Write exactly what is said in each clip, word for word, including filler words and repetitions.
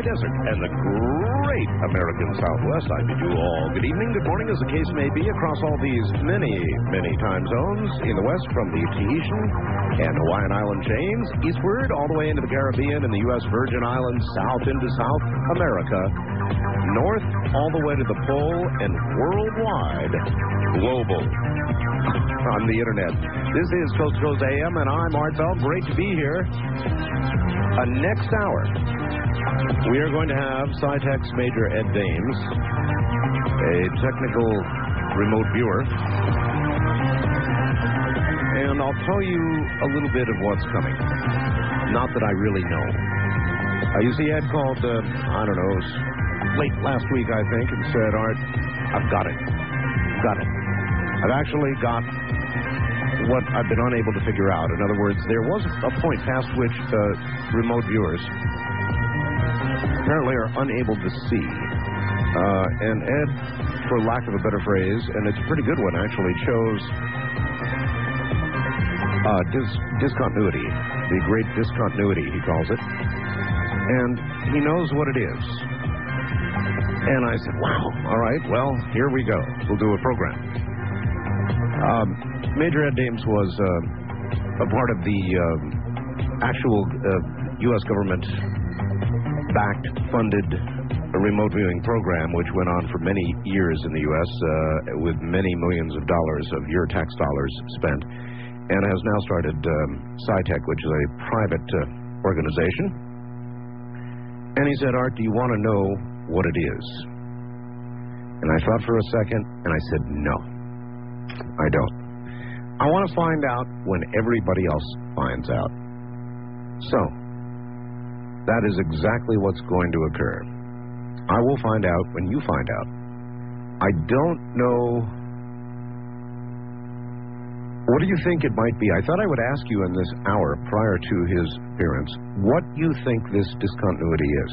Desert and the great American Southwest. I bid you all good evening, good morning, as the case may be, across all these many, many time zones in the West, from the Tahitian and Hawaiian Island chains, eastward, all the way into the Caribbean and the U S Virgin Islands, south into South America, north all the way to the pole, and worldwide, global, on the internet. This is Coast to Coast A M, and I'm Art Bell. Great to be here. Uh, next hour, we are going to have SciTech's Major Ed Dames, a technical remote viewer, and I'll tell you a little bit of what's coming. Not that I really know. Uh, you see, Ed called, uh, I don't know, late last week, I think, and said, Art, I've got it. Got it. I've actually got what I've been unable to figure out. In other words, there was a point past which uh, remote viewers apparently are unable to see. Uh, and Ed, for lack of a better phrase, and it's a pretty good one actually, chose uh, dis- discontinuity, the great discontinuity, he calls it. And he knows what it is. And I said, wow, all right, well, here we go. We'll do a program. Um, Major Ed Dames was uh, a part of the uh, actual uh, U S government-backed, funded remote viewing program, which went on for many years in the U S uh, with many millions of dollars of your tax dollars spent, and has now started um, SciTech, which is a private uh, organization. And he said, Art, do you want to know what it is? And I thought for a second, and I said, no. I don't. I want to find out when everybody else finds out. So, that is exactly what's going to occur. I will find out when you find out. I don't know. What do you think it might be? I thought I would ask you in this hour prior to his appearance what you think this discontinuity is.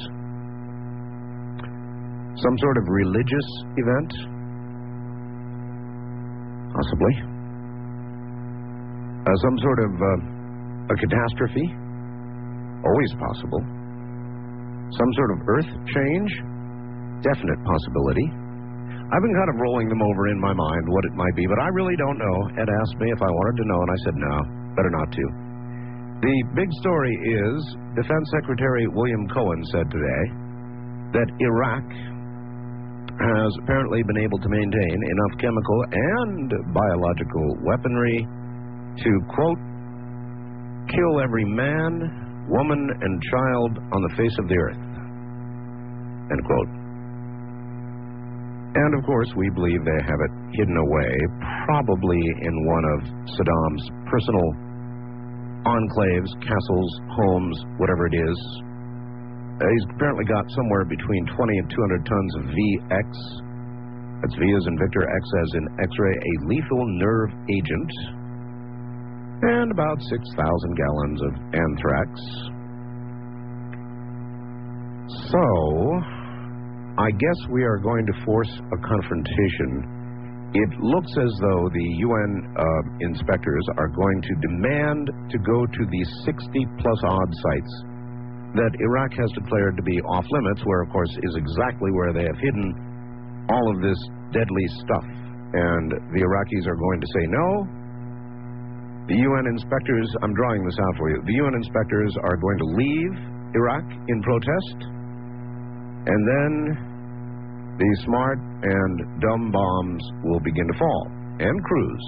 Some sort of religious event? Possibly. Uh, some sort of uh, a catastrophe? Always possible. Some sort of earth change? Definite possibility. I've been kind of rolling them over in my mind, what it might be, but I really don't know. Ed asked me if I wanted to know, and I said, no, better not to. The big story is, Defense Secretary William Cohen said today that Iraq has apparently been able to maintain enough chemical and biological weaponry to, quote, kill every man, woman, and child on the face of the earth, end quote. And, of course, we believe they have it hidden away, probably in one of Saddam's personal enclaves, castles, homes, whatever it is. Uh, he's apparently got somewhere between twenty and two hundred tons of V X. That's V as in Victor, X as in X-ray, a lethal nerve agent. And about six thousand gallons of anthrax. So, I guess we are going to force a confrontation. It looks as though the U N uh, inspectors are going to demand to go to the sixty plus odd sites that Iraq has declared to be off limits, where, of course, is exactly where they have hidden all of this deadly stuff. And the Iraqis are going to say no. The U N inspectors, I'm drawing this out for you, the U N inspectors are going to leave Iraq in protest, and then the smart and dumb bombs will begin to fall, and cruise.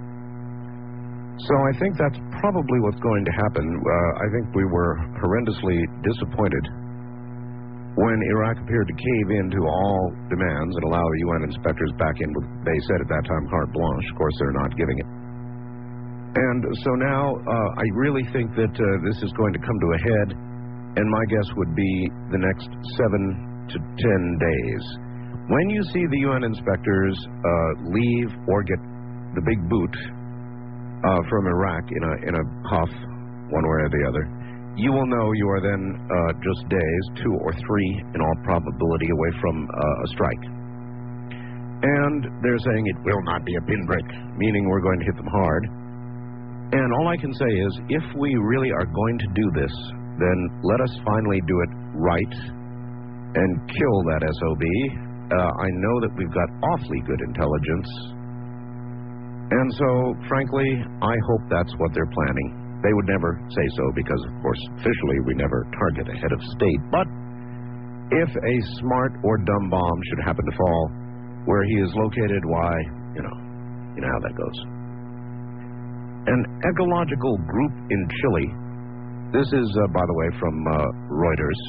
So I think that's probably what's going to happen. Uh, I think we were horrendously disappointed when Iraq appeared to cave into all demands and allow the U N inspectors back in with, they said at that time, carte blanche. Of course, they're not giving it. And so now uh, I really think that uh, this is going to come to a head, and my guess would be the next seven to ten days. When you see the U N inspectors uh, leave or get the big boot uh, from Iraq in a in a huff, one way or the other, you will know you are then uh, just days, two or three in all probability, away from uh, a strike. And they're saying it will not be a pinprick, meaning we're going to hit them hard. And all I can say is, if we really are going to do this, then let us finally do it right and kill that S O B. Uh, I know that we've got awfully good intelligence. And so, frankly, I hope that's what they're planning. They would never say so because, of course, officially we never target a head of state. But if a smart or dumb bomb should happen to fall where he is located, why, you know, you know how that goes. An ecological group in Chile, this is, uh, by the way, from uh, Reuters,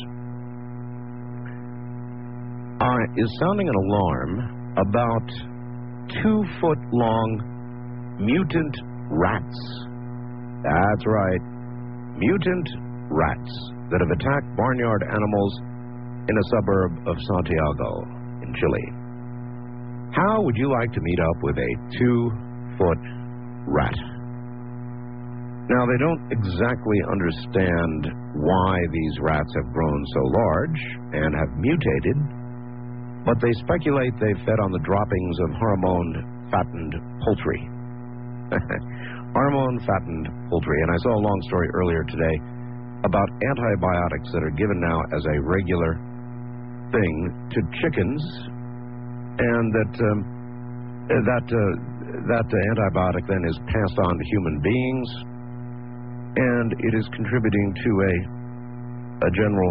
uh, is sounding an alarm about two-foot-long mutant rats. That's right, mutant rats that have attacked barnyard animals in a suburb of Santiago in Chile. How would you like to meet up with a two-foot rat? Now, they don't exactly understand why these rats have grown so large and have mutated, but they speculate they fed on the droppings of hormone-fattened poultry. Hormone-fattened poultry. And I saw a long story earlier today about antibiotics that are given now as a regular thing to chickens, and that um, that uh, that uh, antibiotic then is passed on to human beings, and it is contributing to a a general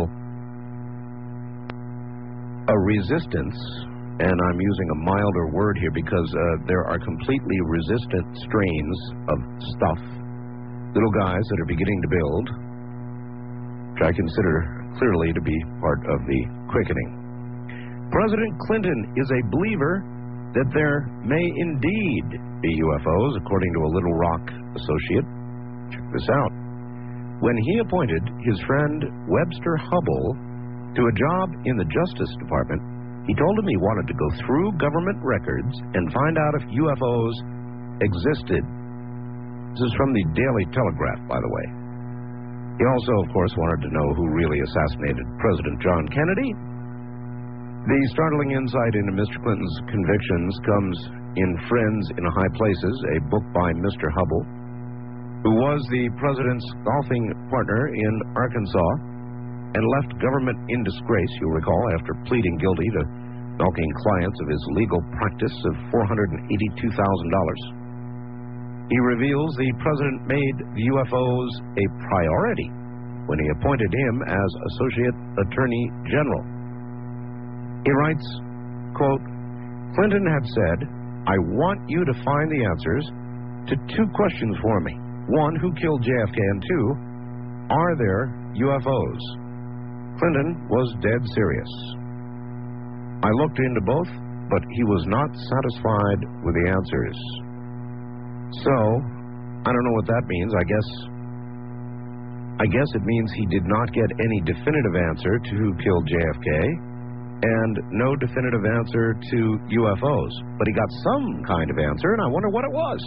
a resistance, and I'm using a milder word here because uh, there are completely resistant strains of stuff, little guys that are beginning to build, which I consider clearly to be part of the quickening. President Clinton is a believer that there may indeed be U F Os, according to a Little Rock associate. Check this out. When he appointed his friend Webster Hubbell to a job in the Justice Department, he told him he wanted to go through government records and find out if U F Os existed. This is from the Daily Telegraph, by the way. He also, of course, wanted to know who really assassinated President John Kennedy. The startling insight into Mister Clinton's convictions comes in Friends in High Places, a book by Mister Hubbell, who was the president's golfing partner in Arkansas and left government in disgrace, you'll recall, after pleading guilty to milking clients of his legal practice of four hundred eighty-two thousand dollars. He reveals the president made the U F Os a priority when he appointed him as Associate Attorney General. He writes, quote, Clinton had said, I want you to find the answers to two questions for me. One, who killed J F K? And two, are there U F Os? Clinton was dead serious. I looked into both, but he was not satisfied with the answers. So, I don't know what that means. I guess I guess it means he did not get any definitive answer to who killed J F K and no definitive answer to U F Os. But he got some kind of answer, and I wonder what it was.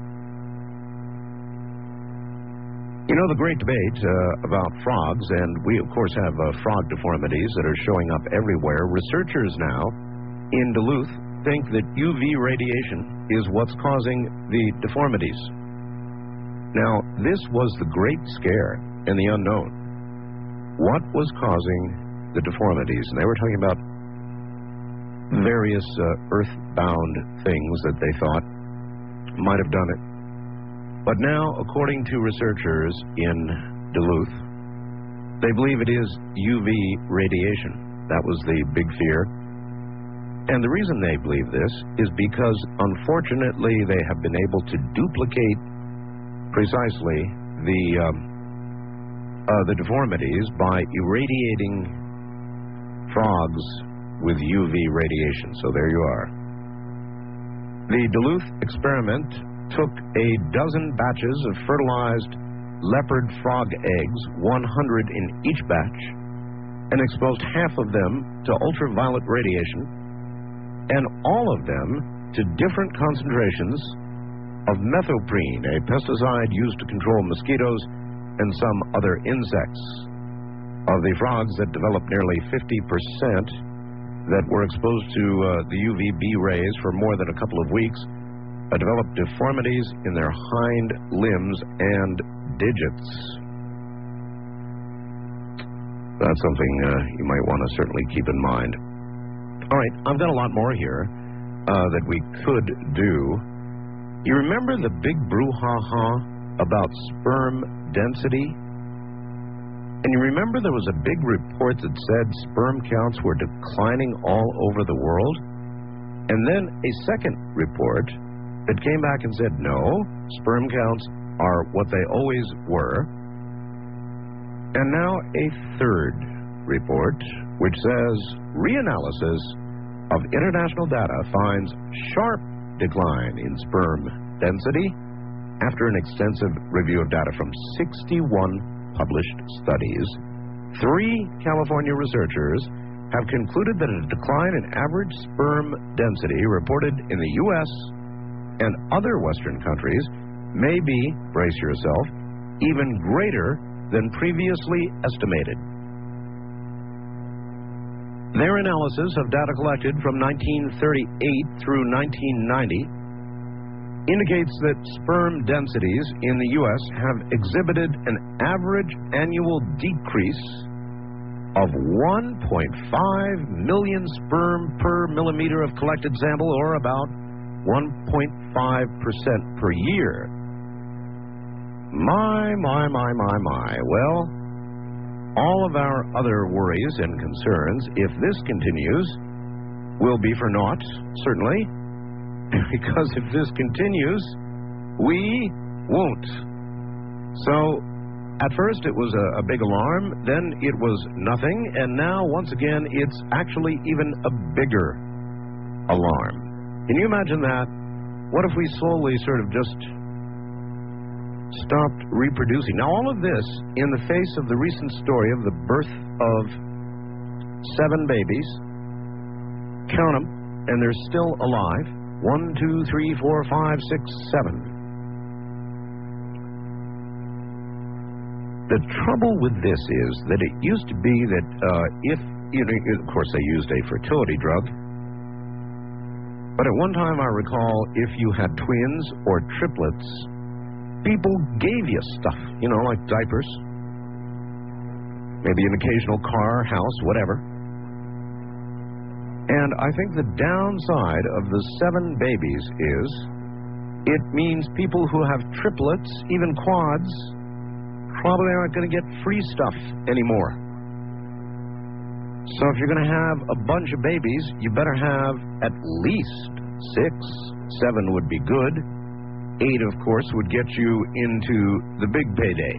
You know, the great debate uh, about frogs, and we, of course, have uh, frog deformities that are showing up everywhere. Researchers now in Duluth think that U V radiation is what's causing the deformities. Now, this was the great scare and the unknown. What was causing the deformities? And they were talking about various uh, earthbound things that they thought might have done it. But now, according to researchers in Duluth, they believe it is U V radiation. That was the big fear. And the reason they believe this is because, unfortunately, they have been able to duplicate precisely the um, uh, the deformities by irradiating frogs with U V radiation. So there you are. The Duluth experiment took a dozen batches of fertilized leopard frog eggs, one hundred in each batch, and exposed half of them to ultraviolet radiation, and all of them to different concentrations of methoprene, a pesticide used to control mosquitoes and some other insects. Of the frogs that developed, nearly fifty percent that were exposed to uh, the U V B rays for more than a couple of weeks uh, developed deformities in their hind limbs and digits. That's something uh, you might want to certainly keep in mind. All right, I've got a lot more here uh, that we could do. You remember the big brouhaha about sperm density? And you remember there was a big report that said sperm counts were declining all over the world? And then a second report that came back and said, no, sperm counts are what they always were. And now a third report, which says reanalysis of international data finds sharp decline in sperm density after an extensive review of data from sixty-one published studies. Three California researchers have concluded that a decline in average sperm density reported in the U S and other Western countries may be, brace yourself, even greater than previously estimated. Their analysis of data collected from nineteen thirty-eight through nineteen ninety indicates that sperm densities in the U S have exhibited an average annual decrease of one point five million sperm per millimeter of collected sample, or about one point five percent per year. My, my, my, my, my. Well, all of our other worries and concerns, if this continues, will be for naught, certainly, because if this continues, we won't. So, at first it was a, a big alarm, then it was nothing, and now, once again, it's actually even a bigger alarm. Can you imagine that? What if we slowly sort of just stopped reproducing? Now, all of this in the face of the recent story of the birth of seven babies. Count them, and they're still alive. One, two, three, four, five, six, seven. The trouble with this is that it used to be that uh, if, you know, of course they used a fertility drug, but at one time I recall if you had twins or triplets, people gave you stuff, you know, like diapers, maybe an occasional car, house, whatever. And I think the downside of the seven babies is it means people who have triplets, even quads, probably aren't going to get free stuff anymore. So if you're going to have a bunch of babies, you better have at least six. Seven would be good. Eight, of course, would get you into the big payday.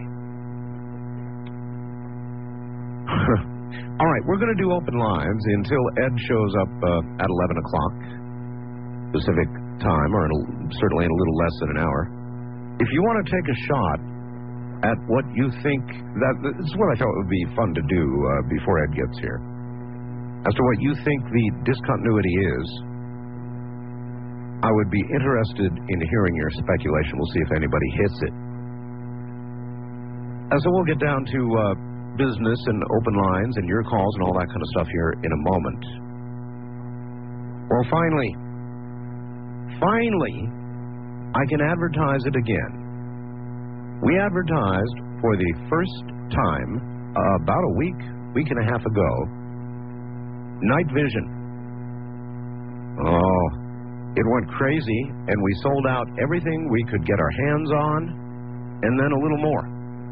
All right, we're going to do open lines until Ed shows up uh, at eleven o'clock Pacific time, or in a, certainly in a little less than an hour. If you want to take a shot at what you think, that this is what I thought would be fun to do uh, before Ed gets here, as to what you think the discontinuity is, I would be interested in hearing your speculation. We'll see if anybody hits it. And so we'll get down to uh, business and open lines and your calls and all that kind of stuff here in a moment. Well, finally, finally, I can advertise it again. We advertised for the first time uh, about a week, week and a half ago, night vision. Oh, it went crazy, and we sold out everything we could get our hands on, and then a little more.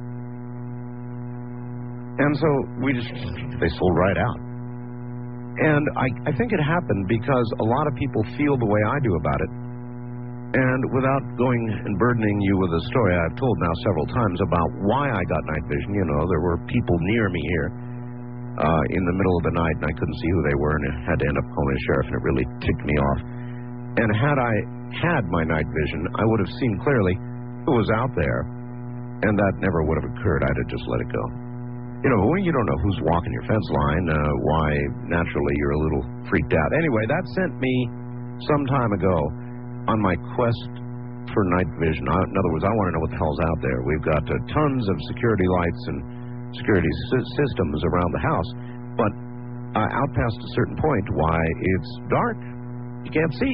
And so we just, they sold right out. And I, I think it happened because a lot of people feel the way I do about it. And without going and burdening you with a story I've told now several times about why I got night vision, you know, there were people near me here uh, in the middle of the night, and I couldn't see who they were, and I had to end up calling the sheriff, and it really ticked me off. And had I had my night vision, I would have seen clearly who was out there, and that never would have occurred. I'd have just let it go. You know, when you don't know who's walking your fence line, uh, why, naturally, you're a little freaked out. Anyway, that sent me some time ago on my quest for night vision. I, in other words, I want to know what the hell's out there. We've got uh, tons of security lights and security sy- systems around the house, but uh, out past a certain point, why, it's dark. You can't see.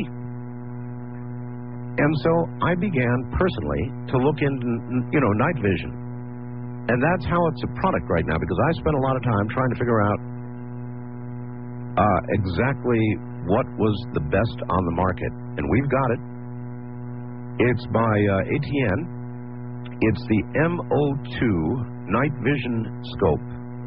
And so I began personally to look into, you know, night vision. And that's how it's a product right now, because I spent a lot of time trying to figure out uh, exactly what was the best on the market. And we've got it. It's by uh, A T N. It's the M O two Night Vision Scope.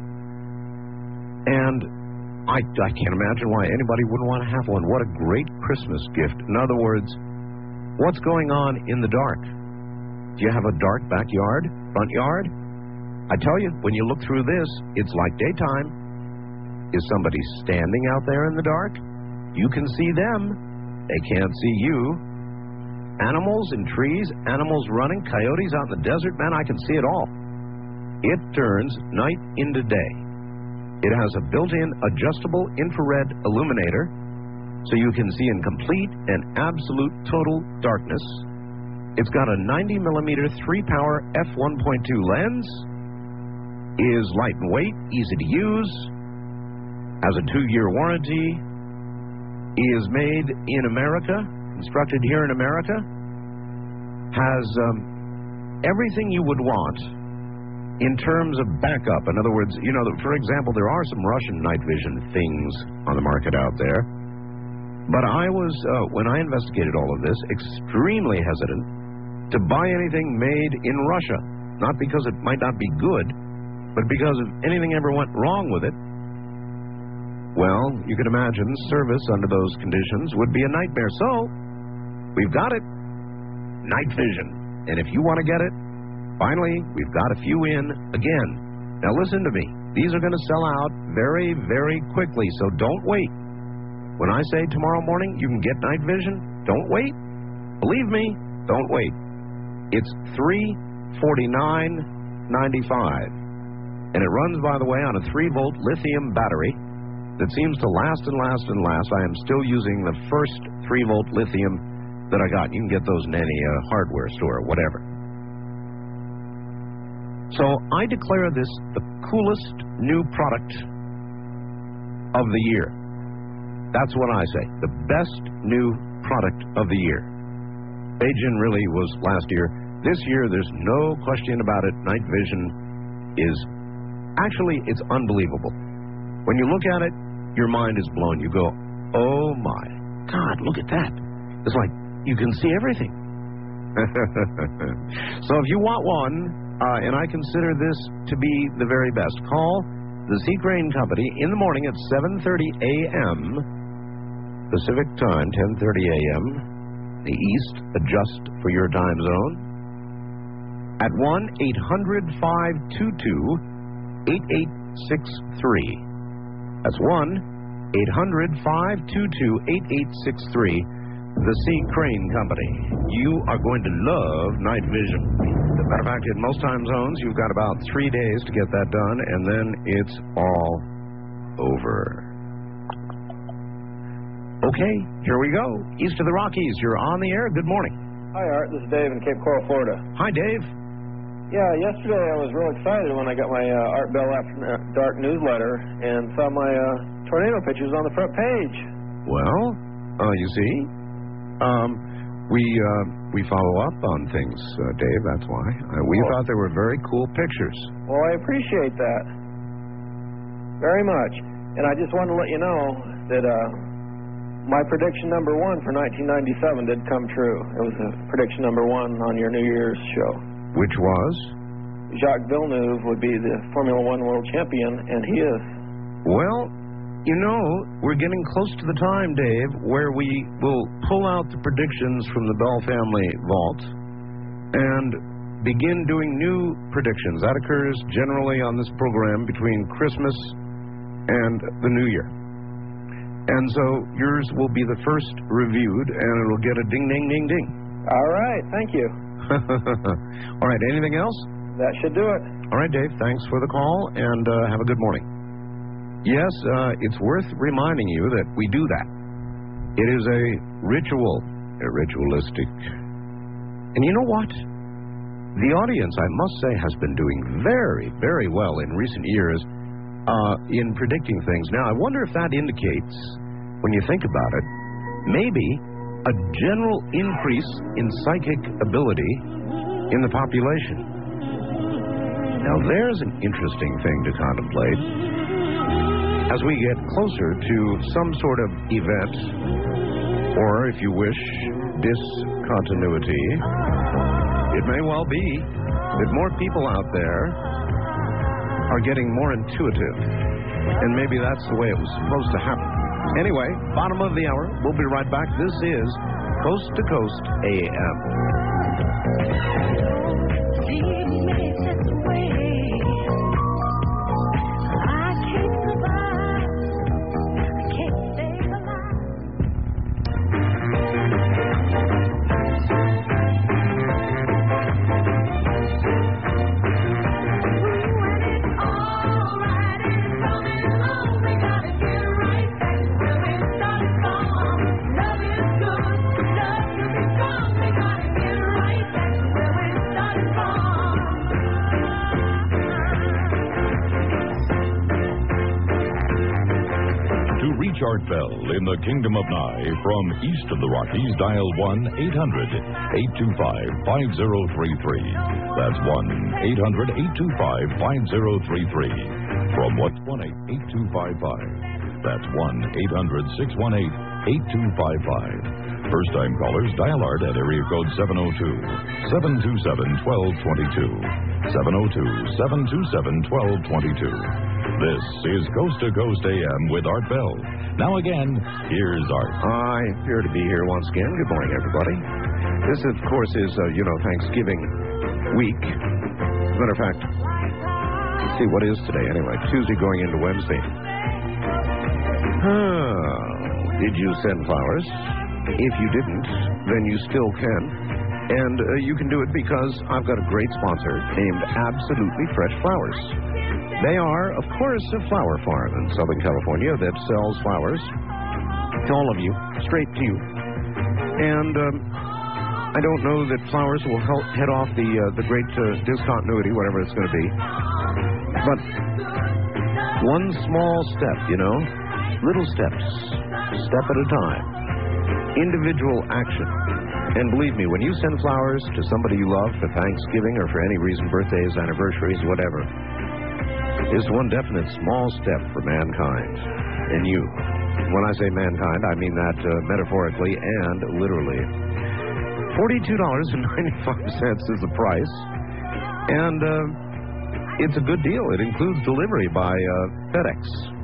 And I, I can't imagine why anybody wouldn't want to have one. What a great Christmas gift. In other words, what's going on in the dark? Do you have a dark backyard, front yard? I tell you, when you look through this, it's like daytime. Is somebody standing out there in the dark? You can see them. They can't see you. Animals in trees, animals running, coyotes out in the desert, man, I can see it all. It turns night into day. It has a built-in adjustable infrared illuminator, so you can see in complete and absolute total darkness. It's got a ninety millimeter three-power f one point two lens, is light and weight, easy to use, has a two-year warranty, is made in America, constructed here in America, has um, everything you would want in terms of backup. In other words, you know, for example, there are some Russian night vision things on the market out there. But I was, uh, when I investigated all of this, extremely hesitant to buy anything made in Russia. Not because it might not be good, but because if anything ever went wrong with it, well, you can imagine service under those conditions would be a nightmare. So, we've got it. Night vision. And if you want to get it, finally, we've got a few in again. Now listen to me. These are going to sell out very, very quickly, so don't wait. When I say tomorrow morning you can get night vision, don't wait. Believe me, don't wait. It's three hundred forty-nine ninety-five. And it runs, by the way, on a three volt lithium battery that seems to last and last and last. I am still using the first three volt lithium that I got. You can get those in any uh, hardware store or whatever. So I declare this the coolest new product of the year. That's what I say. The best new product of the year. Beijing really was last year. This year, there's no question about it. Night vision is, actually, it's unbelievable. When you look at it, your mind is blown. You go, oh my God, look at that. It's like you can see everything. So if you want one, uh, and I consider this to be the very best, call the C. Crane Company in the morning at seven thirty a.m. Pacific time, ten thirty a.m. The East, adjust for your time zone, at one eight hundred five two two eight eight six three. That's one eight hundred five two two eight eight six three. The C. Crane Company. You are going to love night vision. As a matter of fact, in most time zones, you've got about three days to get that done, and then it's all over. Okay, here we go. East of the Rockies, you're on the air. Good morning. Hi, Art. This is Dave in Cape Coral, Florida. Hi, Dave. Yeah, yesterday I was real excited when I got my uh, Art Bell After Dark newsletter and saw my uh, tornado pictures on the front page. Well, uh, you see, um, we uh, we follow up on things, uh, Dave. That's why uh, we oh. thought they were very cool pictures. Well, I appreciate that very much, and I just wanted to let you know that uh, my prediction number one for nineteen ninety-seven did come true. It was a prediction number one on your New Year's show. Which was? Jacques Villeneuve would be the Formula One world champion, and he is. Well, you know, we're getting close to the time, Dave, where we will pull out the predictions from the Bell family vault and begin doing new predictions. That occurs generally on this program between Christmas and the New Year. And so yours will be the first reviewed, and it'll get a ding, ding, ding, ding. All right, thank you. All right, anything else? That should do it. All right, Dave, thanks for the call, and uh, have a good morning. Yes, uh, it's worth reminding you that we do that. It is a ritual, a ritualistic. And you know what? The audience, I must say, has been doing very, very well in recent years uh, in predicting things. Now, I wonder if that indicates, when you think about it, maybe a general increase in psychic ability in the population. Now, there's an interesting thing to contemplate. As we get closer to some sort of event, or, if you wish, discontinuity, it may well be that more people out there are getting more intuitive. And maybe that's the way it was supposed to happen. Anyway, bottom of the hour. We'll be right back. This is Coast to Coast A M. Art Bell in the Kingdom of Nye from east of the Rockies, dial one eight hundred eight two five five zero three three. That's one eight hundred eight two five five zero three three. From what one eight eight two five five. That's one eight hundred six one eight eight two five five. First time callers dial Art at area code seven oh two seven two seven one two two two. seven oh two seven two seven one two two two. This is Coast to Coast A M with Art Bell. Now again, here's Art. I appear to be here once again. Good morning, everybody. This, of course, is, uh, you know, Thanksgiving week. As a matter of fact, let's see, what is today anyway? Tuesday going into Wednesday. Oh, did you send flowers? If you didn't, then you still can. And uh, you can do it because I've got a great sponsor named Absolutely Fresh Flowers. They are, of course, a flower farm in Southern California that sells flowers to all of you, straight to you. And um, I don't know that flowers will help head off the uh, the great uh, discontinuity, whatever it's going to be. But one small step, you know, little steps, step at a time, individual action. And believe me, when you send flowers to somebody you love for Thanksgiving or for any reason, birthdays, anniversaries, whatever, is one definite small step for mankind and you. When I say mankind, I mean that uh, metaphorically and literally. forty-two dollars and ninety-five cents is the price, and uh, it's a good deal. It includes delivery by uh, FedEx.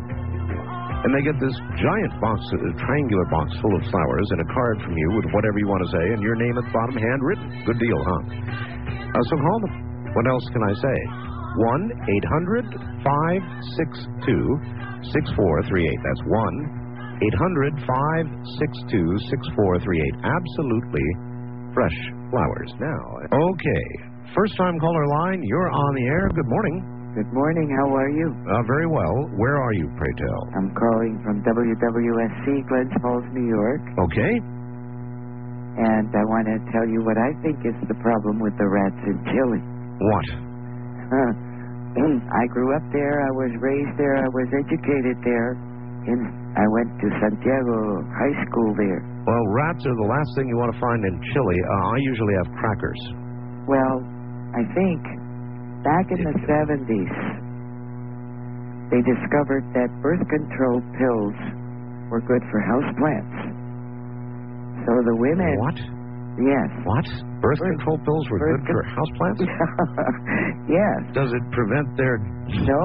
And they get this giant box, a triangular box full of flowers and a card from you with whatever you want to say and your name at the bottom, handwritten. Good deal, huh? Uh, so call them. What else can I say? one eight hundred five six two six four three eight. That's one eight hundred five six two six four three eight. Absolutely fresh flowers. Now, okay. First time caller line, you're on the air. Good morning. Good morning. How are you? Uh, very well. Where are you, pray tell? I'm calling from W W S C, Glens Falls, New York. Okay. And I want to tell you what I think is the problem with the rats in Chile. What? Uh, I grew up there. I was raised there. I was educated there. And I went to Santiago High School there. Well, rats are the last thing you want to find in Chile. Uh, I usually have crackers. Well, I think back in the seventies, they discovered that birth control pills were good for houseplants. So the women... What? Yes. What? Birth, birth control pills were good for houseplants? Yes. Does it prevent their... No.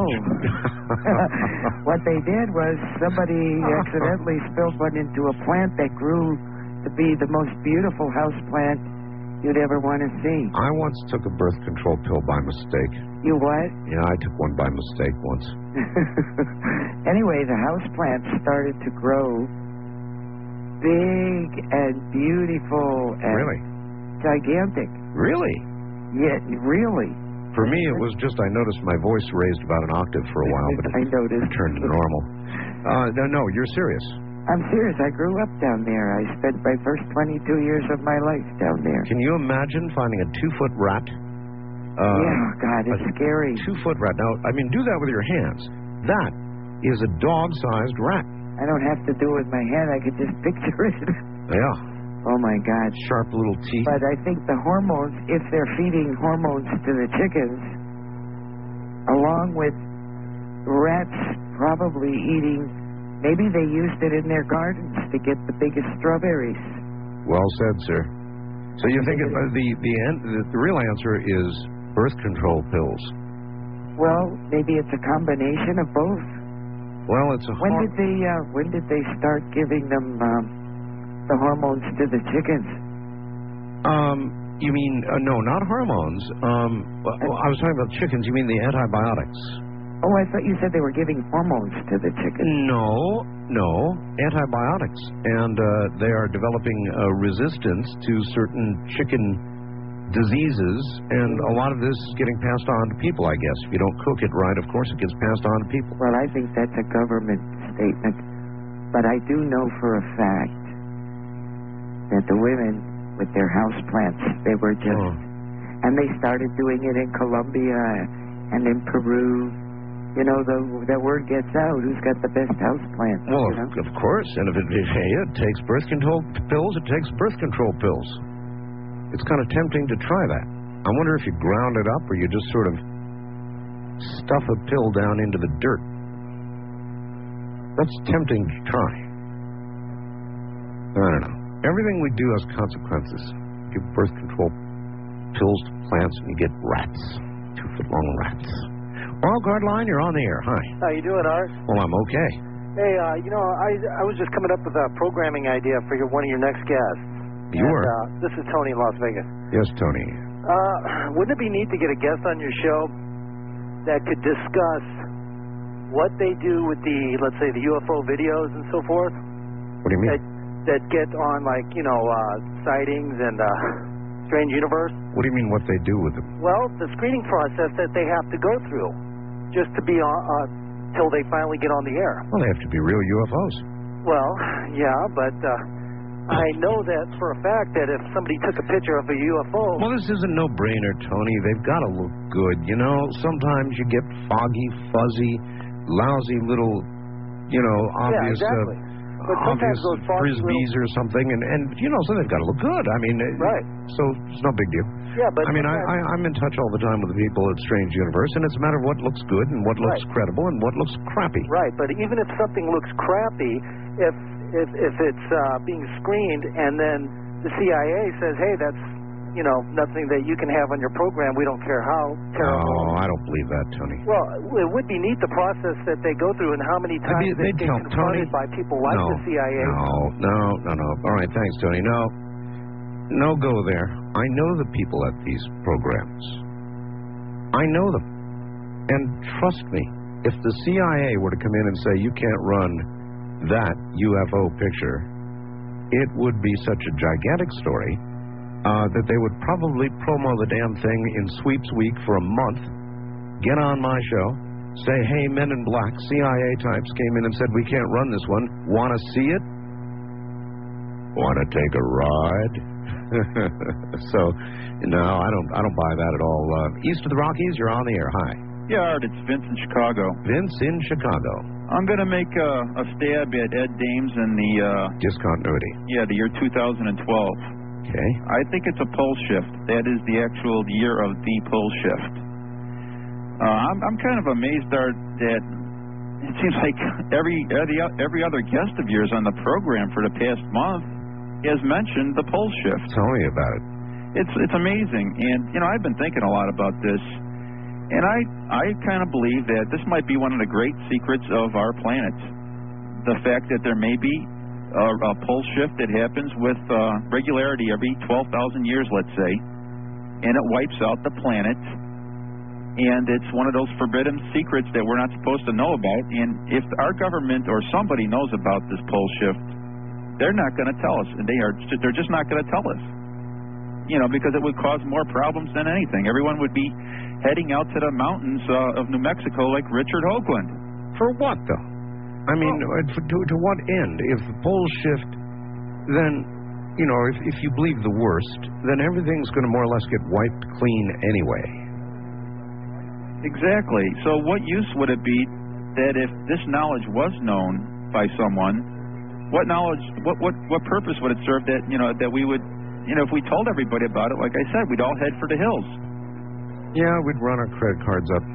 What they did was somebody accidentally spilled one into a plant that grew to be the most beautiful houseplant you'd ever want to see. I once took a birth control pill by mistake. You what? Yeah, I took one by mistake once. Anyway, the houseplants started to grow big and beautiful and really? gigantic. Really? Yeah, really. For me, it was just I noticed my voice raised about an octave for a while, but I noticed. it turned to normal. Uh, no, no, you're serious. I'm serious. I grew up down there. I spent my first twenty-two years of my life down there. Can you imagine finding a two-foot rat? Uh, yeah, God, it's scary. Two-foot rat. Now, I mean, do that with your hands. That is a dog-sized rat. I don't have to do it with my hand. I could just picture it. Yeah. Oh, my God. Sharp little teeth. But I think the hormones, if they're feeding hormones to the chickens, along with rats probably eating, maybe they used it in their gardens to get the biggest strawberries. Well said, sir. So you think it, uh, the, the, the, the real answer is birth control pills? Well, maybe it's a combination of both. Well, it's a When hor- did they uh, when did they start giving them um, the hormones to the chickens? Um, you mean, uh, no, not hormones. Um, well, I was talking about chickens. You mean the antibiotics? Oh, I thought you said they were giving hormones to the chickens. No, no, antibiotics. And uh, they are developing uh, resistance to certain chicken diseases, and a lot of this is getting passed on to people, I guess. If you don't cook it right, of course it gets passed on to people. Well, I think that's a government statement. But I do know for a fact that the women with their house plants, they were just... Oh. And they started doing it in Colombia and in Peru. You know, the the word gets out. Who's got the best house plants? Well, you know? of, of course. And if it, if it takes birth control pills, it takes birth control pills. It's kind of tempting to try that. I wonder if you ground it up or you just sort of stuff a pill down into the dirt. That's tempting to try. I don't know. Everything we do has consequences. Give birth control pills to plants and you get rats. Two-foot-long rats. Wildcard line, you're on the air. Hi. How you doing, Art? Well, I'm okay. Hey, uh, you know, I I was just coming up with a programming idea for your, one of your next guests. You and, were? Uh, this is Tony in Las Vegas. Yes, Tony. Uh, wouldn't it be neat to get a guest on your show that could discuss what they do with the, let's say, the U F O videos and so forth? What do you mean? That, that get on, like, you know, uh, sightings and uh, Strange Universe? What do you mean what they do with them? Well, the screening process that they have to go through just to be on, uh, till they finally get on the air. Well, they have to be real U F Os. Well, yeah, but uh, I know that for a fact that if somebody took a picture of a U F O... Well, this is a no-brainer, Tony. They've got to look good. You know, sometimes you get foggy, fuzzy, lousy little, you know, obvious... Yeah, exactly. Uh, But sometimes obvious those foggy frisbees little... or something, and, and you know, so they've got to look good. I mean, uh, Right. So it's no big deal. Yeah, but... I mean, I, sometimes- I, I'm in touch all the time with the people at Strange Universe, and it's a matter of what looks good and what looks Right. credible and what looks crappy. Right, but even if something looks crappy, if if if it's uh, being screened and then the C I A says, hey, that's, you know, nothing that you can have on your program, we don't care how terrible. Oh, I don't believe that, Tony. Well, it would be neat the process that they go through and how many They'd times be- they they'd get tell- confronted Tony, by people like no, the C I A. No, no, no, no. All right, thanks, Tony. No, no go there. I know the people at these programs. I know them. And trust me, if the C I A were to come in and say, you can't run that U F O picture, it would be such a gigantic story uh, that they would probably promo the damn thing in Sweeps Week for a month, get on my show, say, hey, Men in Black, C I A types came in and said, we can't run this one. Want to see it? Want to take a ride? So, no, I don't I don't buy that at all. Uh, east of the Rockies, you're on the air. Hi. Yeah, Art, it's Vince in Chicago. Vince in Chicago. I'm going to make a, a stab at Ed Dames in the, uh, Discontinuity. yeah, the year two thousand twelve. Okay. I think it's a pole shift. That is the actual year of the pole shift. Uh, I'm, I'm kind of amazed, Art, that it seems like every, every every other guest of yours on the program for the past month has mentioned the pole shift. Tell me about it. It's it's amazing, and you know I've been thinking a lot about this, and I I kind of believe that this might be one of the great secrets of our planet. The fact that there may be a, a pole shift that happens with uh, regularity every twelve thousand years, let's say, and it wipes out the planet. And it's one of those forbidden secrets that we're not supposed to know about. And if our government or somebody knows about this pole shift, they're not going to tell us. And they are they're just not going to tell us. You know, because it would cause more problems than anything. Everyone would be heading out to the mountains uh, of New Mexico like Richard Hoagland. For what, though? I mean, uh, to, to what end? If the poles shift, then, you know, if, if you believe the worst, then everything's going to more or less get wiped clean anyway. Exactly. So what use would it be that if this knowledge was known by someone, what knowledge, what, what, what purpose would it serve that, you know, that we would, you know, if we told everybody about it, like I said, we'd all head for the hills. Yeah, we'd run our credit cards up.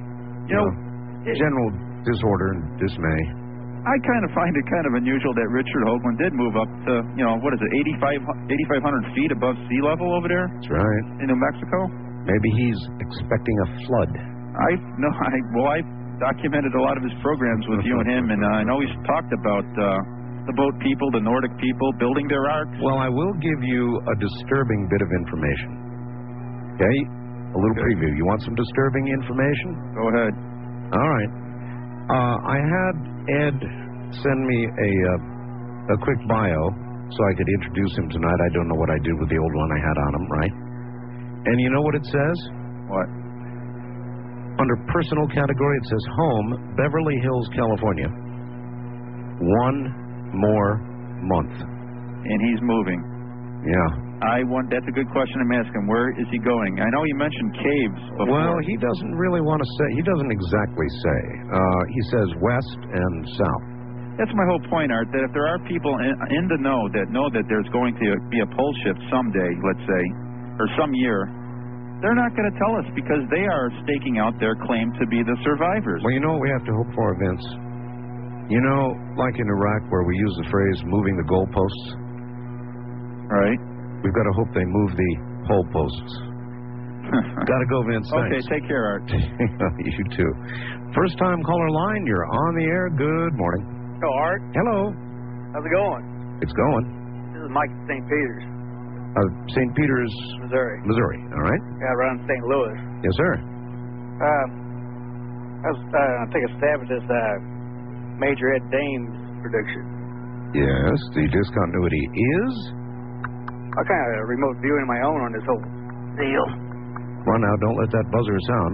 You know, know general disorder and dismay. I kind of find it kind of unusual that Richard Hoagland did move up to, you know, what is it, eighty-five hundred feet above sea level over there? That's right. In New Mexico? Maybe he's expecting a flood. I no, I well, I documented a lot of his programs with you and him, and uh, I know he's talked about uh, the boat people, the Nordic people, building their arks. Well, I will give you a disturbing bit of information. Okay? A little Okay. preview. You want some disturbing information? Go ahead. All right. Uh, I had Ed send me a uh, a quick bio so I could introduce him tonight. I don't know what I did with the old one I had on him, right? And you know what it says? What? Under personal category, it says home, Beverly Hills, California. One more month. And he's moving. Yeah. I want. That's a good question I'm asking. Where is he going? I know he mentioned caves before. Well, he doesn't really want to say. He doesn't exactly say. Uh, he says west and south. That's my whole point, Art, that if there are people in, in the know that know that there's going to be a pole shift someday, let's say, or some year, they're not going to tell us because they are staking out their claim to be the survivors. Well, you know what we have to hope for, Vince? You know, like in Iraq where we use the phrase moving the goalposts? Right. We've got to hope they move the pole posts. Got to go, Vince. Okay, Thanks. take care, Art. You too. First time caller line, you're on the air. Good morning. Hello, Art. Hello. How's it going? It's going. This is Mike at Saint Peter's, Uh, Saint Peter's, Missouri. Missouri. All right. Yeah, around Saint Louis. Yes, sir. Um, I was uh, I'll take a stab at this uh, Major Ed Dames prediction. Yes, the discontinuity is. I kind of remote viewing my own on this whole deal. Well, now, don't let that buzzer sound.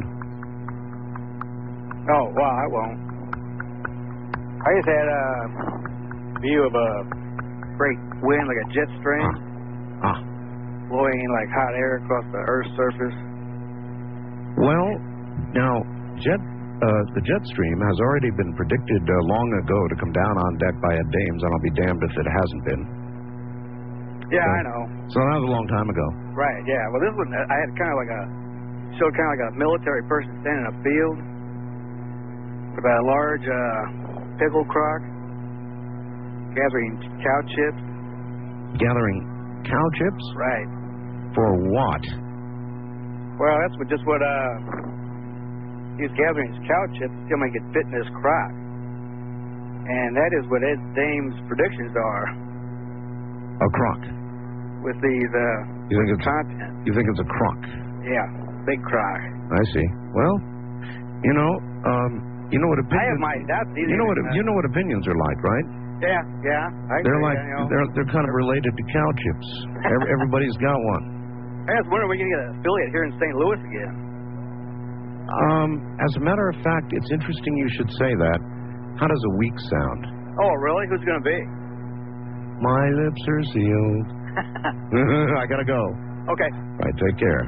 Oh, well, I won't. I just had a view of a great wind, like a jet stream, Ah. ah. blowing like hot air across the Earth's surface. Well, now, jet, uh, the jet stream has already been predicted uh, long ago to come down on deck by Ed Dames, and I'll be damned if it hasn't been. Yeah, So- I know. So that was a long time ago. Right, yeah. Well, this one, I had kind of like a, showed kind of like a military person standing in a field with a large uh, pickle crock gathering cow chips. Gathering cow chips? Right. For what? Well, that's what, just what uh, he was gathering his cow chips until he could fit in his crock. And that is what Ed Dames' predictions are A crock. with these uh, You think it's content. you think it's a crock? Yeah, big crock. I see. Well, you know, um, you know what I opinions. have my doubts. You know what you know what opinions are like, right? Yeah, yeah. I They're agree, like you know. they're they're kind of related to cow chips. Every, everybody's got one. I was wondering when we can get an affiliate here in Saint Louis again. Um, as a matter of fact, it's interesting you should say that. How does a week sound? Oh, really? Who's going to be? My lips are sealed. I gotta go. Okay. All right, take care.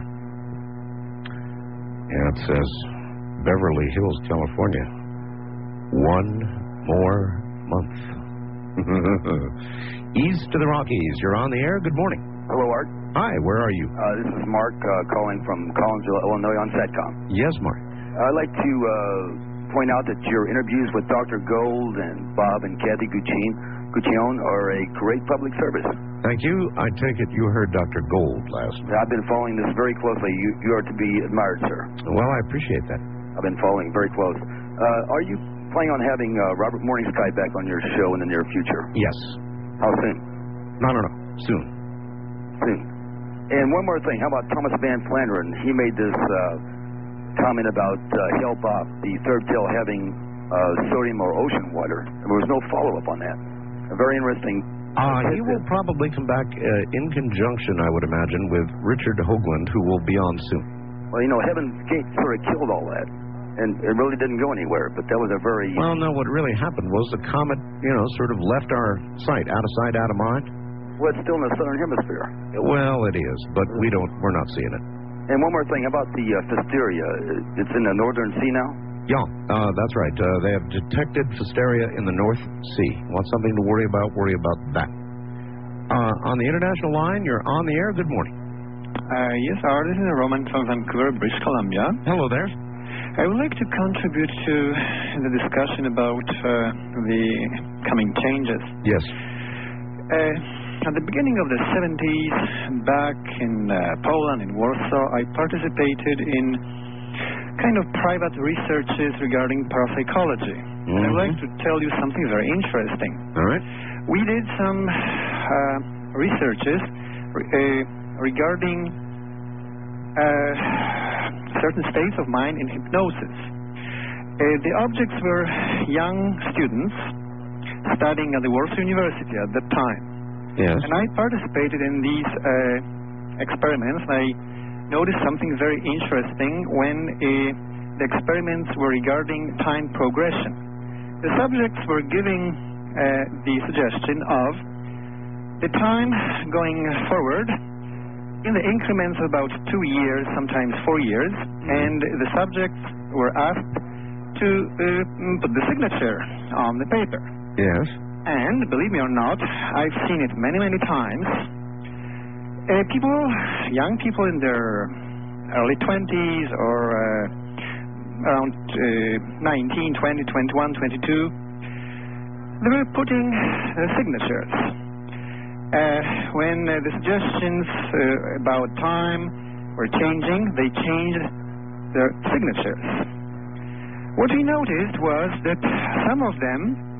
Yeah, it says Beverly Hills, California. One more month. East to the Rockies. You're on the air. Good morning. Hello, Art. Hi, where are you? Uh, this is Mark uh, calling from Collinsville, Illinois on SATCOM. Yes, Mark. I'd like to uh, point out that your interviews with Doctor Gold and Bob and Kathy Guccione, Guccione are a great public service. Thank you. I take it you heard Doctor Gold last night. I've been following this very closely. You, you are to be admired, sir. Well, I appreciate that. I've been following very close. Uh, are you planning on having uh, Robert Morningsky back on your show in the near future? Yes. How soon? No, no, no. Soon. Soon. And one more thing. How about Thomas Van Flandern? He made this uh, comment about uh, Hale-Bopp, the third tail, having uh, sodium or ocean water. There was no follow-up on that. A very interesting. Uh, he will probably come back uh, in conjunction, I would imagine, with Richard Hoagland, who will be on soon. Well, you know, Heaven's Gate sort of killed all that. And it really didn't go anywhere, but that was a very... Well, no, what really happened was the comet, you know, sort of left our sight, out of sight, out of mind. Well, it's still in the southern hemisphere. Well, it is, but we don't, we're not seeing it. And one more thing about the uh, Pfisteria. It's in the Northern Sea now? Yeah, uh, that's right. Uh, they have detected Pfisteria in the North Sea. Want something to worry about? Worry about that. Uh, on the international line, you're on the air. Good morning. Uh, yes, our this is Roman from Vancouver, British Columbia. Hello there. I would like to contribute to the discussion about uh, the coming changes. Yes. Uh, at the beginning of the seventies, back in uh, Poland, in Warsaw, I participated in kind of private researches regarding parapsychology. Mm-hmm. And I'd like to tell you something very interesting. All right. We did some uh, researches re- uh, regarding uh, certain states of mind in hypnosis. Uh, the objects were young students studying at the Warsaw University at that time. Yes. And I participated in these uh, experiments. I noticed something very interesting when uh, the experiments were regarding time progression. The subjects were giving uh, the suggestion of the time going forward in the increments of about two years, sometimes four years, and the subjects were asked to uh, put the signature on the paper. Yes. And, believe me or not, I've seen it many, many times. Uh, people, young people in their early twenties or uh, around uh, nineteen, twenty, twenty-one, twenty-two, they were putting uh, signatures. Uh, when uh, the suggestions uh, about time were changing, they changed their signatures. What we noticed was that some of them,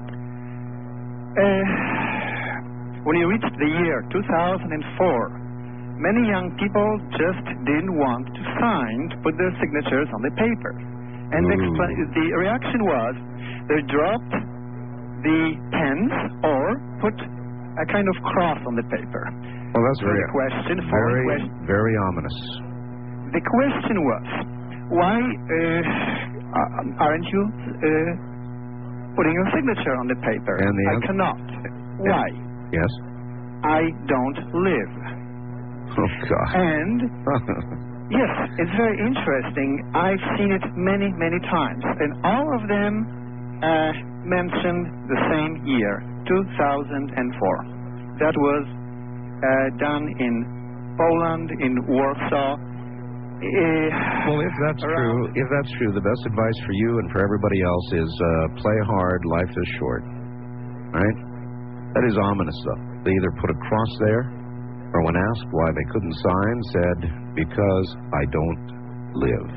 uh, when you reached the year two thousand four, many young people just didn't want to sign, to put their signatures on the paper. And the, expl- the reaction was they dropped the pens or put a kind of cross on the paper. Well, that's so very, the question, very, question, very ominous. The question was, why uh, aren't you uh, putting your signature on the paper? And the I answer? cannot. Why? Yes. I don't live. Oh, God. And, yes, it's very interesting. I've seen it many, many times. And all of them uh, mentioned the same year, two thousand four. That was uh, done in Poland, in Warsaw. Uh, well, if that's true, if that's true, the best advice for you and for everybody else is uh, play hard, life is short. Right? That is ominous, though. They either put a cross there, or when asked why they couldn't sign, said, because I don't live.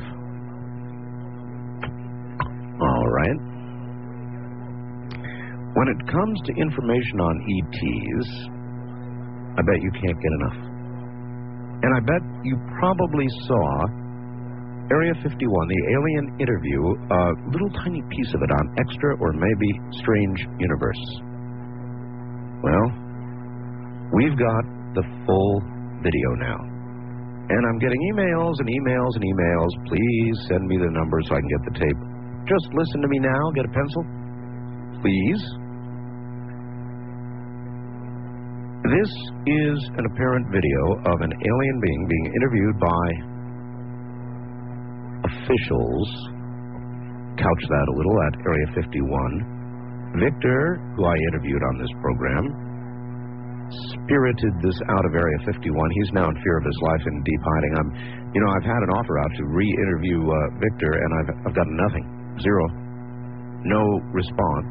All right. When it comes to information on E Ts, I bet you can't get enough. And I bet you probably saw Area fifty-one, the alien interview, a little tiny piece of it on Extra or maybe Strange Universe. Well, we've got the full video now. And I'm getting emails and emails and emails. Please send me the number so I can get the tape. Just listen to me now. Get a pencil. Please. This is an apparent video of an alien being being interviewed by officials. Couch that a little at Area fifty-one. Victor, who I interviewed on this program, spirited this out of Area fifty-one. He's now in fear of his life in deep hiding. I'm, you know, I've had an offer out to re-interview uh, Victor, and I've I've gotten nothing, zero, no response,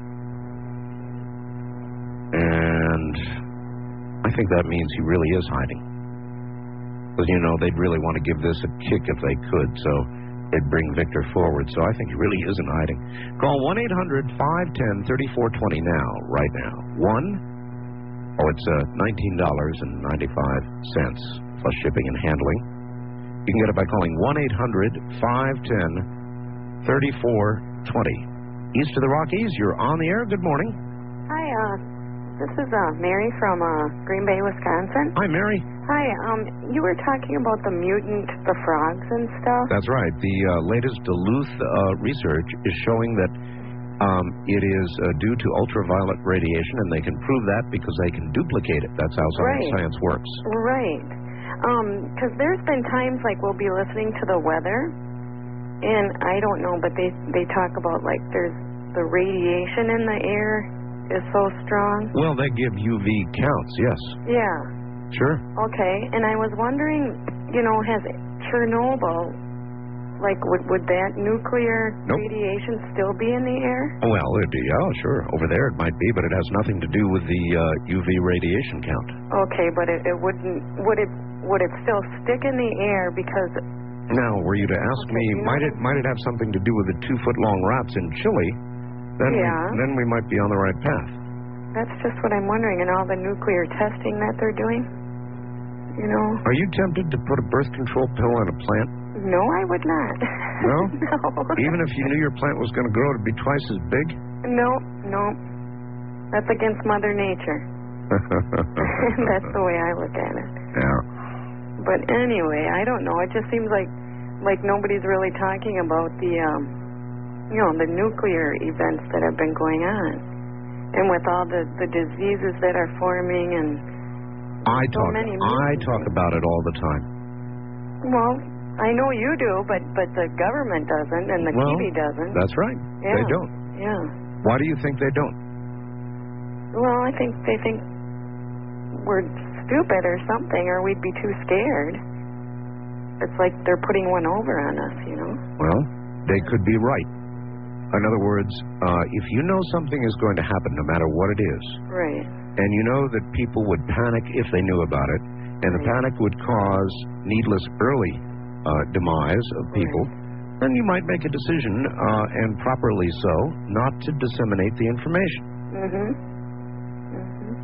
and I think that means he really is hiding. Because you know they'd really want to give this a kick if they could, so they'd bring Victor forward. So I think he really isn't hiding. Call one eight hundred, five one zero, three four two zero now, right now. One. Oh, it's uh, nineteen dollars and ninety-five cents plus shipping and handling. You can get it by calling one eight hundred, five one zero, three four two zero. East of the Rockies, you're on the air. Good morning. Hi, uh, this is uh, Mary from uh, Green Bay, Wisconsin. Hi, Mary. Hi, um, you were talking about the mutant, the frogs and stuff. That's right. The uh, latest Duluth uh, research is showing that Um, it is uh, due to ultraviolet radiation, and they can prove that because they can duplicate it. That's how Right. science works. Right. Because um, there's been times like we'll be listening to the weather, and I don't know, but they, they talk about like there's the radiation in the air is so strong. Well, they give U V counts, yes. Yeah. Sure. Okay. And I was wondering, you know, has Chernobyl, Like, would would that nuclear Nope. radiation still be in the air? Well, it, yeah, sure. Over there it might be, but it has nothing to do with the uh, U V radiation count. Okay, but it, it wouldn't. Would it would it still stick in the air because? Now, were you to ask Okay, me, you might know- it might it have something to do with the two-foot-long rats in Chile? Then Yeah. we, then we might be on the right path. That's just what I'm wondering. And all the nuclear testing that they're doing. You know. Are you tempted to put a birth control pill in a plant? No, I would not. No? No. Even if you knew your plant was going to grow to be twice as big? No, no. That's against Mother Nature. That's the way I look at it. Yeah. But anyway, I don't know. It just seems like like nobody's really talking about the um you know, the nuclear events that have been going on. And with all the, the diseases that are forming and I so talk many I mysteries. talk about it all the time. Well, I know you do, but but the government doesn't and the Well, T V doesn't. That's right. Yeah. They don't. Yeah. Why do you think they don't? Well, I think they think we're stupid or something, or we'd be too scared. It's like they're putting one over on us, you know? Well, they could be right. In other words, uh, if you know something is going to happen, no matter what it is, Right. and you know that people would panic if they knew about it, and the Right. panic would cause needless early uh, demise of people, then you might make a decision, uh, and properly so, not to disseminate the information. Mm-hmm. Mm-hmm.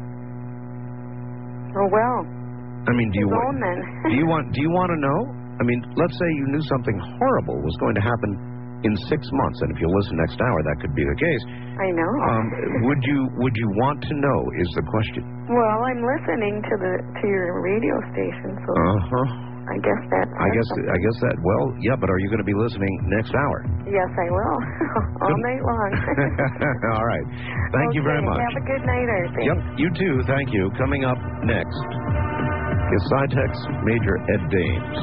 Oh, well. I mean, do you His want? own then. do you want? Do you want to know? I mean, let's say you knew something horrible was going to happen in six months, and if you listen next hour, that could be the case. I know. Um, would you Would you want to know? Is the question. Well, I'm listening to the to your radio station, so Uh huh. I guess that's. I guess. I guess that. Well, yeah. But are you going to be listening next hour? Yes, I will. All night long. All right. Thank you very Okay, much. Have a good night, Arthur. Yep. You too. Thank you. Coming up next is SciTech's Major Ed Dames,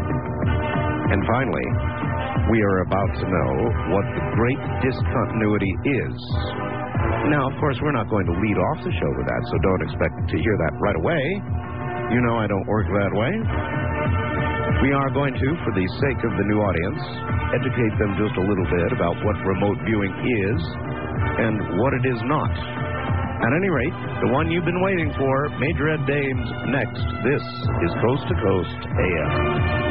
and finally, we are about to know what the great discontinuity is. Now, of course, we're not going to lead off the show with that, so don't expect to hear that right away. You know I don't work that way. We are going to, for the sake of the new audience, educate them just a little bit about what remote viewing is and what it is not. At any rate, the one you've been waiting for, Major Ed Dames, next. This is Coast to Coast A M.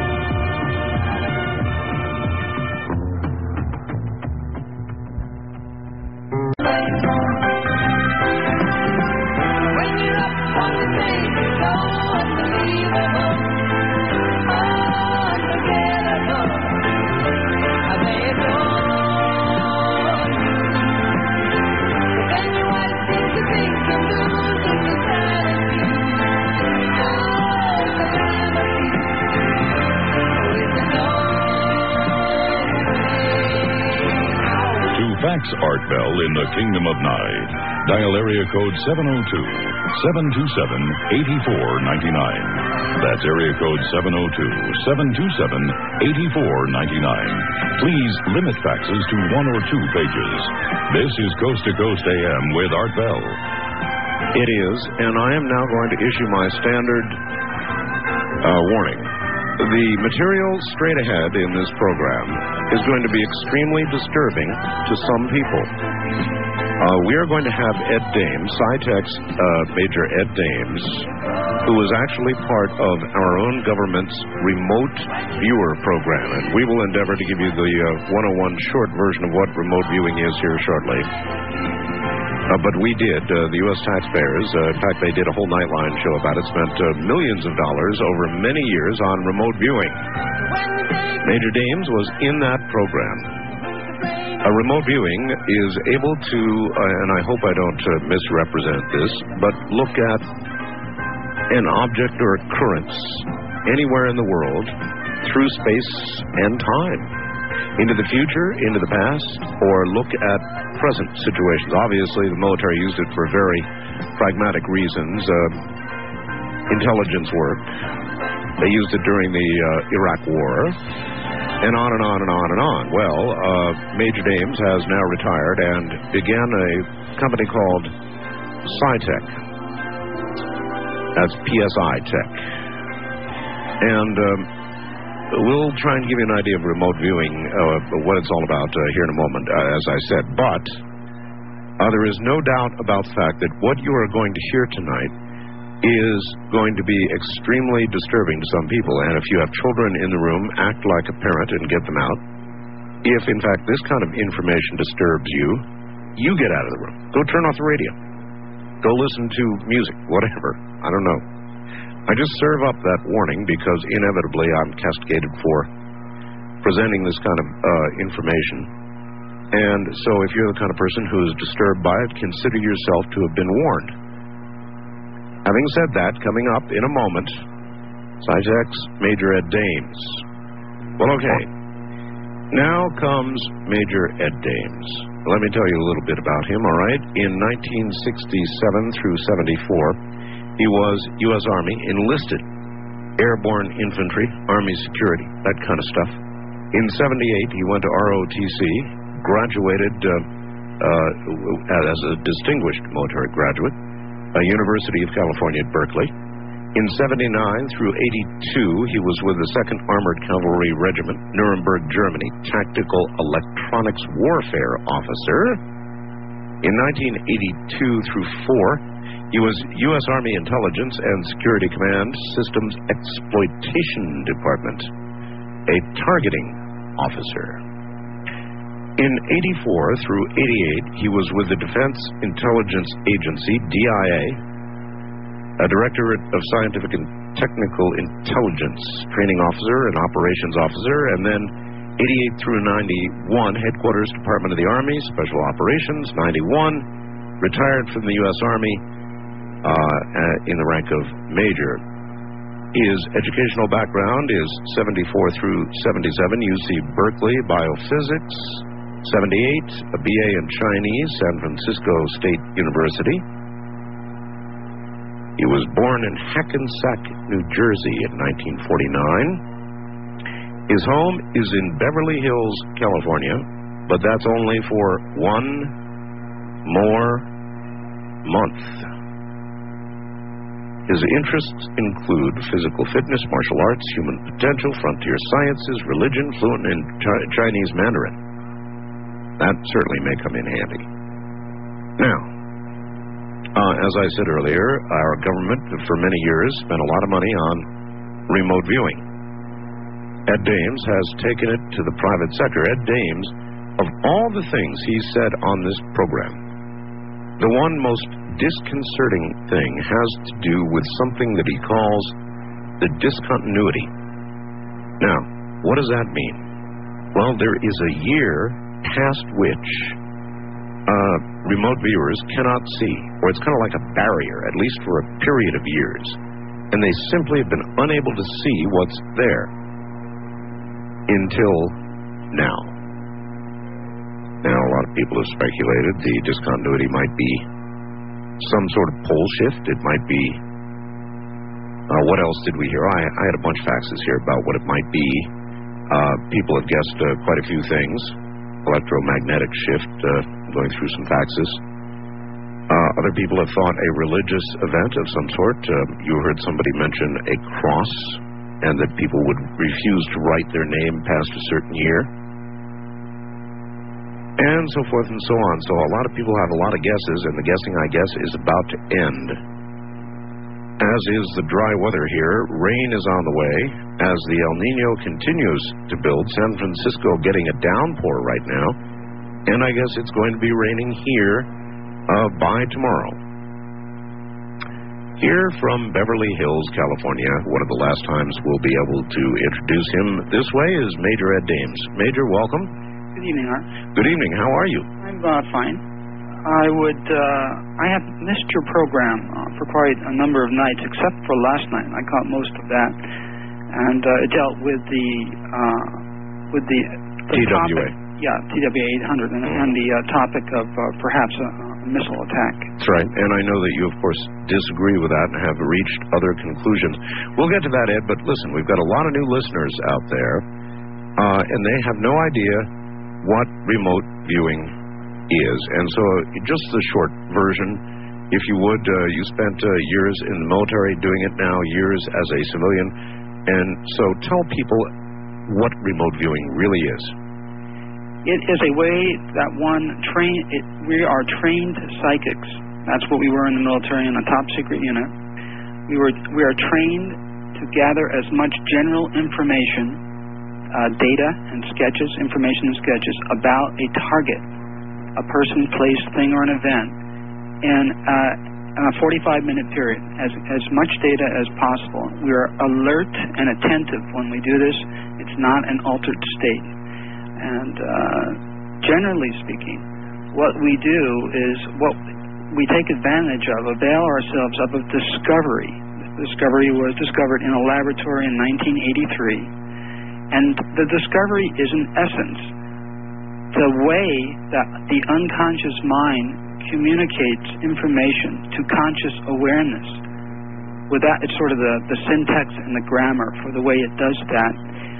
Fax Art Bell in the Kingdom of Nye. Dial area code seven oh two, seven two seven, eight four nine nine. That's area code seven oh two, seven two seven, eight four nine nine. Please limit faxes to one or two pages. This is Coast to Coast A M with Art Bell. It is, and I am now going to issue my standard uh, warning. The material straight ahead in this program is going to be extremely disturbing to some people. Uh, we are going to have Ed Dames, SciTech's uh, Major Ed Dames, who is actually part of our own government's remote viewer program. And we will endeavor to give you the uh, one oh one short version of what remote viewing is here shortly. Uh, but we did, uh, the U S taxpayers, uh, in fact, they did a whole Nightline show about it, spent uh, millions of dollars over many years on remote viewing. Major Dames was in that program. A remote viewing is able to, uh, and I hope I don't uh, misrepresent this, but look at an object or occurrence anywhere in the world through space and time, into the future, into the past, or look at present situations. Obviously, the military used it for very pragmatic reasons, uh, intelligence work. They used it during the uh, Iraq War, and on and on and on and on. Well, uh, Major Dames has now retired and began a company called SciTech. That's P S I Tech. And um, we'll try and give you an idea of remote viewing, uh, what it's all about uh, here in a moment, uh, as I said. But uh, there is no doubt about the fact that what you are going to hear tonight is going to be extremely disturbing to some people. And if you have children in the room, act like a parent and get them out. If, in fact, this kind of information disturbs you, you get out of the room. Go turn off the radio. Go listen to music, whatever. I don't know. I just serve up that warning because inevitably I'm castigated for presenting this kind of uh, information. And so if you're the kind of person who is disturbed by it, consider yourself to have been warned. Having said that, coming up in a moment, SciTech's Major Ed Dames. Well, okay. Now comes Major Ed Dames. Let me tell you a little bit about him, all right? In nineteen sixty-seven through seventy-four, he was U S Army enlisted, airborne infantry, Army security, that kind of stuff. In seventy-eight, he went to R O T C, graduated uh, uh, as a distinguished military graduate, uh, University of California at Berkeley. In seventy-nine through eighty-two, he was with the second Armored Cavalry Regiment, Nuremberg, Germany, Tactical Electronics Warfare Officer. In nineteen eighty-two through four, he was U S Army Intelligence and Security Command Systems Exploitation Department, a targeting officer. In eighty-four through eighty-eight, he was with the Defense Intelligence Agency, D I A, a Directorate of Scientific and Technical Intelligence, Training Officer and Operations Officer, and then eighty-eight through ninety-one, Headquarters, Department of the Army, Special Operations, ninety-one, retired from the U S Army uh, in the rank of Major. His educational background is seventy-four through seventy-seven, U C Berkeley, Biophysics, seventy-eight, a B A in Chinese, San Francisco State University. He was born in Hackensack, New Jersey in nineteen forty-nine. His home is in Beverly Hills, California, but that's only for one more month. His interests include physical fitness, martial arts, human potential, frontier sciences, religion, fluent in Ch- Chinese Mandarin. That certainly may come in handy. Now, Uh, as I said earlier, our government for many years spent a lot of money on remote viewing. Ed Dames has taken it to the private sector. Ed Dames, of all the things he said on this program, the one most disconcerting thing has to do with something that he calls the discontinuity. Now, what does that mean? Well, there is a year past which Uh, remote viewers cannot see, or it's kind of like a barrier, at least for a period of years, and they simply have been unable to see what's there until now. Now, a lot of people have speculated the discontinuity might be some sort of pole shift. It might be, uh, what else did we hear? I, I had a bunch of faxes here about what it might be. Uh, people have guessed uh, quite a few things. Electromagnetic shift, uh, going through some faxes. Uh, other people have thought a religious event of some sort. Uh, you heard somebody mention a cross, and that people would refuse to write their name past a certain year, and so forth and so on. So a lot of people have a lot of guesses, and the guessing, I guess, is about to end. As is the dry weather here. Rain is on the way as the El Nino continues to build. San Francisco getting a downpour right now, and I guess it's going to be raining here uh, by tomorrow. Here from Beverly Hills, California, one of the last times we'll be able to introduce him this way is Major Ed Dames. Major, welcome. Good evening, Art. Good evening. How are you? I'm uh, fine. I would, uh, I have missed your program uh, for quite a number of nights, except for last night. I caught most of that, and uh, it dealt with the, uh, with the, the T W A. Topic, yeah, T W A eight hundred, and, and the uh, topic of uh, perhaps a, a missile attack. That's right, and I know that you, of course, disagree with that and have reached other conclusions. We'll get to that, Ed, but listen, we've got a lot of new listeners out there, uh, and they have no idea what remote viewing is. And so just the short version, if you would, uh, you spent uh, years in the military, doing it now years as a civilian, and so tell people what remote viewing really is. It is a way that one train. It, we are trained psychics. That's what we were in the military in a top secret unit. We were we are trained to gather as much general information, uh, data and sketches, information and sketches about a target, a person, place, thing, or an event, in, uh, in a forty-five minute period. As as much data as possible. We are alert and attentive when we do this. It's not an altered state. And uh, generally speaking, what we do is what we take advantage of, avail ourselves of a discovery. The discovery was discovered in a laboratory in nineteen eighty-three. And the discovery is, in essence, the way that the unconscious mind communicates information to conscious awareness. With that, it's sort of the, the syntax and the grammar for the way it does that,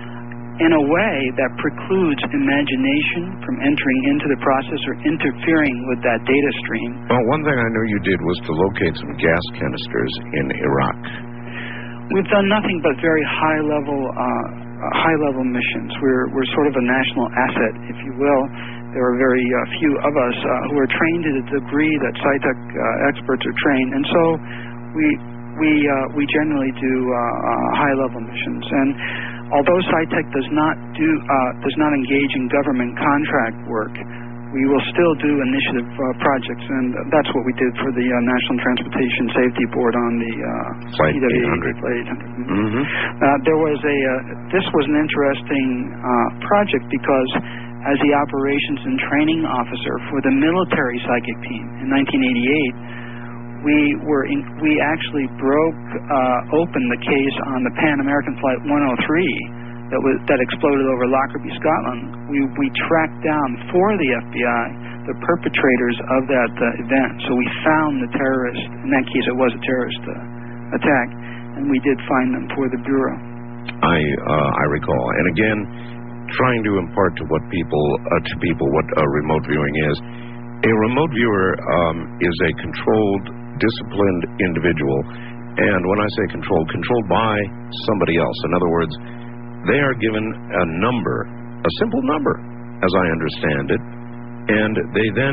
in a way that precludes imagination from entering into the process or interfering with that data stream. Well, one thing I know you did was to locate some gas canisters in Iraq. We've done nothing but very high-level uh, high-level missions. We're we're sort of a national asset, if you will. There are very uh, few of us uh, who are trained to the degree that SciTech uh, experts are trained, and so we we uh, we generally do uh, uh, high-level missions. And although SciTech does not do uh, does not engage in government contract work, we will still do initiative uh, projects, and that's what we did for the uh, National Transportation Safety Board on the uh, Flight P W A, eight hundred. Flight eight hundred. Mm-hmm. Uh, there was a uh, this was an interesting uh, project because as the operations and training officer for the military psychic team in nineteen eighty-eight, we were in, we actually broke uh, open the case on the Pan American Flight one oh three that was that exploded over Lockerbie, Scotland. We we tracked down for the F B I the perpetrators of that uh, event. So we found the terrorist. In that case, it was a terrorist uh, attack, and we did find them for the Bureau. I uh, I recall, and again, trying to impart to what people uh, to people what uh, remote viewing is. A remote viewer um, is a controlled, disciplined individual, and when I say controlled, controlled by somebody else. In other words, they are given a number, a simple number, as I understand it, and they then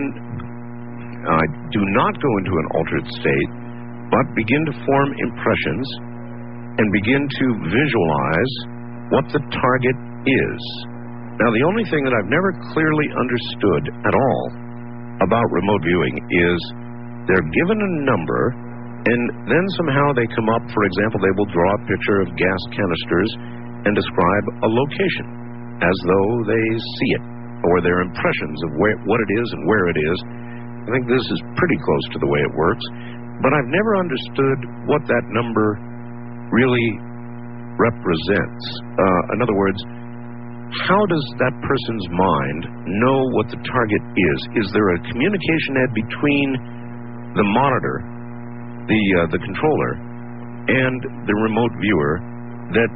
uh, do not go into an altered state, but begin to form impressions and begin to visualize what the target is. Now, the only thing that I've never clearly understood at all about remote viewing is they're given a number, and then somehow they come up, for example, they will draw a picture of gas canisters and describe a location as though they see it, or their impressions of where, what it is and where it is. I think this is pretty close to the way it works, but I've never understood what that number really represents. Uh, in other words, how does that person's mind know what the target is? Is there a communication head between the monitor, the uh, the controller, and the remote viewer that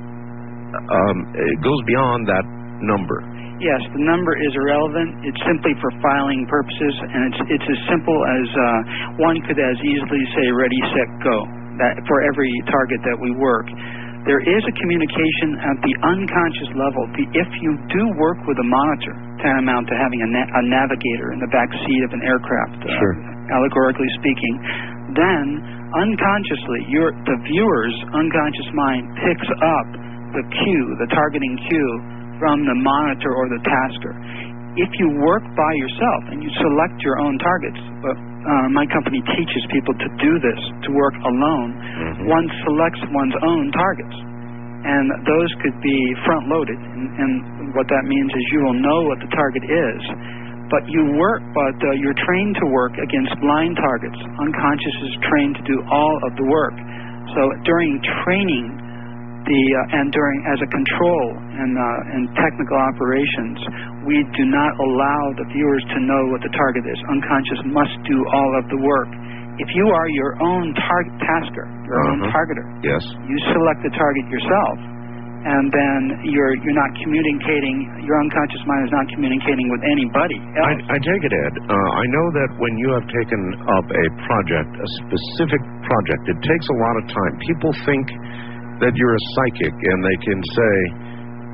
um, it goes beyond that number? Yes, the number is irrelevant. It's simply for filing purposes, and it's it's as simple as uh, one could as easily say ready, set, go, that for every target that we work. There is a communication at the unconscious level. The, if you do work with a monitor, tantamount to having a, na- a navigator in the back seat of an aircraft, uh, sure. allegorically speaking, then unconsciously, your, the viewer's unconscious mind picks up the cue, the targeting cue, from the monitor or the tasker. If you work by yourself and you select your own targets, but uh, my company teaches people to do this, to work alone, mm-hmm. one selects one's own targets. And those could be front-loaded. And, and what that means is you will know what the target is. But you work, but uh, you're trained to work against blind targets. Unconscious is trained to do all of the work. So during training, The, uh, and during as a control and uh, and technical operations, we do not allow the viewers to know what the target is. Unconscious must do all of the work. If you are your own target tasker, your uh-huh. own targeter, yes, you select the target yourself, and then you're you're not communicating. Your unconscious mind is not communicating with anybody else. I, I take it, Ed. Uh, I know that when you have taken up a project, a specific project, it takes a lot of time. People think that you're a psychic, and they can say,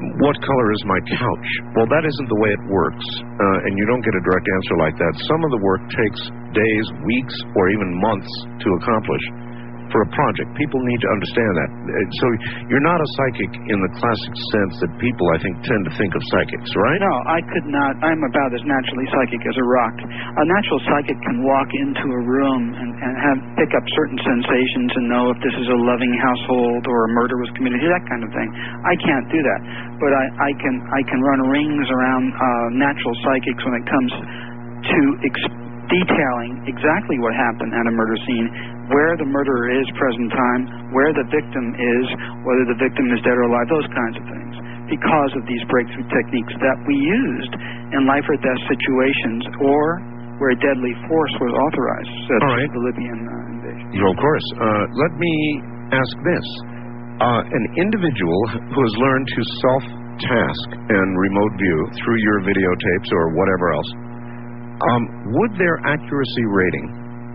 what color is my couch? Well, that isn't the way it works, uh, and you don't get a direct answer like that. Some of the work takes days, weeks, or even months to accomplish for a project. People need to understand that. So you're not a psychic in the classic sense that people, I think, tend to think of psychics, right? No, I could not. I'm about as naturally psychic as a rock. A natural psychic can walk into a room and, and have pick up certain sensations and know if this is a loving household or a murder was committed, that kind of thing. I can't do that. But I, I can I can run rings around uh, natural psychics when it comes to ex- detailing exactly what happened at a murder scene, where the murderer is present time, where the victim is, whether the victim is dead or alive, those kinds of things, because of these breakthrough techniques that we used in life or death situations or where deadly force was authorized, such as the Libyan uh, invasion. Of course. Uh, let me ask this. Uh, an individual who has learned to self-task and remote view through your videotapes or whatever else, Um, would their accuracy rating,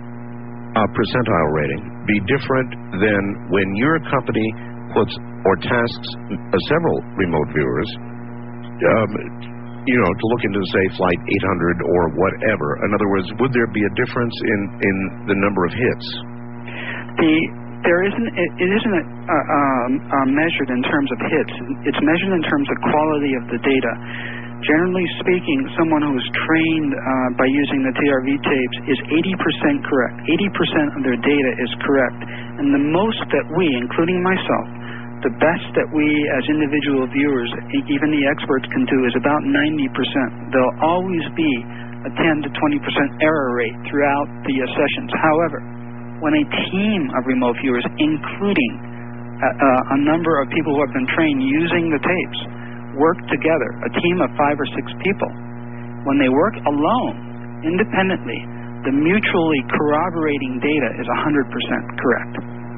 uh, percentile rating, be different than when your company puts or tasks uh, several remote viewers, um, you know, to look into, say, Flight eight hundred or whatever? In other words, would there be a difference in, in the number of hits? The there isn't it, it isn't a, uh, um, uh, measured in terms of hits. It's measured in terms of quality of the data. Generally speaking, someone who is trained uh, by using the T R V tapes is eighty percent correct. eighty percent of their data is correct. And the most that we, including myself, the best that we as individual viewers, even the experts, can do is about ninety percent. There'll always be a ten to twenty percent error rate throughout the uh, sessions. However, when a team of remote viewers, including a, uh, a number of people who have been trained using the tapes, work together, a team of five or six people, when they work alone, independently, the mutually corroborating data is one hundred percent correct.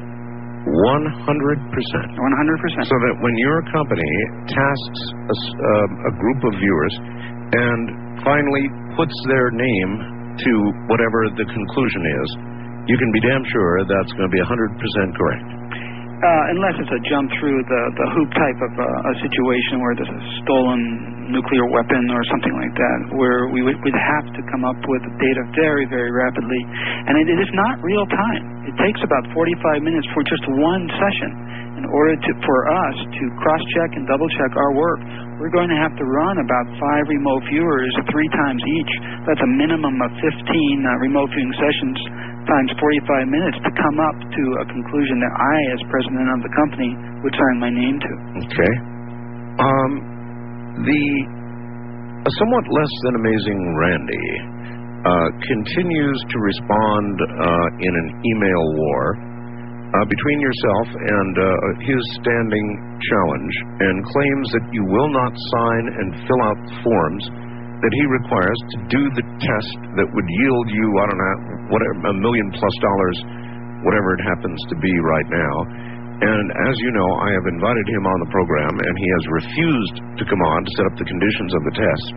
one hundred percent? one hundred percent. So that when your company tasks a, uh, a group of viewers and finally puts their name to whatever the conclusion is, you can be damn sure that's going to be one hundred percent correct. Uh, unless it's a jump through the, the hoop type of uh, a situation where there's a stolen nuclear weapon or something like that, where we would we'd have to come up with data very, very rapidly. And it, it is not real time. It takes about forty-five minutes for just one session. In order to for us to cross-check and double-check our work, we're going to have to run about five remote viewers three times each. That's a minimum of fifteen uh, remote viewing sessions times forty-five minutes to come up to a conclusion that I, as president of the company, would sign my name to. Okay. Um, the a somewhat less than amazing Randy uh, continues to respond uh, in an email war uh, between yourself and uh, his standing challenge, and claims that you will not sign and fill out forms that he requires to do the test that would yield you, I don't know, whatever, a million plus dollars, whatever it happens to be right now. And as you know, I have invited him on the program, and he has refused to come on to set up the conditions of the test.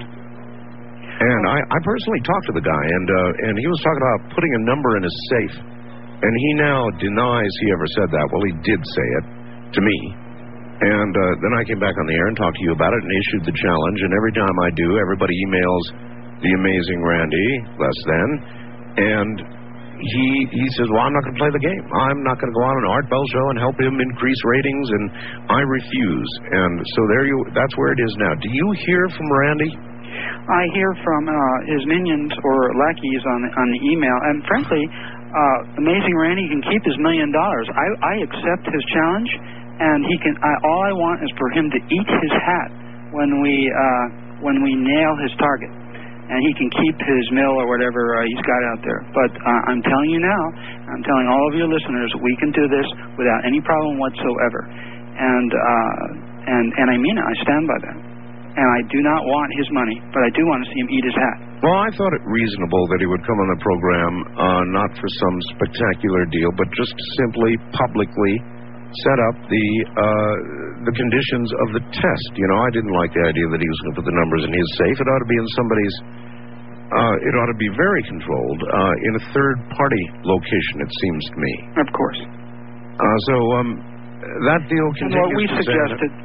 And I, I personally talked to the guy, and uh, and he was talking about putting a number in his safe. And he now denies he ever said that. Well, he did say it to me. And uh, then I came back on the air and talked to you about it and issued the challenge. And every time I do, everybody emails the amazing Randy, less than. And he he says, well, I'm not going to play the game. I'm not going to go on an Art Bell show and help him increase ratings. And I refuse. And so there you. That's where it is now. Do you hear from Randy? I hear from uh, his minions or lackeys on, on the email. And frankly, uh, amazing Randy can keep his million dollars. I, I accept his challenge. And he can. I, all I want is for him to eat his hat when we uh, when we nail his target, and he can keep his mill or whatever uh, he's got out there. But uh, I'm telling you now, I'm telling all of your listeners, we can do this without any problem whatsoever. And uh, and and I mean it. I stand by that. And I do not want his money, but I do want to see him eat his hat. Well, I thought it reasonable that he would come on the program, uh, not for some spectacular deal, but just simply publicly set up the uh, the conditions of the test. You know, I didn't like the idea that he was going to put the numbers in his safe. It ought to be in somebody's, uh, it ought to be very controlled uh, in a third-party location, it seems to me. Of course. Uh, so um, that deal continues. And what we to suggested,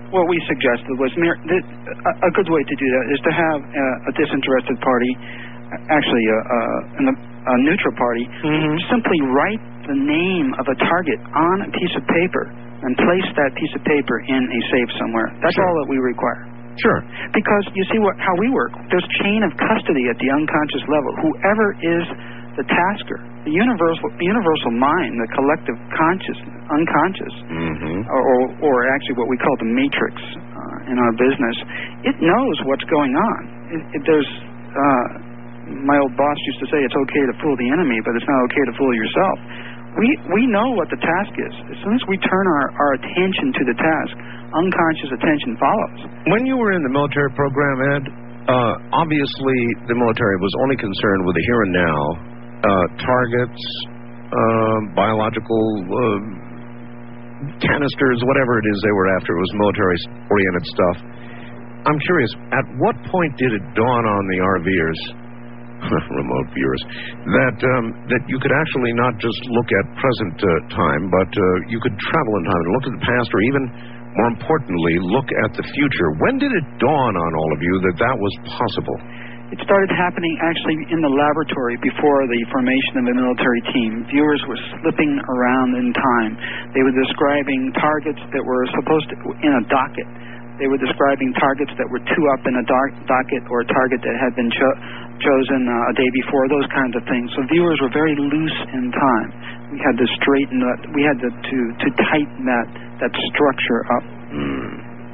what we suggested was mere, th- a, a good way to do that is to have uh, a disinterested party, actually a, a, a, a neutral party, mm-hmm. simply write the name of a target on a piece of paper and place that piece of paper in a safe somewhere. That's sure. all that we require. Sure. Because you see what how we work. There's chain of custody at the unconscious level. Whoever is the tasker, the universal universal mind, the collective conscious, unconscious, mm-hmm. or, or or actually what we call the matrix uh, in our business, it knows what's going on. It, it, there's uh, my old boss used to say it's okay to fool the enemy, but it's not okay to fool yourself. We we know what the task is. As soon as we turn our, our attention to the task, unconscious attention follows. When you were in the military program, Ed, uh, obviously the military was only concerned with the here and now, uh, targets, uh, biological uh, canisters, whatever it is they were after. It was military-oriented stuff. I'm curious, at what point did it dawn on the RVers, remote viewers, that um, that you could actually not just look at present uh, time, but uh, you could travel in time and look at the past, or even more importantly, look at the future? When did it dawn on all of you that that was possible? It started happening actually in the laboratory before the formation of the military team. Viewers were slipping around in time. They were describing targets that were supposed to, in a docket. They were describing targets that were two up in a dark docket, or a target that had been cho- chosen uh, a day before, those kinds of things. So viewers were very loose in time. We had to straighten that, we had to, to, to tighten that, that structure up. Mm.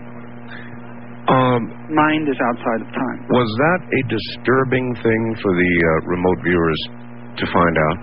Um, Mind is outside of time. Was that a disturbing thing for the uh, remote viewers to find out?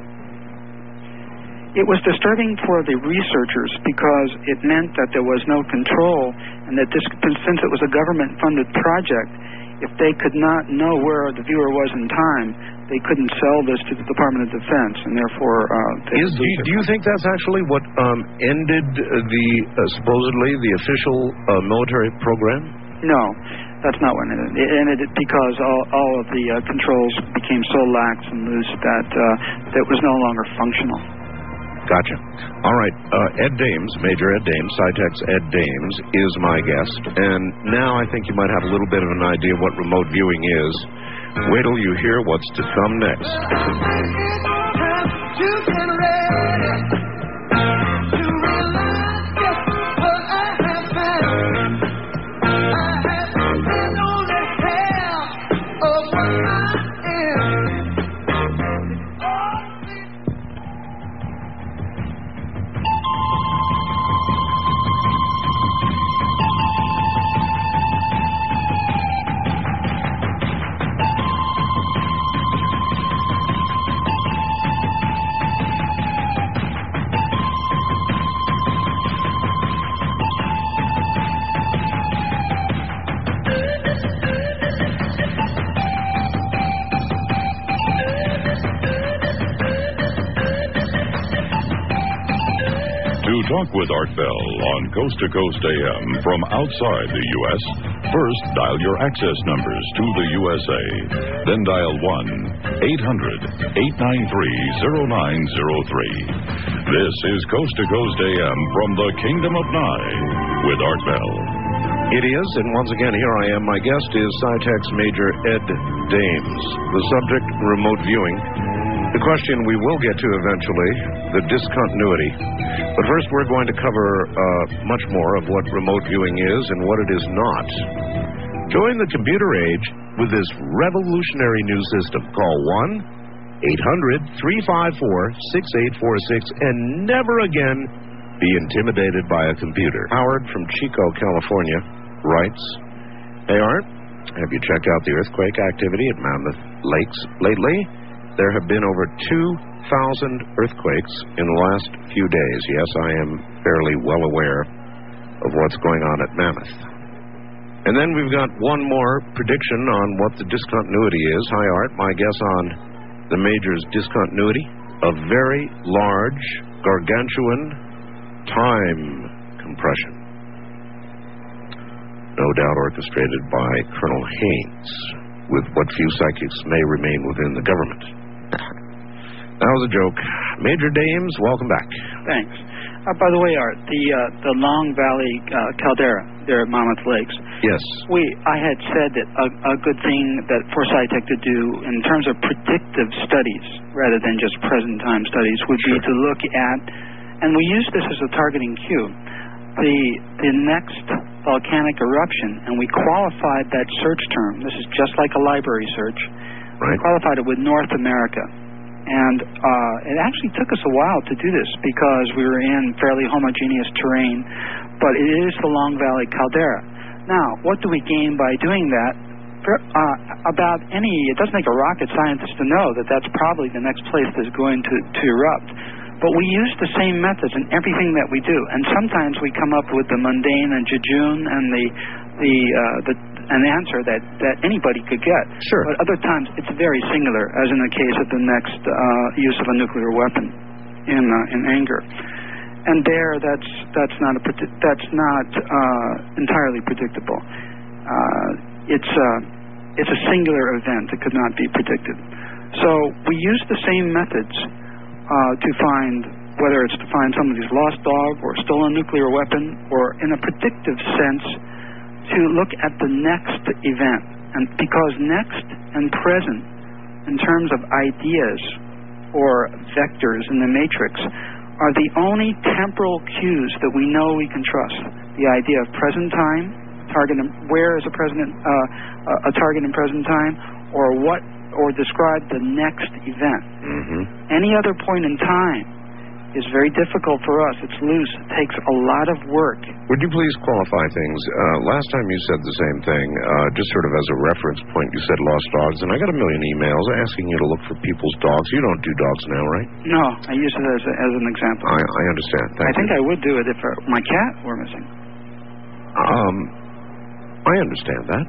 It was disturbing for the researchers because it meant that there was no control, and that this, since it was a government-funded project, if they could not know where the viewer was in time, they couldn't sell this to the Department of Defense, and therefore... Uh, Is, do, you, do you think that's actually what um, ended the, uh, supposedly, the official uh, military program? No, that's not what it ended. It ended because all, all of the uh, controls became so lax and loose that uh, that was no longer functional. Gotcha. All right. Uh, Ed Dames, Major Ed Dames, Scitech's Ed Dames, is my guest. And now I think you might have a little bit of an idea what remote viewing is. Wait till you hear what's to come next. Talk with Art Bell on Coast to Coast A M from outside the U S. First, dial your access numbers to the U S A. Then dial one eight hundred eight nine three oh nine oh three. This is Coast to Coast A M from the Kingdom of Nye with Art Bell. It is, and once again, here I am. My guest is Scitech's Major Ed Dames. The subject, remote viewing. The question we will get to eventually, the discontinuity. But first, we're going to cover uh, much more of what remote viewing is and what it is not. Join the computer age with this revolutionary new system. Call one eight hundred three five four six eight four six and never again be intimidated by a computer. Howard from Chico, California, writes, Hey, Art, have you checked out the earthquake activity at Mammoth Lakes lately? There have been over two thousand earthquakes in the last few days. Yes, I am fairly well aware of what's going on at Mammoth. And then we've got one more prediction on what the discontinuity is. Hi, Art. My guess on the Major's discontinuity, a very large, gargantuan time compression. No doubt orchestrated by Colonel Haynes, with what few psychics may remain within the government. That was a joke. Major Dames, welcome back. Thanks. Uh, by the way, Art, the uh, the Long Valley uh, caldera there at Monmouth Lakes. Yes. We I had said that a, a good thing that for SciTech to do in terms of predictive studies rather than just present time studies would Sure. be to look at, and we use this as a targeting cue, the the next volcanic eruption, and we qualified that search term. This is just like a library search. Right. We qualified it with North America. And uh, it actually took us a while to do this because we were in fairly homogeneous terrain, but it is the Long Valley caldera. Now, what do we gain by doing that? For, uh, about any, it doesn't take a rocket scientist to know that that's probably the next place that's going to, to erupt. But we use the same methods in everything that we do, and sometimes we come up with the mundane and jejune and the the uh, the an answer that, that anybody could get. Sure. But other times it's very singular, as in the case of the next uh, use of a nuclear weapon in uh, in anger. And there, that's that's not a predi- that's not uh, entirely predictable. Uh, it's uh, it's a singular event that could not be predicted. So we use the same methods uh, to find whether it's to find somebody's lost dog or stolen nuclear weapon, or in a predictive sense, to look at the next event. And because next and present, in terms of ideas or vectors in the matrix, are the only temporal cues that we know we can trust. The idea of present time, target, in, where is a president, uh, a target in present time, or what, or describe the next event. Mm-hmm. Any other point in time is very difficult for us. It's loose. It takes a lot of work. Would you please qualify things? Uh, last time you said the same thing, uh, just sort of as a reference point, you said lost dogs, and I got a million emails asking you to look for people's dogs. You don't do dogs now, right? No, I use it as, a, as an example. I, I understand. Thank I think you. I would do it if uh, my cat were missing. Um, I understand that.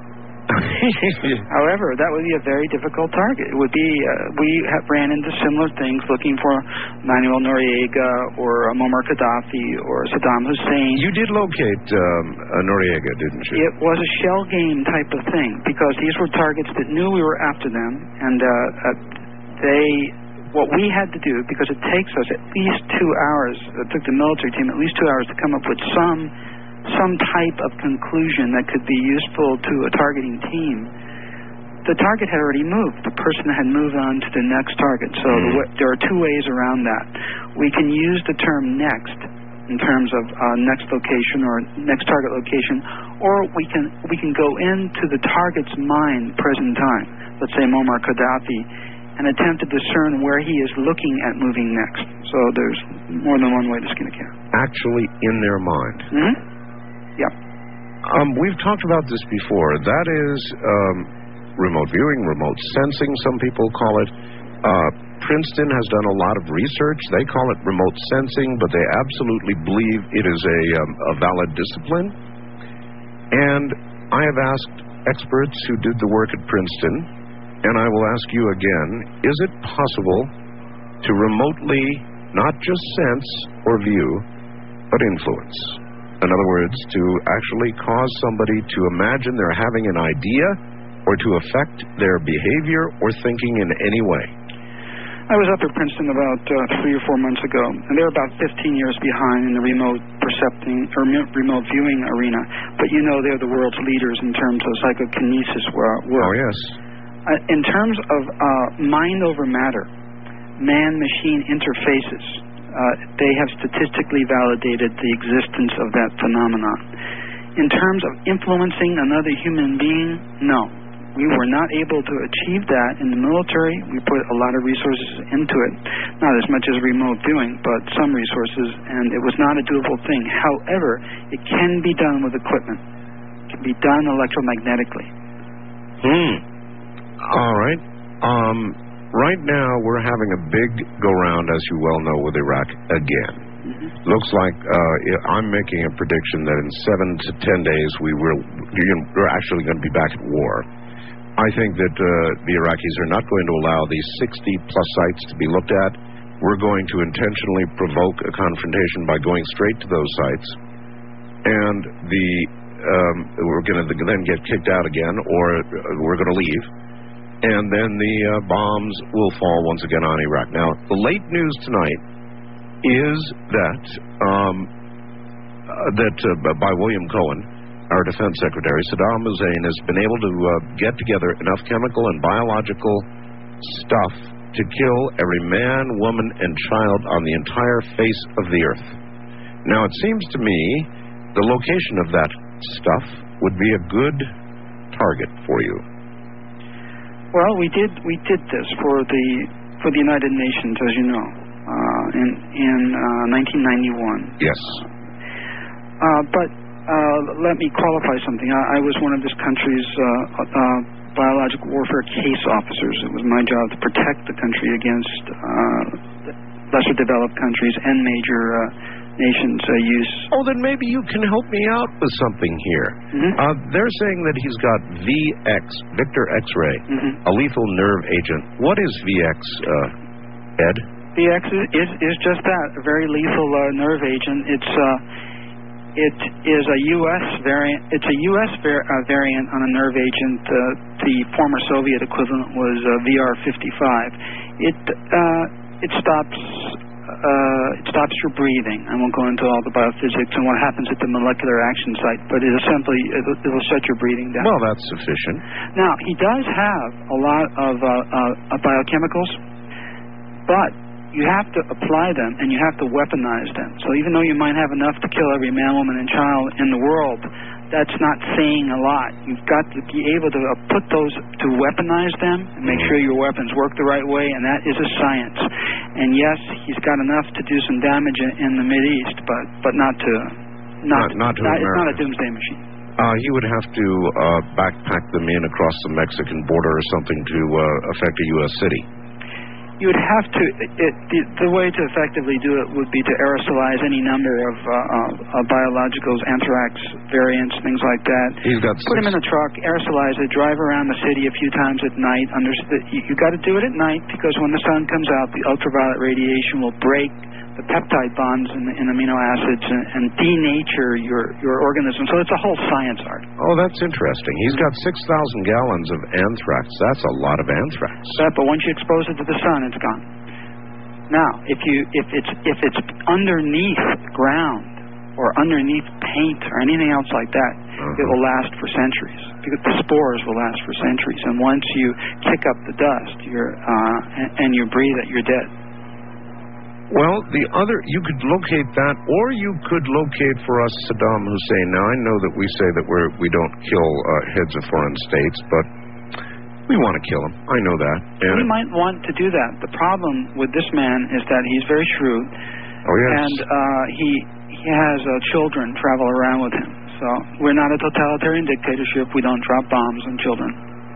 However, that would be a very difficult target. It would be, uh, we have ran into similar things looking for Manuel Noriega or uh, Muammar Gaddafi or Saddam Hussein. You did locate um, uh, Noriega, didn't you? It was a shell game type of thing because these were targets that knew we were after them, and uh, uh, they, what we had to do, because it takes us at least two hours, it took the military team at least two hours to come up with some some type of conclusion that could be useful to a targeting team. The target had already moved. The person had moved on to the next target. So mm. the, there are two ways around that. We can use the term next in terms of uh, next location or next target location, or we can we can go into the target's mind present time, let's say Muammar Gaddafi, and attempt to discern where he is looking at moving next. So there's more than one way to skin a cat. Actually in their mind. Mm-hmm. Yeah. Um, we've talked about this before. That is um, remote viewing, remote sensing, some people call it. Uh, Princeton has done a lot of research. They call it remote sensing, but they absolutely believe it is a, um, a valid discipline. And I have asked experts who did the work at Princeton, and I will ask you again, is it possible to remotely not just sense or view, but influence? In other words, to actually cause somebody to imagine they're having an idea or to affect their behavior or thinking in any way. I was up at Princeton about uh, three or four months ago, and they're about fifteen years behind in the remote percepting or remote viewing arena. But you know they're the world's leaders in terms of psychokinesis work. Oh, yes. Uh, in terms of uh, mind over matter, man-machine interfaces, Uh, they have statistically validated the existence of that phenomenon. In terms of influencing another human being, no. We were not able to achieve that in the military. We put a lot of resources into it. Not as much as remote viewing, but some resources, and it was not a doable thing. However, it can be done with equipment. It can be done electromagnetically. Hmm. All right. Um... Right now, we're having a big go-round, as you well know, with Iraq again. Mm-hmm. Looks like uh, I'm making a prediction that in seven to ten days, we will, we're actually going to be back at war. I think that uh, the Iraqis are not going to allow these sixty-plus sites to be looked at. We're going to intentionally provoke a confrontation by going straight to those sites. And the um, we're going to then get kicked out again, or we're going to leave. And then the uh, bombs will fall once again on Iraq. Now, the late news tonight is that um, uh, that uh, by William Cohen, our defense secretary, Saddam Hussein has been able to uh, get together enough chemical and biological stuff to kill every man, woman, and child on the entire face of the earth. Now, it seems to me the location of that stuff would be a good target for you. Well, we did we did this for the for the United Nations, as you know, uh, in in uh, nineteen ninety-one. Yes. Uh, but uh, let me qualify something. I, I was one of this country's uh, uh, biological warfare case officers. It was my job to protect the country against uh, lesser developed countries and major uh, nations' uh, use. Oh, then maybe you can help me out with something here. Mm-hmm. Uh, they're saying that he's got V X, Victor X-ray, mm-hmm. a lethal nerve agent. What is V X, uh, Ed? V X is, is is just that, a very lethal uh, nerve agent. It's uh, it is a U S variant. It's a U S var- uh, variant on a nerve agent. Uh, the former Soviet equivalent was uh, V R fifty-five. It uh, it stops. Uh, it stops your breathing. I won't go into all the biophysics and what happens at the molecular action site, but it essentially it'll, it'll shut your breathing down. Well, that's sufficient. Now, he does have a lot of, uh, uh, of biochemicals, but you have to apply them and you have to weaponize them. So even though you might have enough to kill every man, woman, and child in the world, that's not saying a lot. You've got to be able to uh, put those, to weaponize them and make sure your weapons work the right way, and that is a science. And yes, he's got enough to do some damage in, in the Mideast, but but not to not not, not to not, America. It's not a doomsday machine. Uh, he would have to uh, backpack them in across the Mexican border or something to uh, affect a U S city. You would have to, it, the, the way to effectively do it would be to aerosolize any number of, uh, uh, of biologicals, anthrax variants, things like that. He's got Put them in a truck, aerosolize it, drive around the city a few times at night. Under, you you got to do it at night because when the sun comes out, the ultraviolet radiation will break the peptide bonds in, in amino acids and, and denature your, your organism. So it's a whole science art. Oh, that's interesting. He's got six thousand gallons of anthrax. That's a lot of anthrax. That, but once you expose it to the sun, it's gone. Now, if you if it's if it's underneath ground or underneath paint or anything else like that, uh-huh. it will last for centuries. Because the spores will last for centuries. And once you kick up the dust, you're uh, and, and you breathe it, you're dead. Well, the other, you could locate that, or you could locate for us Saddam Hussein. Now, I know that we say that we're, we don't kill uh, heads of foreign states, but we want to kill him. I know that. And we might want to do that. The problem with this man is that he's very shrewd. Oh, yes. And uh, he, he has uh, children travel around with him. So we're not a totalitarian dictatorship. We don't drop bombs on children.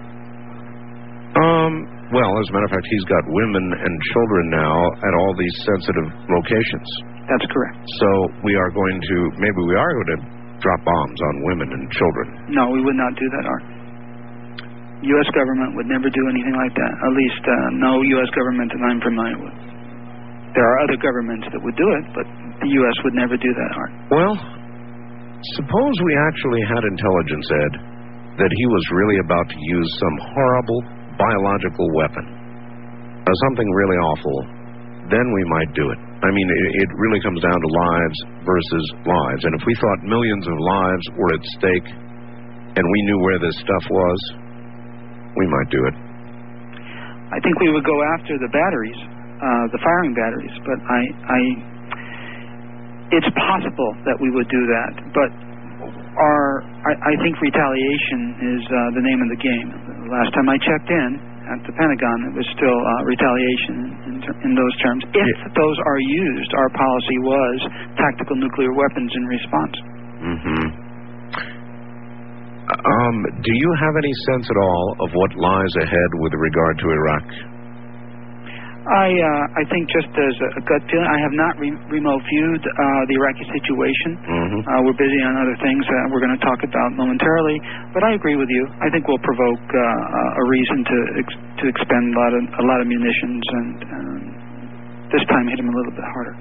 Um... Well, as a matter of fact, he's got women and children now at all these sensitive locations. That's correct. So we are going to, maybe we are going to drop bombs on women and children. No, we would not do that, Art. U S government would never do anything like that. At least uh, no U S government that I'm familiar with. There are other governments that would do it, but the U S would never do that, Art. Well, suppose we actually had intelligence, Ed, that he was really about to use some horrible biological weapon, uh, something really awful, then we might do it. I mean, it, it really comes down to lives versus lives. And if we thought millions of lives were at stake and we knew where this stuff was, we might do it. I think we would go after the batteries, uh, the firing batteries, but I, I, it's possible that we would do that. But our, I, I think retaliation is uh, the name of the game. Last time I checked in at the Pentagon, it was still uh, retaliation in, ter- in those terms. If yeah. those are used, our policy was tactical nuclear weapons in response. Mm-hmm. Um, do you have any sense at all of what lies ahead with regard to Iraq? I uh, I think just as a gut feeling, I have not re- remote viewed uh, the Iraqi situation. Mm-hmm. Uh, we're busy on other things that we're going to talk about momentarily. But I agree with you. I think we'll provoke uh, a reason to ex- to expend a lot of a lot of munitions, and um, this time hit them a little bit harder.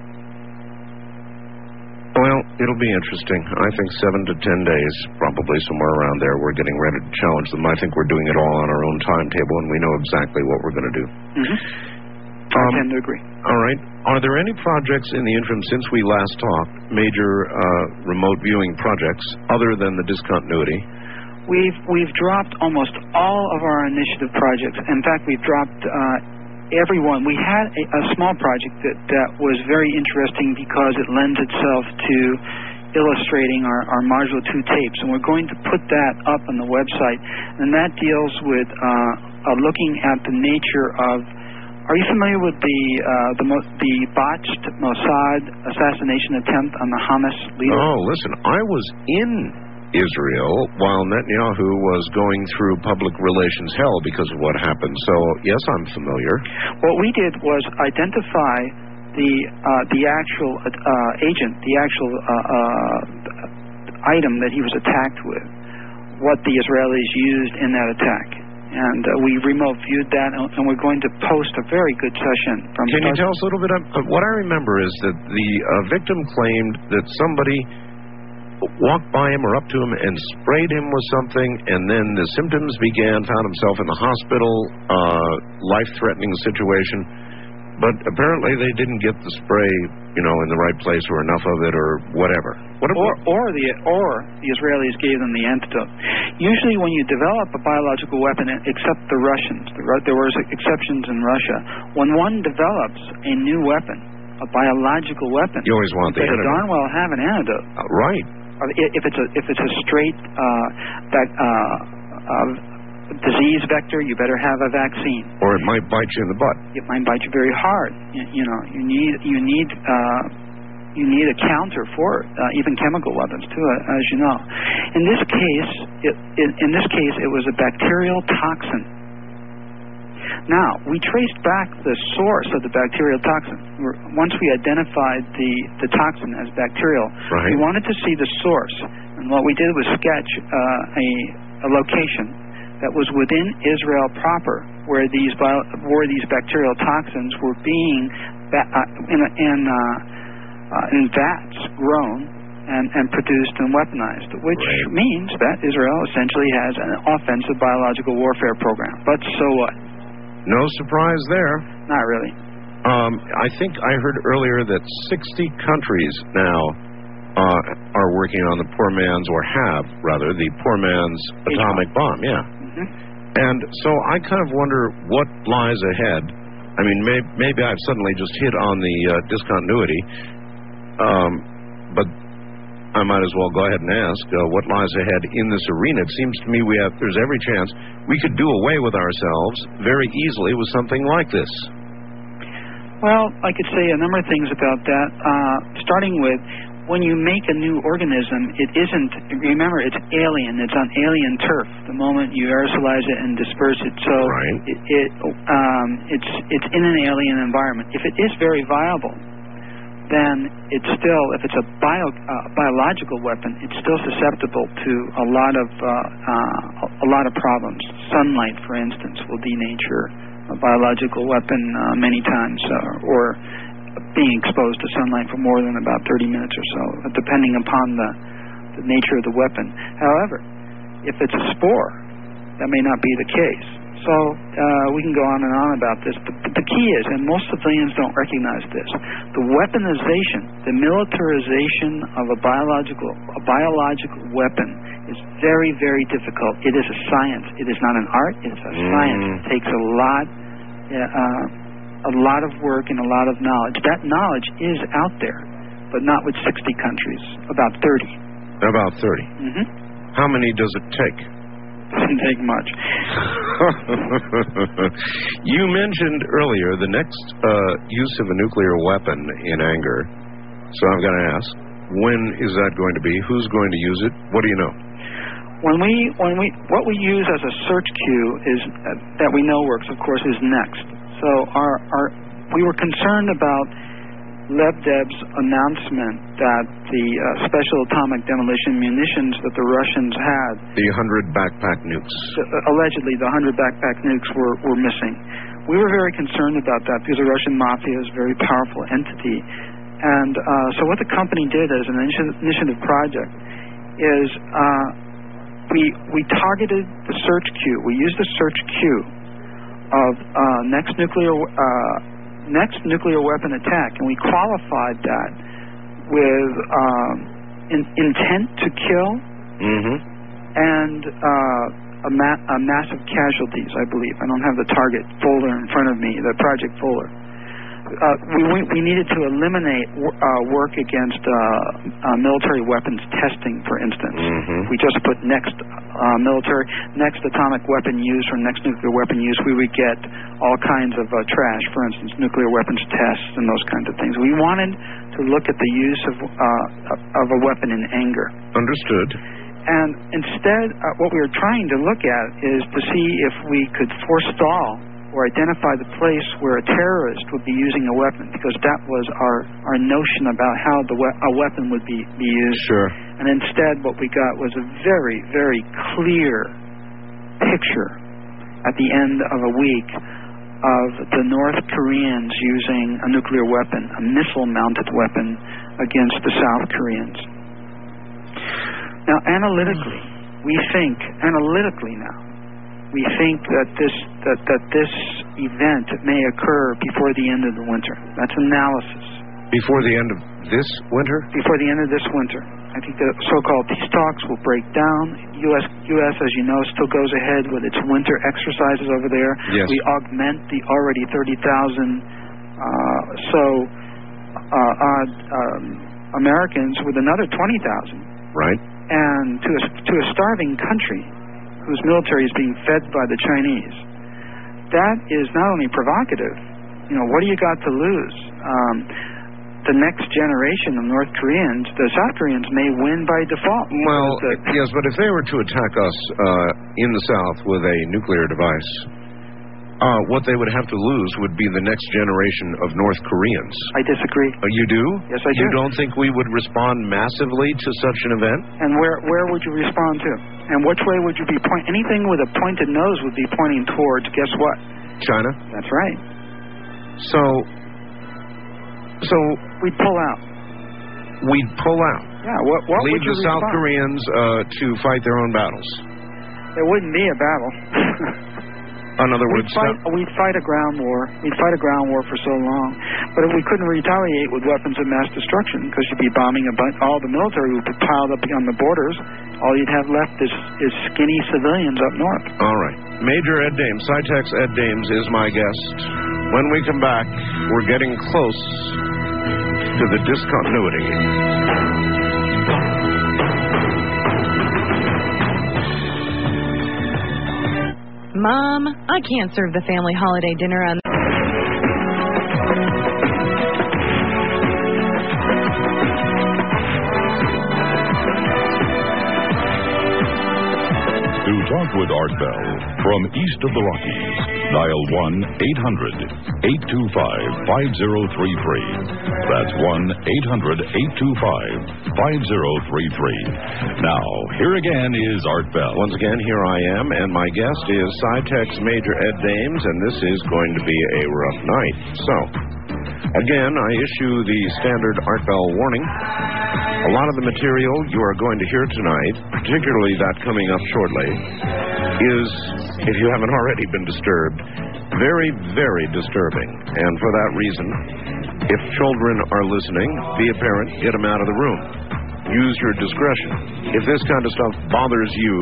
Well, it'll be interesting. I think seven to ten days, probably somewhere around there. We're getting ready to challenge them. I think we're doing it all on our own timetable, and we know exactly what we're going to do. Mm-hmm. Um, tend to agree. All right. Are there any projects in the interim since we last talked, major uh, remote viewing projects, other than the discontinuity? We've we've dropped almost all of our initiative projects. In fact, we've dropped uh, every one. We had a, a small project that, that was very interesting because it lends itself to illustrating our, our Module two tapes, and we're going to put that up on the website. And that deals with uh, uh, looking at the nature of. Are you familiar with the uh, the, mo- the botched Mossad assassination attempt on the Hamas leader? Oh, listen, I was in Israel while Netanyahu was going through public relations hell because of what happened. So, yes, I'm familiar. What we did was identify the uh, the actual uh, agent, the actual uh, uh, item that he was attacked with, what the Israelis used in that attack. And uh, we remote viewed that, and we're going to post a very good session. From Can you tell us a little bit of uh, what I remember is that the uh, victim claimed that somebody walked by him or up to him and sprayed him with something, and then the symptoms began, found himself in the hospital, uh, life-threatening situation. But apparently they didn't get the spray, you know, in the right place or enough of it or whatever. What or, or the or the Israelis gave them the antidote. Usually, when you develop a biological weapon, except the Russians, there were exceptions in Russia. When one develops a new weapon, a biological weapon, you always want the they antidote. darn well have an antidote. Uh, right. If it's a if it's a straight uh, back, uh, uh, disease vector, you better have a vaccine. Or it might bite you in the butt. It might bite you very hard. You, you know, you need you need uh, you need a counter for it, uh, even chemical weapons too, uh, as you know. In this case, it, in, in this case, it was a bacterial toxin. Now, we traced back the source of the bacterial toxin. We're, once we identified the, the toxin as bacterial, right. we wanted to see the source. And what we did was sketch uh, a, a location that was within Israel proper, where these bio, where these bacterial toxins were being ba- uh, in in, uh, uh, in vats grown and, and produced and weaponized, which right. means that Israel essentially has an offensive biological warfare program. But so what? No surprise there. Not really. Um, I think I heard earlier that sixty countries now uh, are working on the poor man's, or have, rather, the poor man's atomic bomb. Yeah. And so I kind of wonder what lies ahead. I mean, may, maybe I've suddenly just hit on the uh, discontinuity, um, but I might as well go ahead and ask uh, what lies ahead in this arena. It seems to me we have there's every chance we could do away with ourselves very easily with something like this. Well, I could say a number of things about that, uh, starting with when you make a new organism, it isn't, remember, it's alien. It's on alien turf the moment you aerosolize it and disperse it. So right. it, it, um, it's, it's in an alien environment. If it is very viable, then it's still, if it's a bio, uh, biological weapon, it's still susceptible to a lot of, uh, uh, a lot of problems. Sunlight, for instance, will denature a biological weapon uh, many times, uh, or being exposed to sunlight for more than about thirty minutes or so, depending upon the, the nature of the weapon. However, if it's a spore, that may not be the case. So uh, we can go on and on about this. But the key is, and most civilians don't recognize this, the weaponization, the militarization of a biological, a biological weapon is very, very difficult. It is a science. It is not an art. It's a mm. science. It takes a lot. Uh, a lot of work and a lot of knowledge. That knowledge is out there, but not with sixty countries, about thirty. About thirty. Mm-hmm. How many does it take? Doesn't take much. You mentioned earlier the next uh, use of a nuclear weapon in anger, so I've got to ask, when is that going to be? Who's going to use it? What do you know? When we, when we, what we use as a search queue is uh, that we know works, of course, is NEXT. So our, our, we were concerned about Lebedev's announcement that the uh, special atomic demolition munitions that the Russians had, the hundred backpack nukes, uh, allegedly the hundred backpack nukes were, were missing. We were very concerned about that because the Russian mafia is a very powerful entity. And uh, so what the company did as an initiative project is uh, we, we targeted the search queue. We used the search queue of uh, next nuclear uh, next nuclear weapon attack, and we qualified that with um, in, intent to kill Mm-hmm. and uh, a, ma- a massive casualties, I believe. I don't have the target folder in front of me, the project folder. Uh, we, we needed to eliminate w- uh, work against uh, uh, military weapons testing, for instance. Mm-hmm. We just put next uh, military, next atomic weapon use or next nuclear weapon use, we would get all kinds of uh, trash, for instance, nuclear weapons tests and those kinds of things. We wanted to look at the use of, uh, of a weapon in anger. Understood. And instead, uh, what we were trying to look at is to see if we could forestall or identify the place where a terrorist would be using a weapon, because that was our, our notion about how the we- a weapon would be, be used. Sure. And instead, what we got was a very, very clear picture at the end of a week of the North Koreans using a nuclear weapon, a missile-mounted weapon, against the South Koreans. Now, analytically, we think, analytically now, we think that this that, that this event may occur before the end of the winter. That's analysis. Before the end of this winter? Before the end of this winter. I think the so-called peace talks will break down. U S, U S, as you know, still goes ahead with its winter exercises over there. Yes. We augment the already thirty thousand uh, so uh, odd um, Americans with another twenty thousand. Right. And to a, to a starving country whose military is being fed by the Chinese. That is not only provocative, you know, what do you got to lose? Um, the next generation of North Koreans, the South Koreans may win by default. Well, the, yes, but if they were to attack us uh, in the South with a nuclear device, uh, what they would have to lose would be the next generation of North Koreans. I disagree. Uh, you do? Yes, I do. You don't think we would respond massively to such an event? And where where would you respond to? And which way would you be pointing? Anything with a pointed nose would be pointing towards, guess what? China? That's right. So, so we'd pull out. We'd pull out. Yeah, what, what Leave would you the South respond? Koreans uh, to fight their own battles. There wouldn't be a battle. In other words, we'd fight, we'd fight a ground war. We'd fight a ground war for so long. But if we couldn't retaliate with weapons of mass destruction, because you'd be bombing a bunch, all the military would be piled up on the borders, all you'd have left is, is skinny civilians up north. All right. Major Ed Dames, Cytex Ed Dames is my guest. When we come back, we're getting close to the discontinuity. Mom, I can't serve the family holiday dinner on... To talk with Art Bell from east of the Rockies, dial one eight hundred eight two five five zero three three. That's one eight hundred eight two five five zero three three. Now, here again is Art Bell. Once again, here I am, and my guest is Cytex Major Ed Dames, and this is going to be a rough night. So, again, I issue the standard Art Bell warning. A lot of the material you are going to hear tonight, particularly that coming up shortly, is, if you haven't already been disturbed, very, very disturbing. And for that reason, if children are listening, be a parent, get them out of the room. Use your discretion. If this kind of stuff bothers you,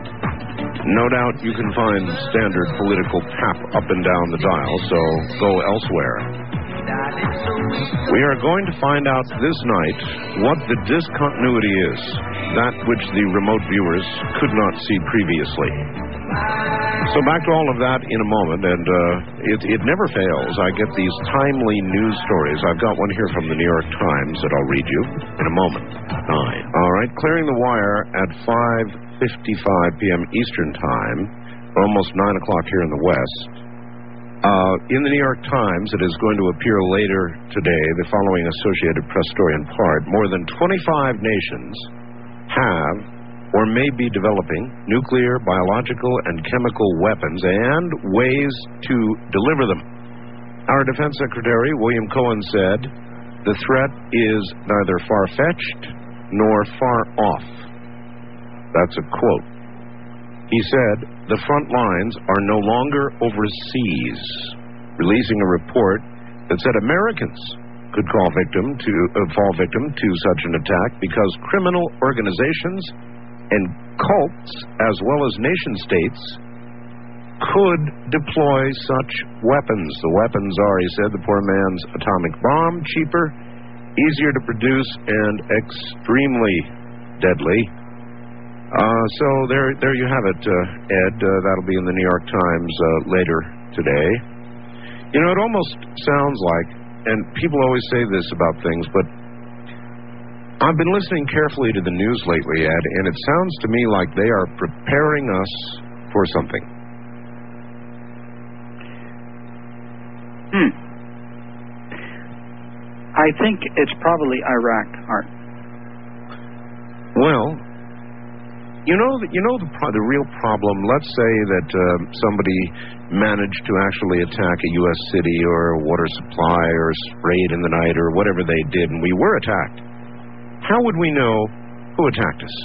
no doubt you can find standard political pap up and down the dial, so go elsewhere. We are going to find out this night what the discontinuity is, that which the remote viewers could not see previously. So back to all of that in a moment, and uh, it, it never fails. I get these timely news stories. I've got one here from the New York Times that I'll read you in a moment. Nine. All right, clearing the wire at five fifty-five p.m. Eastern Time, almost nine o'clock here in the West. Uh, in the New York Times, it is going to appear later today, the following Associated Press story in part. More than twenty-five nations have or may be developing nuclear, biological, and chemical weapons and ways to deliver them. Our Defense Secretary, William Cohen, said, the threat is neither far-fetched nor far off. That's a quote. He said, the front lines are no longer overseas, releasing a report that said Americans could call victim to uh, fall victim to such an attack because criminal organizations and cults, as well as nation states, could deploy such weapons. The weapons are, he said, the poor man's atomic bomb, cheaper, easier to produce, and extremely deadly. Uh, so there, there you have it, uh, Ed. Uh, that'll be in the New York Times uh, later today. You know, it almost sounds like, and people always say this about things, but I've been listening carefully to the news lately, Ed, and it sounds to me like they are preparing us for something. Hmm. I think it's probably Iraq, Art. Well, you know, you know the pro- the real problem. Let's say that uh, somebody managed to actually attack a U S city or a water supply or raid in the night or whatever they did, and we were attacked. How would we know who attacked us?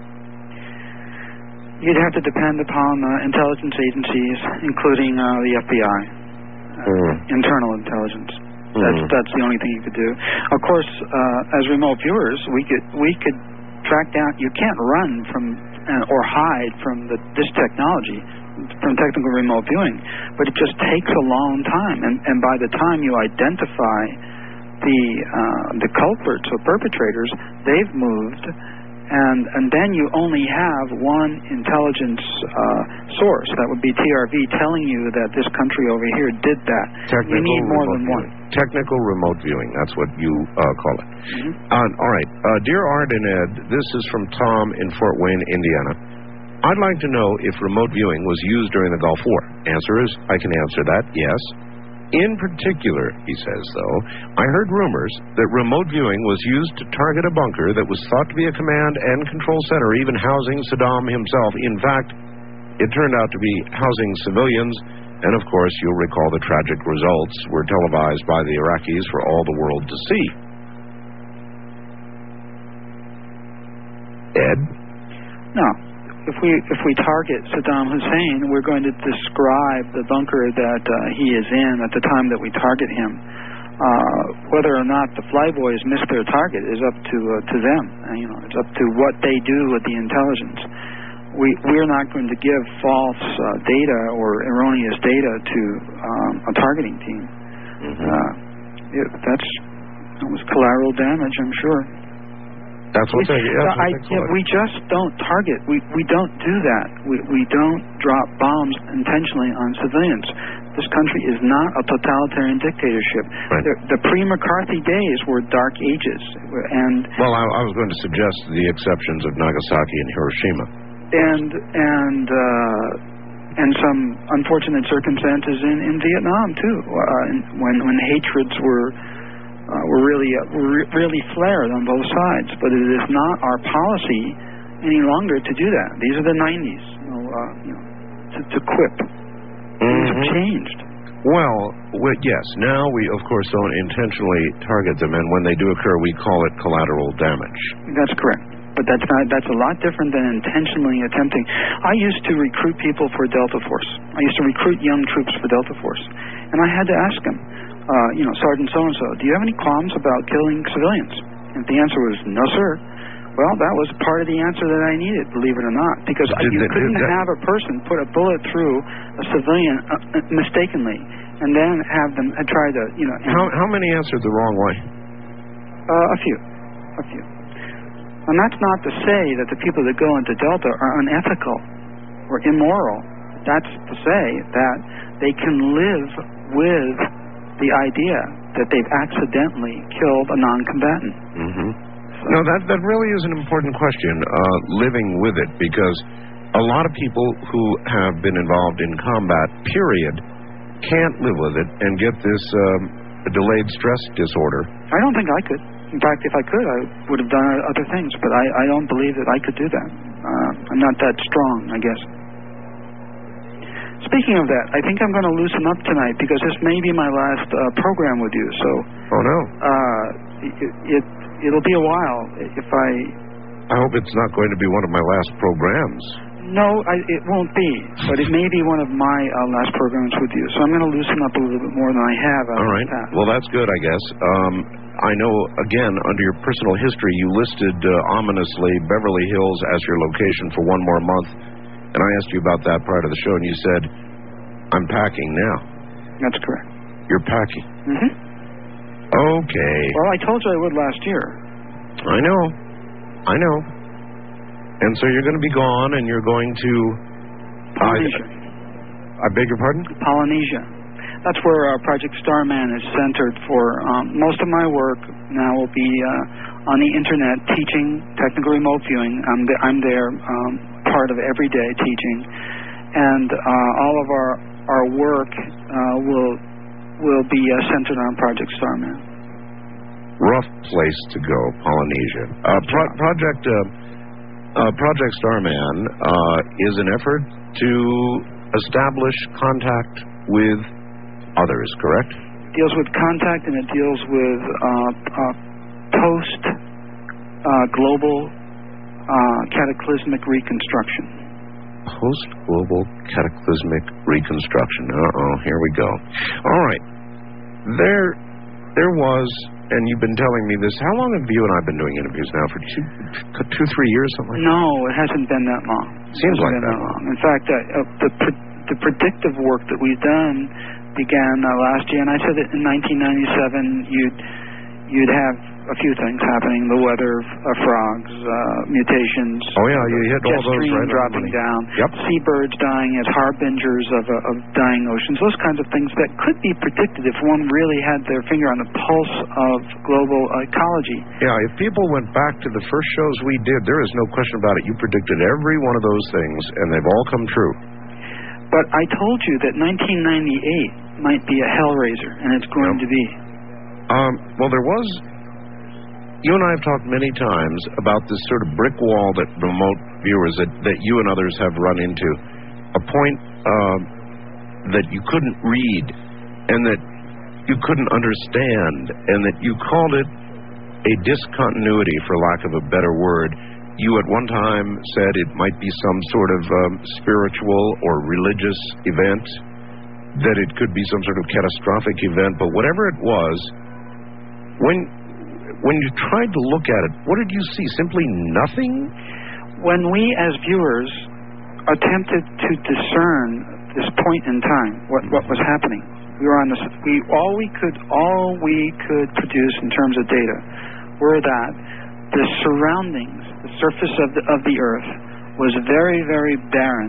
You'd have to depend upon uh, intelligence agencies, including uh, the F B I, uh, mm. internal intelligence. Mm. That's that's the only thing you could do. Of course, uh, as remote viewers, we could we could track down. You can't run from uh, or hide from the, this technology, from technical remote viewing, but it just takes a long time. And, and by the time you identify the uh, the culprits or perpetrators, they've moved, and and then you only have one intelligence uh, source. That would be T R V telling you that this country over here did that. Technical you need more than viewing. one. Technical remote viewing. That's what you uh, call it. Mm-hmm. Uh, all right. Uh, Dear Art and Ed, this is from Tom in Fort Wayne, Indiana. I'd like to know if remote viewing was used during the Gulf War. Answer is, I can answer that, yes. In particular, he says, though, I heard rumors that remote viewing was used to target a bunker that was thought to be a command and control center, even housing Saddam himself. In fact, it turned out to be housing civilians, and of course, you'll recall the tragic results were televised by the Iraqis for all the world to see. Ed? No. If we if we target Saddam Hussein, we're going to describe the bunker that uh, he is in at the time that we target him. Uh, whether or not the flyboys miss their target is up to uh, to them. Uh, you know, it's up to what they do with the intelligence. We we're not going to give false uh, data or erroneous data to um, a targeting team. Mm-hmm. Uh, it, that's that was collateral damage, I'm sure. That's what they, that's I, what they yeah, we just don't target. We we don't do that. We we don't drop bombs intentionally on civilians. This country is not a totalitarian dictatorship. Right. The, the pre-McCarthy days were dark ages, and well, I, I was going to suggest the exceptions of Nagasaki and Hiroshima, and and uh, and some unfortunate circumstances in, in Vietnam too, uh, when when hatreds were. Uh, we're really uh, we're really flared on both sides, but it is not our policy any longer to do that. These are the nineties, you know, uh, you know, to, to quip. Mm-hmm. Things have changed. Well, well, yes. Now we, of course, don't intentionally target them, and when they do occur, we call it collateral damage. That's correct. But that's not. That's a lot different than intentionally attempting. I used to recruit people for Delta Force. I used to recruit young troops for Delta Force, and I had to ask them. Uh, you know, Sergeant so-and-so, do you have any qualms about killing civilians? And the answer was, no, sir. Well, that was part of the answer that I needed, believe it or not, because did, you did, couldn't did have a person put a bullet through a civilian uh, mistakenly and then have them uh, try to, you know... How, how many answered the wrong way? Uh, a few. A few. And that's not to say that the people that go into Delta are unethical or immoral. That's to say that they can live with the idea that they've accidentally killed a non-combatant. Mm-hmm. So. No, that that really is an important question, uh, living with it, because a lot of people who have been involved in combat, period, can't live with it and get this um, delayed stress disorder. I don't think I could. In fact, if I could, I would have done other things, but I, I don't believe that I could do that. Uh, I'm not that strong, I guess. Speaking of that, I think I'm going to loosen up tonight because this may be my last uh, program with you. So, oh no, uh, it, it it'll be a while if I. I hope it's not going to be one of my last programs. No, I, it won't be, but it may be one of my uh, last programs with you. So I'm going to loosen up a little bit more than I have. All right. Well, that's good, I guess. Um, I know, again, under your personal history, you listed uh, ominously Beverly Hills as your location for one more month, and I asked you about that prior to the show, and you said, I'm packing now. That's correct. You're packing? Mm-hmm. Okay. Well, I told you I would last year. I know. I know. And so you're going to be gone, and you're going to... Polynesia. I, I beg your pardon? Polynesia. That's where uh, Project Starman is centered for. Um, most of my work now will be uh, on the Internet, teaching technical remote viewing. I'm, th- I'm there, um, part of every day teaching. And uh, all of our, our work uh, will, will be uh, centered on Project Starman. Rough place to go, Polynesia. Uh, pro- project... Uh, Uh, Project Starman uh, is an effort to establish contact with others, correct? It deals with contact, and it deals with uh, uh, post-global uh, uh, cataclysmic reconstruction. Post-global cataclysmic reconstruction. Uh-oh, here we go. All right. There, there was... And you've been telling me this. How long have you and I been doing interviews now? For two, two three years, something like that? No, it hasn't been that long. Seems like that long. In fact, uh, uh, the pre- the predictive work that we've done began uh, last year, and I said that in nineteen ninety-seven you'd you'd have a few things happening: the weather, uh, frogs, uh, mutations. Oh yeah, you hit all those stream right dropping down. Yep. Seabirds dying as harbingers of, uh, of dying oceans. Those kinds of things that could be predicted if one really had their finger on the pulse of global ecology. Yeah, if people went back to the first shows we did, there is no question about it. You predicted every one of those things, and they've all come true. But I told you that nineteen ninety-eight might be a hellraiser, and it's going yep. to be. Um, well, there was... You and I have talked many times about this sort of brick wall that remote viewers, that, that you and others have run into. A point uh, that you couldn't read, and that you couldn't understand, and that you called it a discontinuity, for lack of a better word. You at one time said it might be some sort of um, spiritual or religious event, that it could be some sort of catastrophic event, but whatever it was, when... When you tried to look at it, what did you see? Simply nothing? When we as viewers attempted to discern this point in time, what, what was happening, we were on this. We all we could all we could produce in terms of data were that the surroundings, the surface of the of the Earth, was very very barren,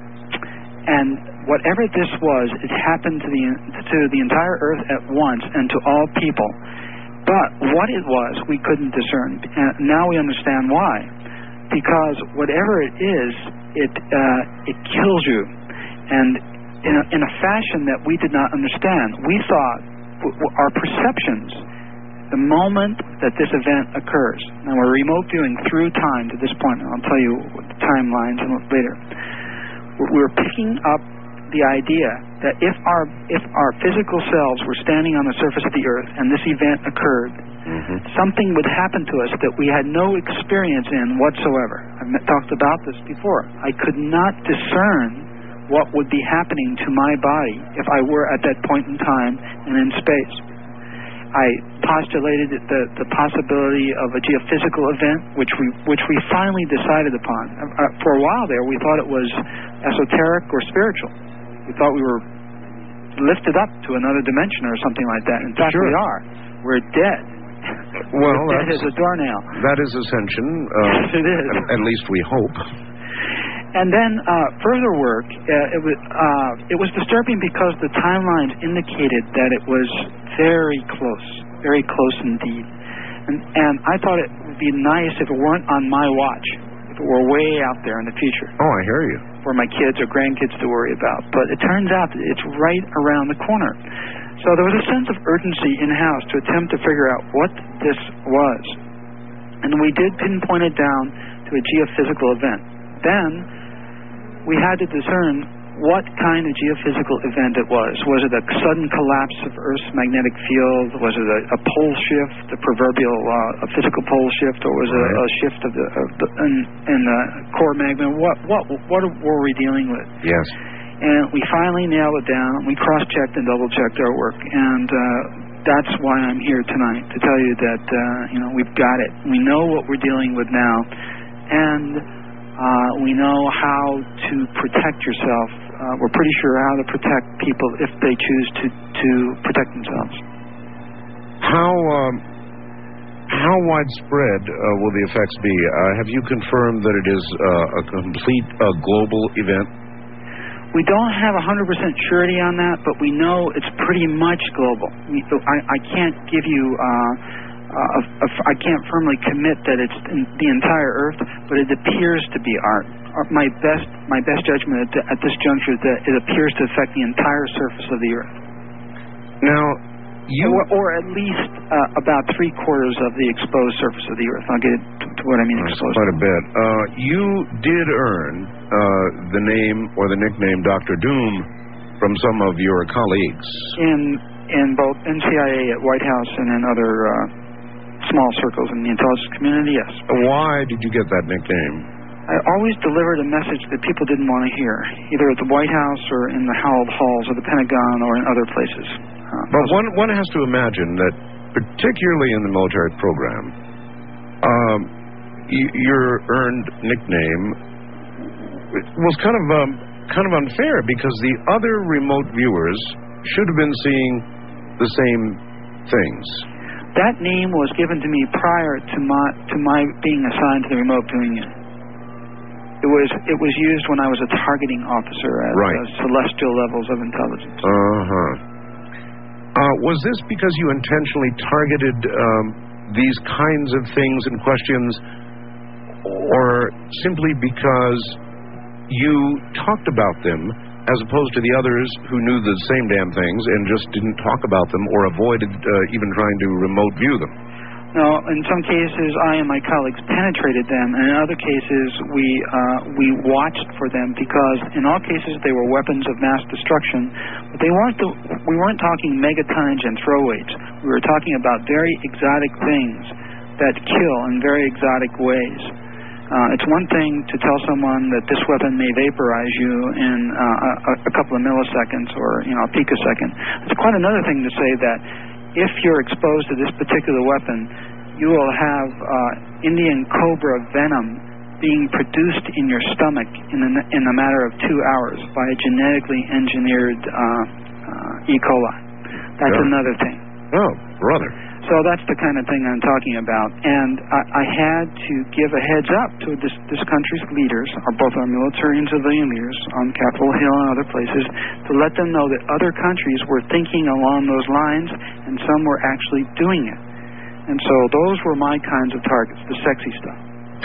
and whatever this was, it happened to the to the entire Earth at once and to all people. But what it was, we couldn't discern. And now we understand why. Because whatever it is, it uh, it kills you. And in a, in a fashion that we did not understand. We thought, w- w- our perceptions, the moment that this event occurs, now we're remote viewing through time to this point, and I'll tell you the timelines later. We're picking up the idea that if our if our physical selves were standing on the surface of the Earth and this event occurred, mm-hmm. something would happen to us that we had no experience in whatsoever. I've talked about this before. I could not discern what would be happening to my body if I were at that point in time and in space. I postulated the, the possibility of a geophysical event, which we which we finally decided upon. Uh, for a while there, we thought it was esoteric or spiritual. We thought we were lifted up to another dimension or something like that. In fact, sure. we are. We're dead. Well, we're dead as a doornail. That is ascension. Uh, yes, it is. At, at least we hope. And then uh, further work, uh, it, was, uh, it was disturbing because the timelines indicated that it was very close, very close indeed. And, and I thought it would be nice if it weren't on my watch, if it were way out there in the future. Oh, I hear you. For my kids or grandkids to worry about. But it turns out that it's right around the corner. So there was a sense of urgency in-house to attempt to figure out what this was. And we did pinpoint it down to a geophysical event. Then we had to discern what kind of geophysical event it was. Was it a sudden collapse of Earth's magnetic field? Was it a, a pole shift, a proverbial uh, a physical pole shift, or was it a, a shift of the, of the in, in the core magma? What what what were we dealing with? Yes. And we finally nailed it down. We cross-checked and double-checked our work, and uh, that's why I'm here tonight, to tell you that uh, you know we've got it. We know what we're dealing with now, and uh, we know how to protect yourself. Uh, we're pretty sure how to protect people if they choose to, to protect themselves. How um, how widespread uh, will the effects be? Uh, have you confirmed that it is uh, a complete uh, global event? We don't have one hundred percent surety on that, but we know it's pretty much global. We, I, I can't give you, uh, a, a, I can't firmly commit that it's in the entire Earth, but it appears to be art. My best, my best judgment at, at this juncture is that it appears to affect the entire surface of the Earth. Now, you... Or, or at least uh, about three quarters of the exposed surface of the Earth. I'll get to, to what I mean That's exposed. quite a bit. Uh, you did earn uh, the name or the nickname Doctor Doom from some of your colleagues. In in both N C I A at White House and in other uh, small circles in the intelligence community, yes. Why did you get that nickname? I always delivered a message that people didn't want to hear, either at the White House or in the hallowed halls of the Pentagon or in other places. Uh, but one one has to imagine that, particularly in the military program, um, y- your earned nickname was kind of um, kind of unfair because the other remote viewers should have been seeing the same things. That name was given to me prior to my to my being assigned to the remote viewing unit. It was it was used when I was a targeting officer at right. uh, celestial levels of intelligence. Uh-huh. Uh, was this because you intentionally targeted um, these kinds of things and questions, or simply because you talked about them as opposed to the others who knew the same damn things and just didn't talk about them or avoided uh, even trying to remote view them? No, in some cases I and my colleagues penetrated them, and in other cases we uh, we watched for them because in all cases they were weapons of mass destruction. But they weren't. The, we weren't talking megatonnage and throwaways. We were talking about very exotic things that kill in very exotic ways. Uh, it's one thing to tell someone that this weapon may vaporize you in uh, a, a couple of milliseconds or you know a picosecond. It's quite another thing to say that if you're exposed to this particular weapon, you will have uh, Indian cobra venom being produced in your stomach in a, in a matter of two hours by a genetically engineered uh, uh, E. coli. That's yeah. another thing. Oh, brother. So that's the kind of thing I'm talking about. And I, I had to give a heads up to this, this country's leaders, or both our military and civilian leaders on Capitol Hill and other places, to let them know that other countries were thinking along those lines, and some were actually doing it. And so those were my kinds of targets, the sexy stuff.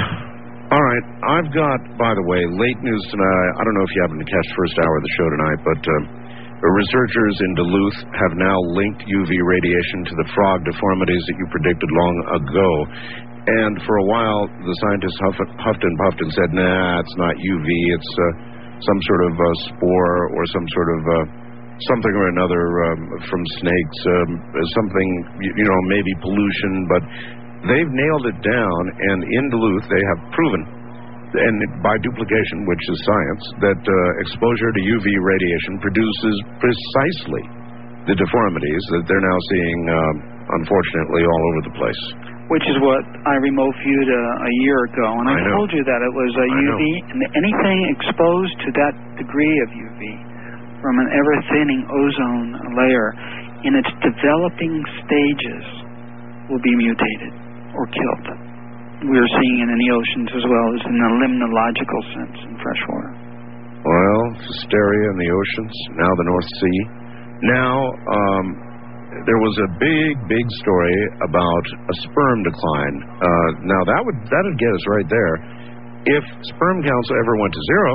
All right. I've got, by the way, late news tonight. I don't know if you happen to catch first hour of the show tonight, but uh, researchers in Duluth have now linked U V radiation to the frog deformities that you predicted long ago. And for a while, the scientists huff, huffed and puffed and said, nah, it's not U V. It's uh, some sort of uh, spore or some sort of uh, something or another um, from snakes, um, something, you know, maybe pollution. But they've nailed it down, and in Duluth, they have proven, and by duplication, which is science, that uh, exposure to U V radiation produces precisely the deformities that they're now seeing, um, unfortunately, all over the place. Which is what I remote viewed a, a year ago, and I, I told you that it was a U V, and anything exposed to that degree of U V from an ever-thinning ozone layer in its developing stages will be mutated or killed. We're seeing it in the oceans as well as in a limnological sense in freshwater. Well, hysteria in the oceans, now the North Sea. Now, um, there was a big, big story about a sperm decline. Uh, now, that would that would get us right there. If sperm counts ever went to zero,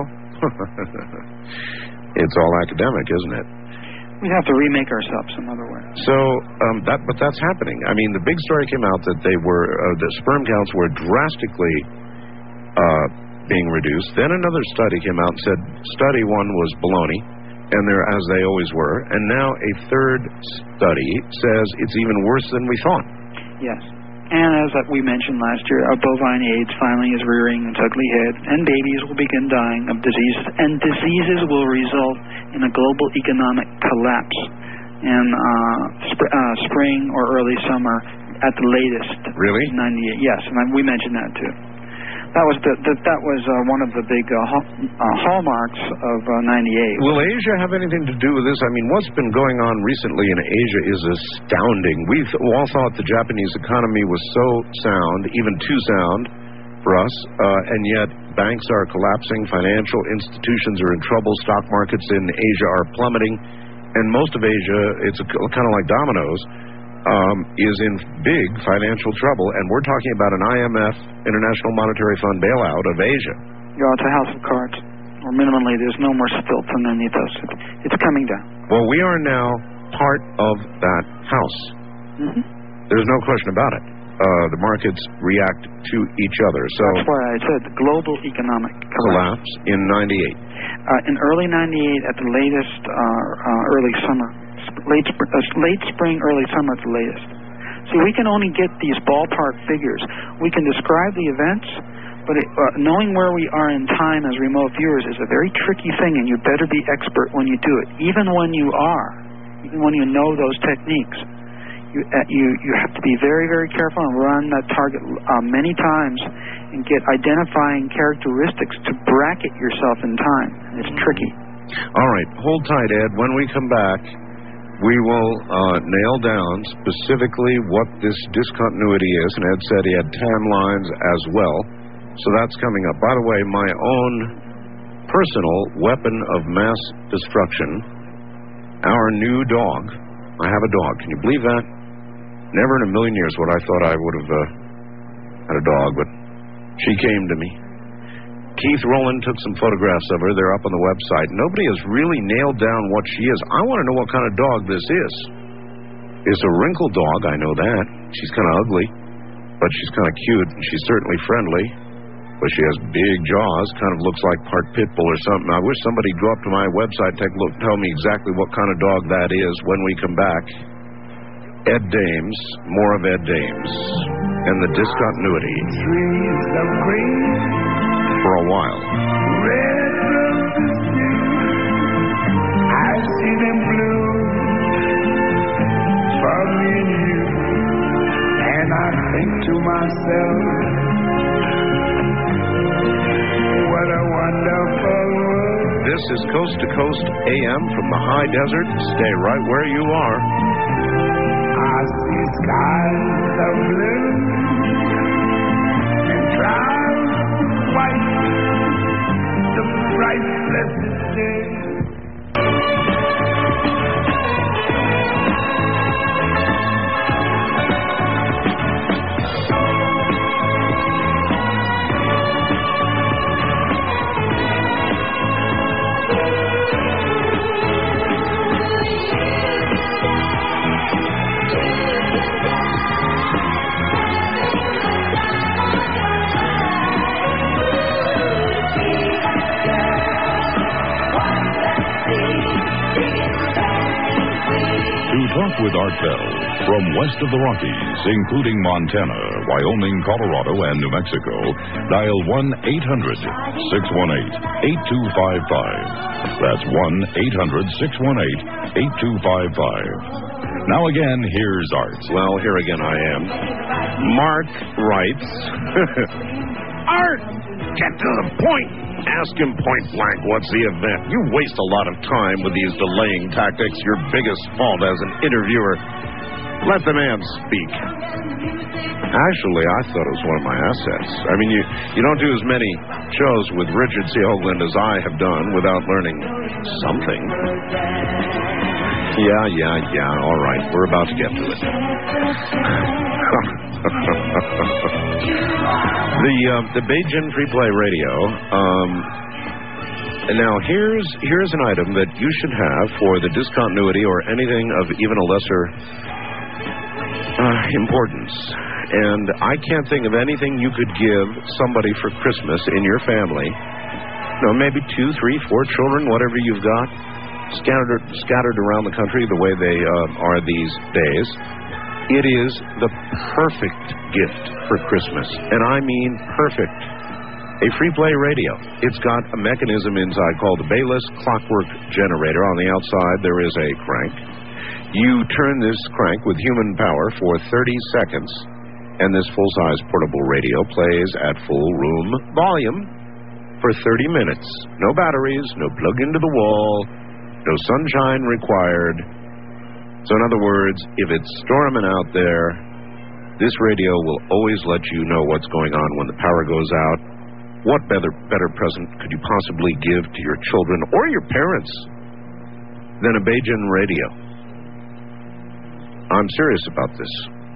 it's all academic, isn't it? We have to remake ourselves in other ways. So, um, that, but that's happening. I mean, the big story came out that they were, uh, the sperm counts were drastically uh, being reduced. Then another study came out and said study one was baloney, and they're as they always were. And now a third study says it's even worse than we thought. Yes. And as we mentioned last year, our bovine AIDS finally is rearing its ugly head, and babies will begin dying of diseases, and diseases will result in a global economic collapse in uh, sp- uh, spring or early summer at the latest. Really? ninety-eight. Yes, and we mentioned that too. That was the, the, that was uh, one of the big uh, hall, uh, hallmarks of uh, ninety-eight. Will Asia have anything to do with this? I mean, what's been going on recently in Asia is astounding. We th- all thought the Japanese economy was so sound, even too sound for us, uh, and yet banks are collapsing, financial institutions are in trouble, stock markets in Asia are plummeting, and most of Asia, it's a, kind of like dominoes, Um, is in big financial trouble, and we're talking about an I M F, International Monetary Fund bailout of Asia. Yeah, it's a house of cards. Or minimally, there's no more stilts underneath us. It's coming down. Well, we are now part of that house. Mm-hmm. There's no question about it. Uh, the markets react to each other. So that's why I said global economic collapse, collapse in ninety-eight. Uh, in early ninety-eight, at the latest, uh, uh, early summer. Late, sp- uh, late spring, early summer at the latest. See, we can only get these ballpark figures. We can describe the events, but it, uh, knowing where we are in time as remote viewers is a very tricky thing, and you better be expert when you do it. Even when you are, even when you know those techniques, you uh, you you have to be very, very careful and run that target uh, many times and get identifying characteristics to bracket yourself in time. It's tricky. All right, hold tight, Ed. When we come back, we will uh, nail down specifically what this discontinuity is, and Ed said he had tan lines as well, so that's coming up. By the way, my own personal weapon of mass destruction, our new dog. I have a dog. Can you believe that? Never in a million years would I thought I would have uh, had a dog, but she came to me. Keith Rowland took some photographs of her. They're up on the website. Nobody has really nailed down what she is. I want to know what kind of dog this is. It's a wrinkled dog, I know that. She's kind of ugly, but she's kind of cute, and she's certainly friendly. But she has big jaws, kind of looks like part pit bull or something. I wish somebody'd go up to my website, take a look, tell me exactly what kind of dog that is when we come back. Ed Dames, more of Ed Dames, and the discontinuity. Trees of green. For a while. Red roses too. I see them bloom for me and you. And I think to myself, what a wonderful world. This is Coast to Coast A M from the high desert. Stay right where you are. I see skies of blue and clouds white. The bright, blessed day. To talk with Artel from west of the Rockies, including Montana, Wyoming, Colorado, and New Mexico, dial one eight hundred six one eight eight two five five. That's one eight hundred six one eight eight two five five. Now again, here's Art. Well, here again I am. Mark writes, Art, get to the point. Ask him point blank what's the event. You waste a lot of time with these delaying tactics. Your biggest fault as an interviewer. Let the man speak. Actually, I thought it was one of my assets. I mean, you, you don't do as many shows with Richard C. Hoagland as I have done without learning something. Yeah, yeah, yeah. All right. We're about to get to it. the uh, the Beijing Free Play Radio. Um, and now here's here's an item that you should have for the discontinuity or anything of even a lesser uh, importance. And I can't think of anything you could give somebody for Christmas in your family. You know, maybe two, three, four children, whatever you've got, scattered scattered around the country the way they uh, are these days. It is the perfect gift for Christmas, and I mean perfect. A free-play radio. It's got a mechanism inside called the Bayless Clockwork Generator. On the outside, there is a crank. You turn this crank with human power for thirty seconds, and this full-size portable radio plays at full room volume for thirty minutes. No batteries, no plug into the wall, no sunshine required. So in other words, if it's storming out there, this radio will always let you know what's going on when the power goes out. What better, better present could you possibly give to your children or your parents than a Bajan radio? I'm serious about this.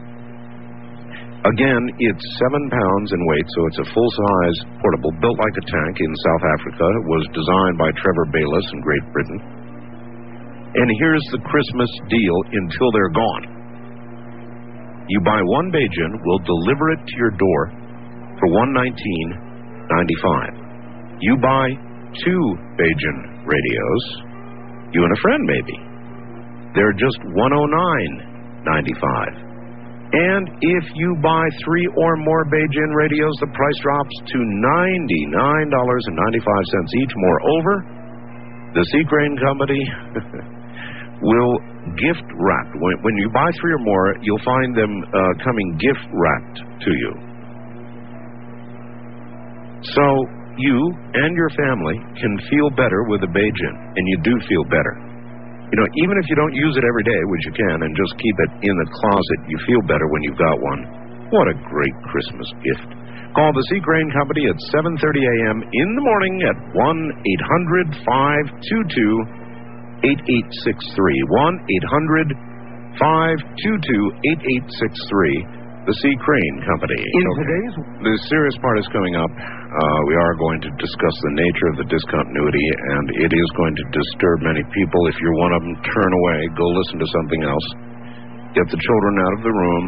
Again, it's seven pounds in weight, so it's a full-size portable, built like a tank in South Africa. It was designed by Trevor Bayliss in Great Britain. And here's the Christmas deal until they're gone. You buy one Bajan, we'll deliver it to your door for one hundred nineteen dollars and ninety-five cents. You buy two Bajan radios, you and a friend maybe. They're just one hundred nine dollars and ninety-five cents. And if you buy three or more Bajan radios, the price drops to ninety-nine dollars and ninety-five cents each. Moreover, the Seacrane Company will gift wrap. When, when you buy three or more, you'll find them uh, coming gift wrapped to you. So you and your family can feel better with a Bajan, and you do feel better. You know, even if you don't use it every day, which you can, and just keep it in the closet, you feel better when you've got one. What a great Christmas gift. Call the Seacrane Company at seven thirty a.m. in the morning at one eight hundred five two two eight eight six three. one eight hundred five two two eight eight six three. The Seacrane Company. In okay. today's... The serious part is coming up. Uh, we are going to discuss the nature of the discontinuity, and it is going to disturb many people. If you're one of them, turn away. Go listen to something else. Get the children out of the room.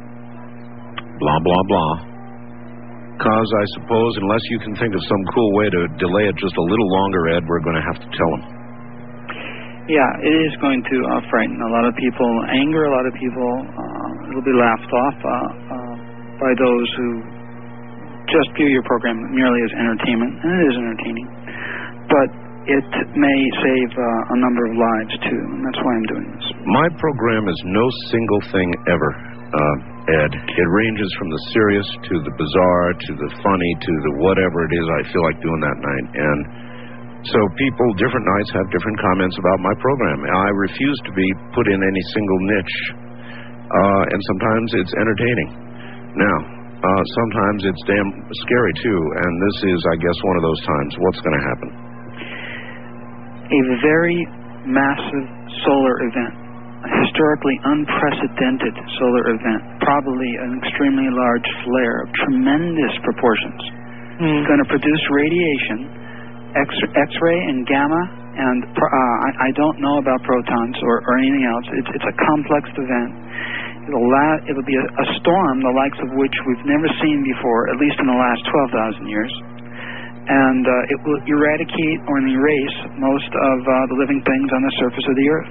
Blah, blah, blah. Because I suppose, unless you can think of some cool way to delay it just a little longer, Ed, we're going to have to tell them. Yeah, it is going to uh, frighten a lot of people, anger a lot of people. Uh, it'll be laughed off uh, uh, by those who just view your program merely as entertainment, and it is entertaining. But it may save uh, a number of lives, too, and that's why I'm doing this. My program is no single thing ever, uh, Ed. It ranges from the serious to the bizarre to the funny to the whatever it is I feel like doing that night. And so people, different nights, have different comments about my program. I refuse to be put in any single niche, uh, and sometimes it's entertaining. Now, uh, sometimes it's damn scary, too, and this is, I guess, one of those times. What's going to happen? A very massive solar event, a historically unprecedented solar event, probably an extremely large flare of tremendous proportions. Mm. It's going to produce radiation, X, X-ray and gamma, and uh, I, I don't know about protons or, or anything else. It's, it's a complex event. It'll, la- it'll be a, a storm the likes of which we've never seen before, at least in the last twelve thousand years. And uh, it will eradicate or erase most of uh, the living things on the surface of the Earth.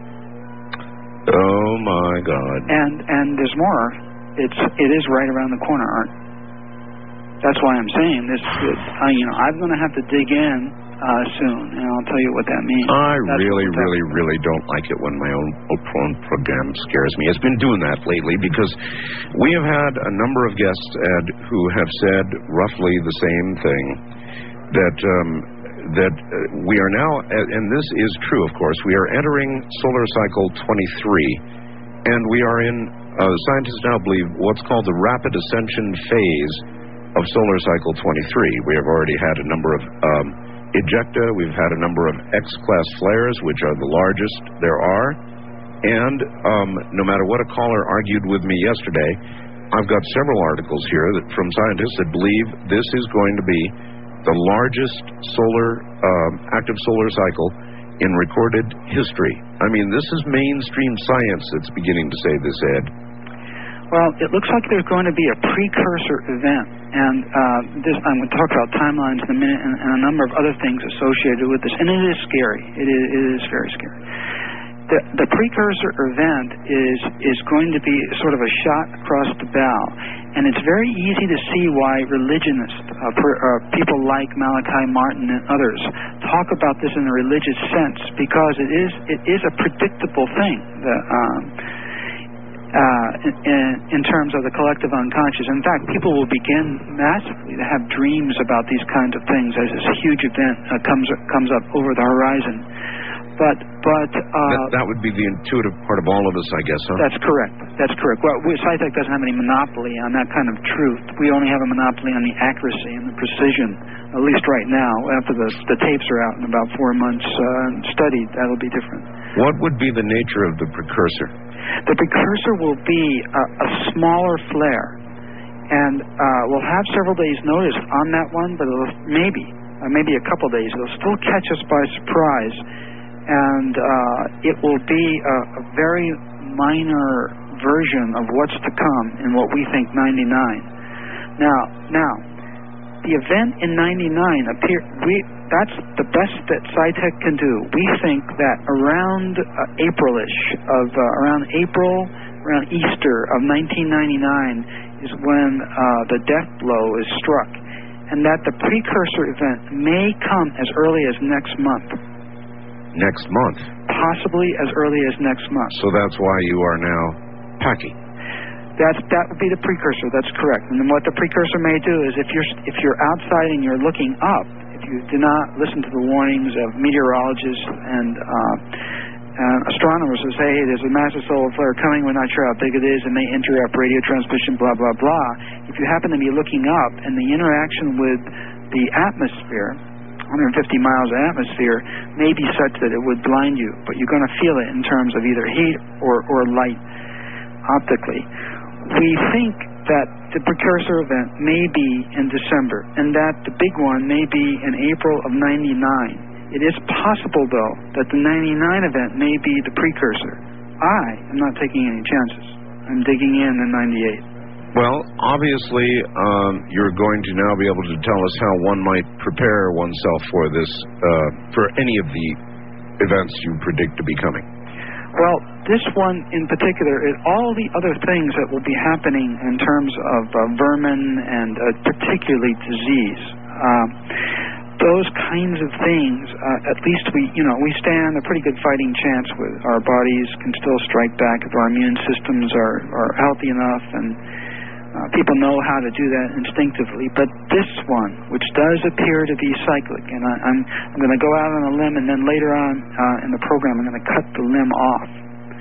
Oh, my God. And and there's more. It's It is right around the corner, Art. That's why I'm saying this. It, uh, you know, I'm going to have to dig in uh, soon, and I'll tell you what that means. I That's really, really, really don't like it when my own, own program scares me. It's been doing that lately because we have had a number of guests, Ed, who have said roughly the same thing, that um, that uh, we are now, and this is true, of course, we are entering solar cycle twenty-three, and we are in, uh, scientists now believe, what's called the rapid ascension phase of solar cycle twenty-three. We have already had a number of um, ejecta, we've had a number of X-class flares, which are the largest there are, and um, no matter what a caller argued with me yesterday, I've got several articles here that, from scientists that believe this is going to be the largest solar, um, active solar cycle in recorded history. I mean, this is mainstream science that's beginning to say this, Ed. Well, it looks like there's going to be a precursor event, and uh, this, I'm going to talk about timelines in a minute and, and a number of other things associated with this, and it is scary. It is, it is very scary. The, the precursor event is is going to be sort of a shot across the bow, and it's very easy to see why religionists, uh, per, uh, people like Malachi Martin and others, talk about this in a religious sense, because it is it is a predictable thing. The, um, Uh, in, in terms of the collective unconscious. In fact, people will begin massively to have dreams about these kinds of things as this huge event uh, comes comes up over the horizon. But but uh, that, that would be the intuitive part of all of us, I guess, huh? That's correct. That's correct. Well, we, SciTech doesn't have any monopoly on that kind of truth. We only have a monopoly on the accuracy and the precision, at least right now. After the the tapes are out in about four months uh, studied, that'll be different. What would be the nature of the precursor? The precursor will be a, a smaller flare, and uh, we'll have several days' notice on that one, but it'll, maybe, uh, maybe a couple days. It'll still catch us by surprise, and uh, it will be a, a very minor version of what's to come in what we think ninety-nine. Now, now, the event in ninety-nine appear we. That's the best that SciTech can do. We think that around uh, April-ish, of uh, around April, around Easter of nineteen ninety-nine is when uh, the death blow is struck, and that the precursor event may come as early as next month. Next month? Possibly as early as next month. So that's why you are now packing. That's, that would be the precursor. That's correct. And then what the precursor may do is, if you're if you're outside and you're looking up, you do not listen to the warnings of meteorologists and, uh, and astronomers who say, hey, there's a massive solar flare coming, we're not sure how big it is, and they interrupt radio transmission, blah, blah, blah. If you happen to be looking up and the interaction with the atmosphere, one hundred fifty miles of atmosphere, may be such that it would blind you, but you're going to feel it in terms of either heat or, or light optically. We think that the precursor event may be in December, and that the big one may be in April of ninety-nine. It is possible, though, that the ninety-nine event may be the precursor. I am not taking any chances. I'm digging in in ninety-eight. Well, obviously, um, you're going to now be able to tell us how one might prepare oneself for this, uh, for any of the events you predict to be coming. Well, this one in particular is all the other things that will be happening in terms of uh, vermin and uh, particularly disease. Um, those kinds of things, uh, at least we, you know, we stand a pretty good fighting chance with. Our bodies can still strike back if our immune systems are, are healthy enough, and uh, people know how to do that instinctively. But this one, which does appear to be cyclic, and I, I'm, I'm going to go out on a limb, and then later on uh, in the program I'm going to cut the limb off.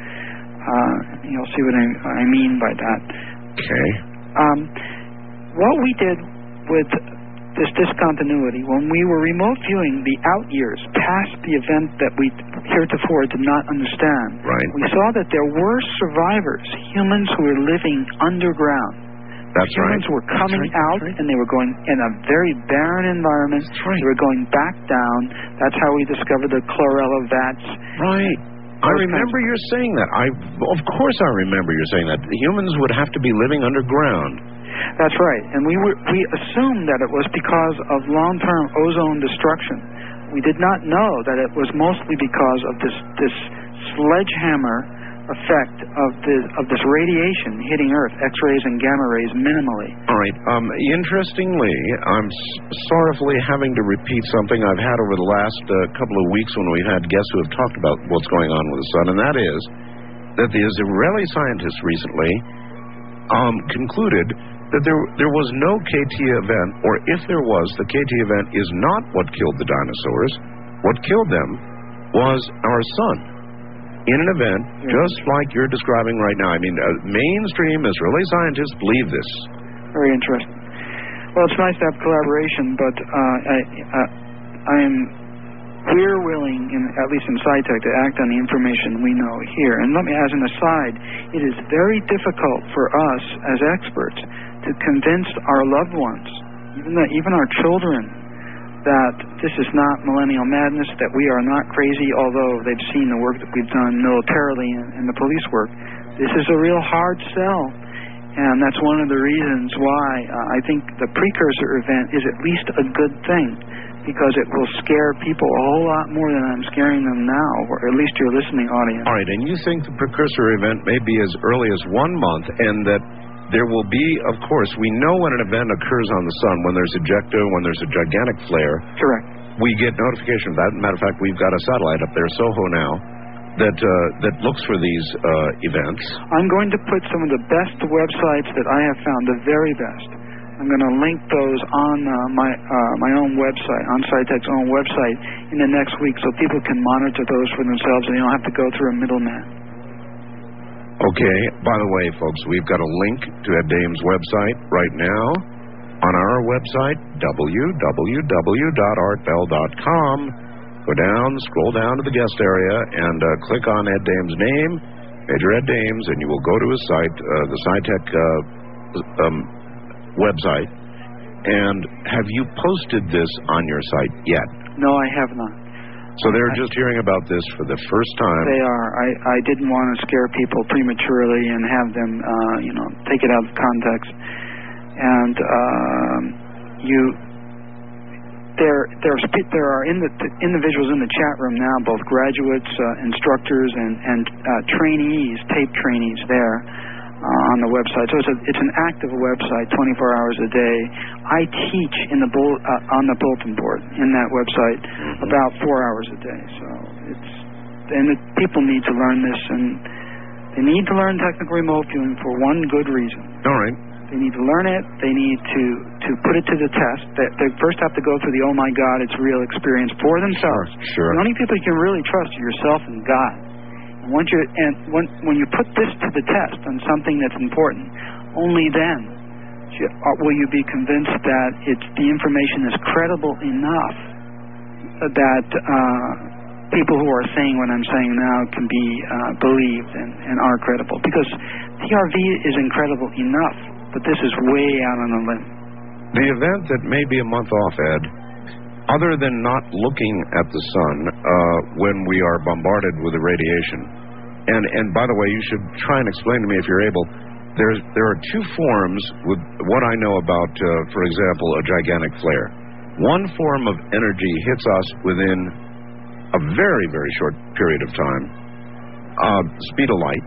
Uh, you'll see what I, I mean by that. Okay. Um, what we did with this discontinuity, when we were remote viewing the out years past the event that we heretofore did not understand, right. we saw that there were survivors, humans who were living underground. That's humans right. were coming right. out, right. and they were going in a very barren environment. Right. They were going back down. That's how we discovered the chlorella vats. Right. I remember you saying that. I, of course I remember you saying that. Humans would have to be living underground. That's right. And we were, we assumed that it was because of long-term ozone destruction. We did not know that it was mostly because of this, this sledgehammer effect of this, of this radiation hitting Earth, X-rays and gamma rays minimally. All right. Um, interestingly, I'm s- sorrowfully having to repeat something I've had over the last uh, couple of weeks when we've had guests who have talked about what's going on with the sun, and that is that the Israeli scientists recently um, concluded that there there was no K T event, or if there was, the K T event is not what killed the dinosaurs. What killed them was our sun. In an event just like you're describing right now. I mean, uh, mainstream Israeli scientists believe this. Very interesting. Well, it's nice to have collaboration, but uh, I, uh, I'm we're willing, in, at least in SciTech, to act on the information we know here. And let me, as an aside, it is very difficult for us as experts to convince our loved ones, even the, even our children, that this is not millennial madness, that we are not crazy, although they've seen the work that we've done militarily and, and the police work. This is a real hard sell. And that's one of the reasons why uh, I think the precursor event is at least a good thing, because it will scare people a whole lot more than I'm scaring them now, or at least your listening audience. All right, and you think the precursor event may be as early as one month, and that there will be, of course, we know when an event occurs on the sun, when there's ejecta, when there's a gigantic flare. Correct. We get notification of that. Matter of fact, we've got a satellite up there, SOHO now, that uh, that looks for these uh, events. I'm going to put some of the best websites that I have found, the very best. I'm going to link those on uh, my uh, my own website, on SciTech's own website, in the next week, so people can monitor those for themselves and you don't have to go through a middleman. Okay. By the way, folks, we've got a link to Ed Dames' website right now on our website, w w w dot art bell dot com. Go down, scroll down to the guest area, and uh, click on Ed Dames' name, Major Ed Dames, and you will go to his site, uh, the SciTech uh, um, website. And have you posted this on your site yet? No, I have not. So they're just hearing about this for the first time. They are. I, I didn't want to scare people prematurely and have them, uh, you know, take it out of context. And um, you, there, there are there are in the, individuals in the chat room now, both graduates, uh, instructors, and and uh, trainees, tape trainees there uh, on the website. So it's a, it's an active website, twenty-four hours a day. I teach in the bull, uh, on the bulletin board in that website mm-hmm. about four hours a day. So it's and it, people need to learn this, and they need to learn technical remote viewing for one good reason. All right. They need to learn it. They need to, to put it to the test. They, they first have to go through the, oh, my God, it's real experience for themselves. Sure. The only people you can really trust are yourself and God. And, once you, and when, when you put this to the test on something that's important, only then will you be convinced that it's, the information is credible enough that uh, people who are saying what I'm saying now can be uh, believed and, and are credible. Because T R V is incredible enough. But this is way out on a limb. The event that may be a month off, Ed, other than not looking at the sun uh, when we are bombarded with the radiation, and, and by the way, you should try and explain to me if you're able, there's, there are two forms with what I know about, uh, for example, a gigantic flare. One form of energy hits us within a very, very short period of time, uh, speed of light.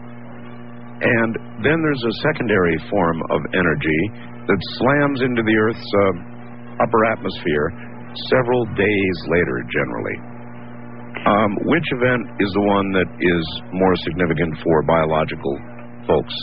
And then there's a secondary form of energy that slams into the Earth's uh, upper atmosphere several days later, generally. Um, which event is the one that is more significant for biological folks?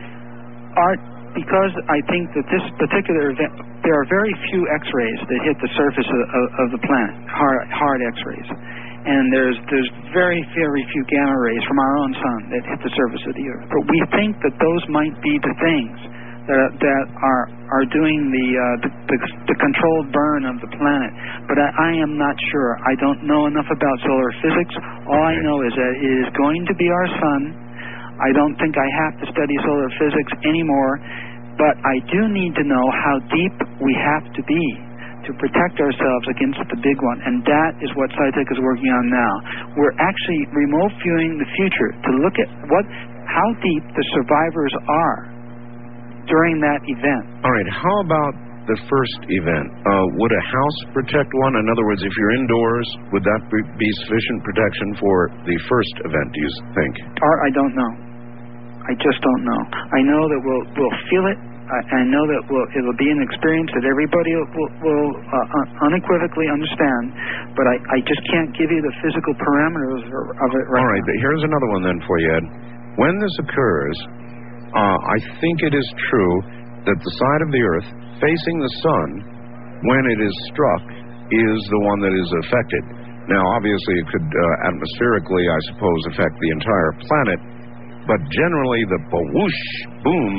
Art, because I think that this particular event, there are very few X-rays that hit the surface of, of, of the planet, hard, hard X-rays. And there's there's very, very few gamma rays from our own sun that hit the surface of the Earth. But we think that those might be the things that that are are doing the uh, the, the, the controlled burn of the planet. But I, I am not sure. I don't know enough about solar physics. All I know is that it is going to be our sun. I don't think I have to study solar physics anymore. But I do need to know how deep we have to be to protect ourselves against the big one, and that is what SciTech is working on now. We're actually remote viewing the future to look at what, how deep the survivors are during that event. All right, how about the first event? Uh, would a house protect one? In other words, if you're indoors, would that be sufficient protection for the first event, do you think? Art, I don't know. I just don't know. I know that we'll, we'll feel it. I know that we'll, it'll be an experience that everybody will, will, will uh, unequivocally understand, but I, I just can't give you the physical parameters of it right All right, now. Here's another one then for you, Ed. When this occurs, uh, I think it is true that the side of the Earth facing the sun, when it is struck, is the one that is affected. Now, obviously, it could uh, atmospherically, I suppose, affect the entire planet, but generally the whoosh, boom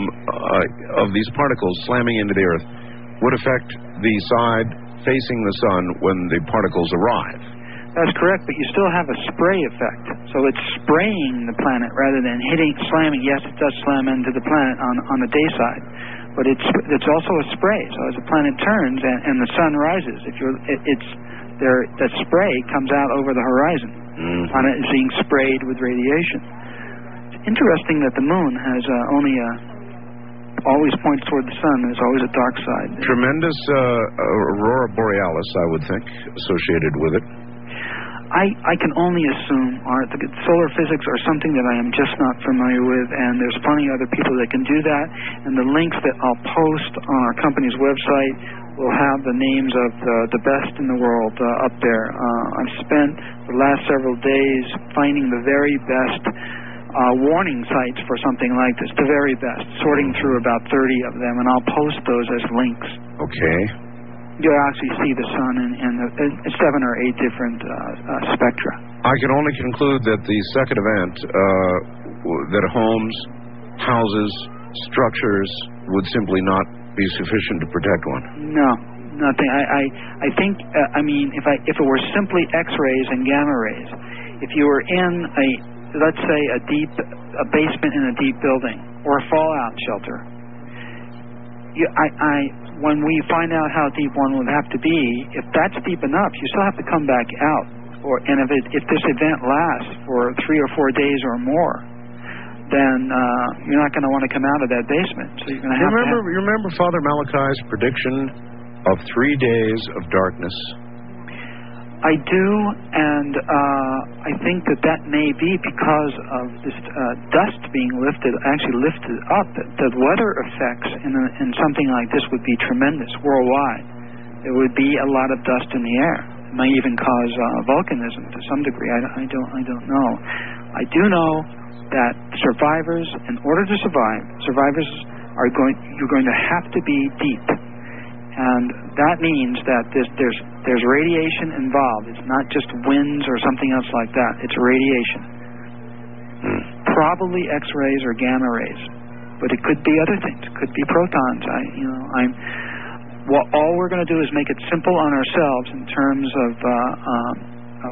uh, of these particles slamming into the Earth would affect the side facing the sun when the particles arrive. That's correct, but you still have a spray effect. So it's spraying the planet rather than hitting, slamming. Yes, it does slam into the planet on, on the day side, but it's it's also a spray. So as the planet turns and, and the sun rises, if you're, it, it's there, that spray comes out over the horizon. Mm-hmm. The planet is being sprayed with radiation. Interesting that the moon has uh, only a always points toward the sun. There's always a dark side. Tremendous uh, aurora borealis, I would think, associated with it. I, I can only assume, Art, that solar physics are something that I am just not familiar with, and there's plenty of other people that can do that. And the links that I'll post on our company's website will have the names of the, the best in the world uh, up there. Uh, I've spent the last several days finding the very best uh, warning sites for something like this, the very best, sorting through about thirty of them, and I'll post those as links. Okay. You'll actually see the sun in, in, the, in seven or eight different uh, uh, spectra. I can only conclude that the second event, uh, that homes, houses, structures would simply not be sufficient to protect one. No, nothing. I, I, I think. Uh, I mean, if I, if it were simply X-rays and gamma rays, if you were in a, let's say, a deep, a basement in a deep building or a fallout shelter, you, I, I, when we find out how deep one would have to be, if that's deep enough, you still have to come back out. Or and if it, if this event lasts for three or four days or more, then uh, you're not going to want to come out of that basement. So you're going to have remember, to have... You remember Father Malachi's prediction of three days of darkness? I do, and uh, I think that that may be because of this uh, dust being lifted, actually lifted up. The weather effects in, a, in something like this would be tremendous worldwide. There would be a lot of dust in the air. It may even cause uh, volcanism to some degree. I, I don't. I don't know. I do know that survivors, in order to survive, survivors are going. You're going to have to be deep, and that means that there's there's there's radiation involved. It's not just winds or something else like that. It's radiation, hmm. probably X-rays or gamma rays, but it could be other things. It could be protons. I, you know, I'm. Well, all we're going to do is make it simple on ourselves in terms of uh, um, of,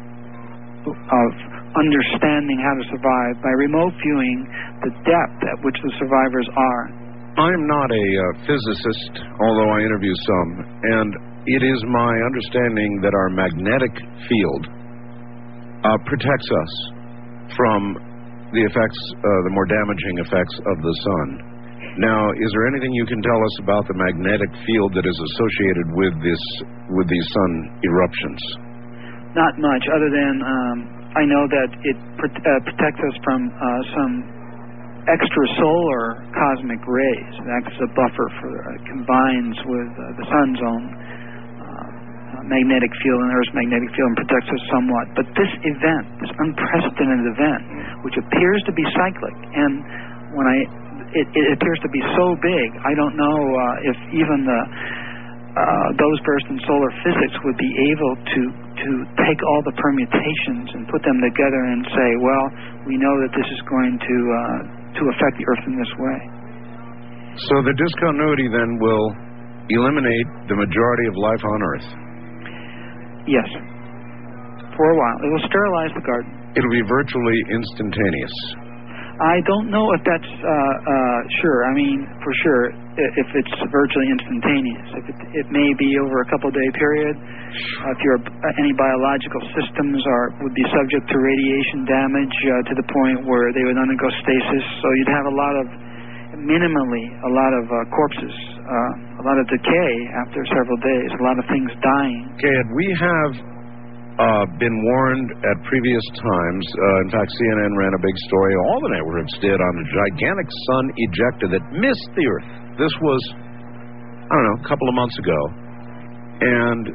of understanding how to survive by remote viewing the depth at which the survivors are. I'm not a uh, physicist, although I interview some, and it is my understanding that our magnetic field uh, protects us from the effects, uh, the more damaging effects of the sun. Now, is there anything you can tell us about the magnetic field that is associated with this, with these sun eruptions? Not much, other than um, I know that it pr- uh, protects us from uh, some extrasolar cosmic rays. It acts as a buffer for uh, combines with uh, the sun's own uh, magnetic field and Earth's magnetic field and protects us somewhat. But this event, this unprecedented event, which appears to be cyclic, and when I It, it appears to be so big, I don't know uh, if even the, uh, those versed in solar physics would be able to, to take all the permutations and put them together and say, well, we know that this is going to, uh, to affect the Earth in this way. So the discontinuity then will eliminate the majority of life on Earth? Yes. For a while. It will sterilize the garden. It'll be virtually instantaneous. I don't know if that's uh, uh, sure. I mean, for sure, if it's virtually instantaneous. If it, it may be over a couple-day period. Uh, if your any biological systems are would be subject to radiation damage uh, to the point where they would undergo stasis, so you'd have a lot of, minimally, a lot of uh, corpses, uh, a lot of decay after several days, a lot of things dying. Okay, and we have Uh, been warned at previous times. Uh, in fact, C N N ran a big story, all the networks did, on a gigantic sun ejecta that missed the Earth. This was, I don't know, a couple of months ago. And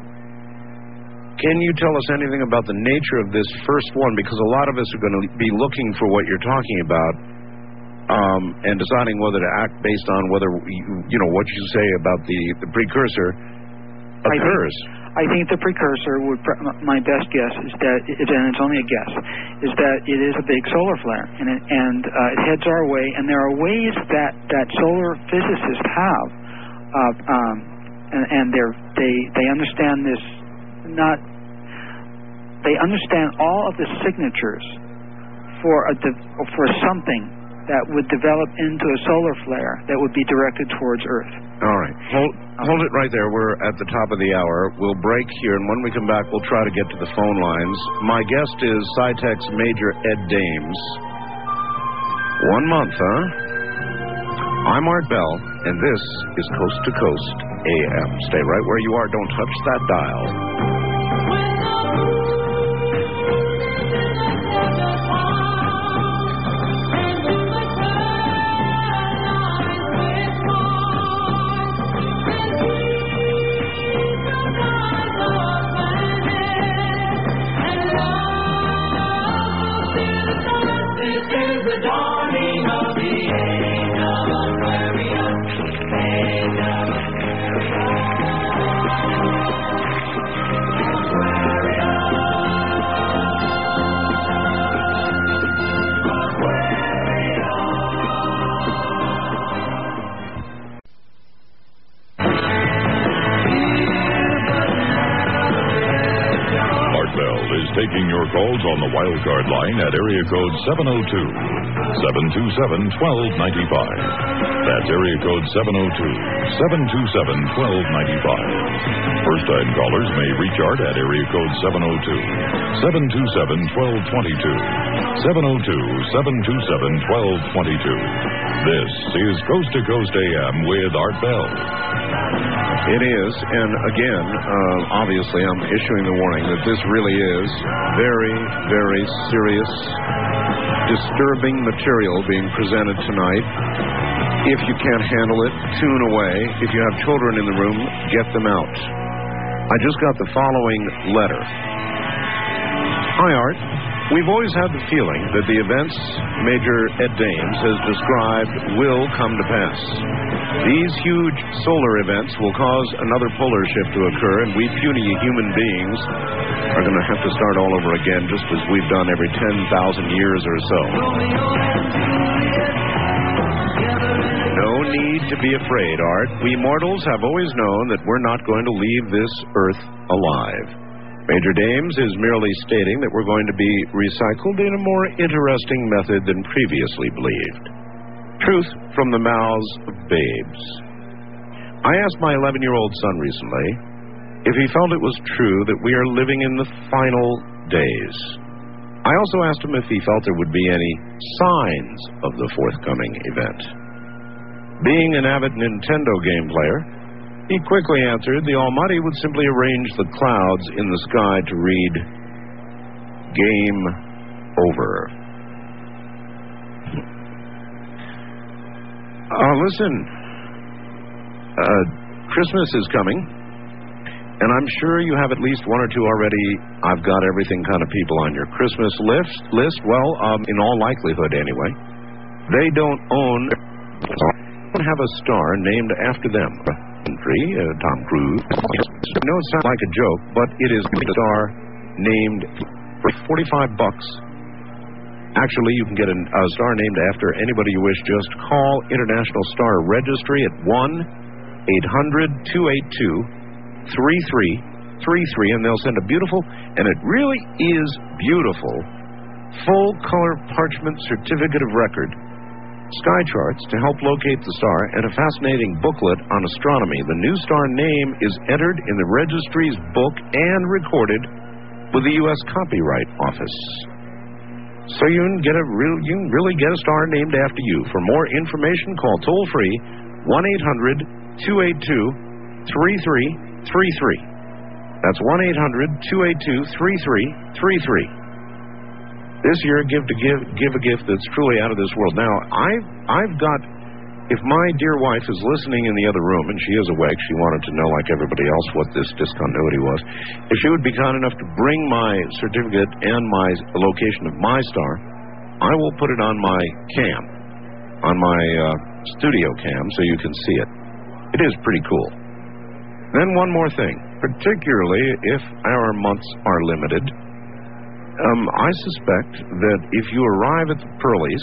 can you tell us anything about the nature of this first one? Because a lot of us are going to be looking for what you're talking about um, and deciding whether to act based on whether, you, you know, what you say about the, the precursor occurs. I think- I think the precursor would, my best guess is that, and it's only a guess, is that it is a big solar flare, and it, and uh, it heads our way. And there are ways that, that solar physicists have, uh, um, and, and they're, they they understand this. Not they understand all of the signatures for a for something that would develop into a solar flare that would be directed towards Earth. All right. Hold, hold it right there. We're at the top of the hour. We'll break here, and when we come back, we'll try to get to the phone lines. My guest is SciTech's Major Ed Dames. One month, huh? I'm Art Bell, and this is Coast to Coast A M. Stay right where you are. Don't touch that dial. Taking your calls on the wildcard line at area code seven oh two, seven two seven, one two nine five. That's area code seven oh two, seven two seven, one two nine five. First-time callers may reach Art at area code seven oh two, seven two seven, one two two two. seven oh two, seven two seven, one two two two. This is Coast to Coast A M with Art Bell. It is, and again, uh, obviously I'm issuing the warning that this really is very, very serious, disturbing material being presented tonight. If you can't handle it, tune away. If you have children in the room, get them out. I just got the following letter. Hi, Art. We've always had the feeling that the events Major Ed Dames has described will come to pass. These huge solar events will cause another polar shift to occur, and we puny human beings are going to have to start all over again, just as we've done every ten thousand years or so. No need to be afraid, Art. We mortals have always known that we're not going to leave this Earth alive. Major Dames is merely stating that we're going to be recycled in a more interesting method than previously believed. Truth from the mouths of babes. I asked my eleven-year-old son recently if he felt it was true that we are living in the final days. I also asked him if he felt there would be any signs of the forthcoming event. Being an avid Nintendo game player, he quickly answered the Almighty would simply arrange the clouds in the sky to read, "Game over." Uh, listen, uh, Christmas is coming, and I'm sure you have at least one or two already. I've got everything kind of people on your Christmas list. List, well, um, in all likelihood anyway. They don't own, don't have a star named after them. Uh, Tom Cruise. I know it sounds like a joke, but it is a star named for forty-five bucks. Actually, you can get a, a star named after anybody you wish. Just call International Star Registry at one eight hundred, two eight two, three three three three, and they'll send a beautiful, and it really is beautiful, full-color parchment certificate of record, sky charts to help locate the star, and a fascinating booklet on astronomy. The new star name is entered in the registry's book and recorded with the U S Copyright Office. So you can get a real, you can really get a star named after you. For more information, call toll free one eight hundred, two eight two, three three three three. That's one eight hundred, two eight two, three three three three. This year, give to give give a gift that's truly out of this world. Now, I've I've got. If my dear wife is listening in the other room, and she is awake, she wanted to know, like everybody else, what this discontinuity was. If she would be kind enough to bring my certificate and my location of my star, I will put it on my cam, on my uh, studio cam, so you can see it. It is pretty cool. Then one more thing, particularly if our months are limited. Um, I suspect that if you arrive at the Pearlies,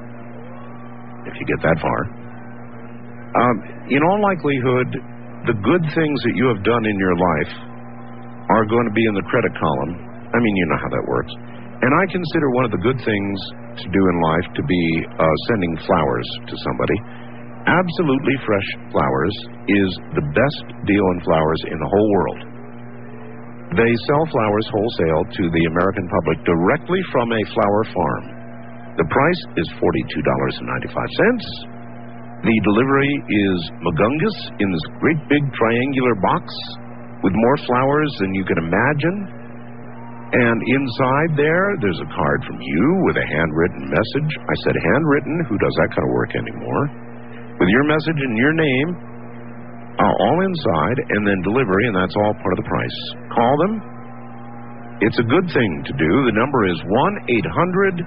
if you get that far, um, in all likelihood, the good things that you have done in your life are going to be in the credit column. I mean, you know how that works. And I consider one of the good things to do in life to be uh, sending flowers to somebody. Absolutely fresh flowers is the best deal in flowers in the whole world. They sell flowers wholesale to the American public directly from a flower farm. The price is forty-two dollars and ninety-five cents. The delivery is Magungus in this great big triangular box with more flowers than you can imagine. And inside there, there's a card from you with a handwritten message. I said handwritten. Who does that kind of work anymore? With your message and your name, uh, all inside, and then delivery, and that's all part of the price. Call them. It's a good thing to do. The number is one eight hundred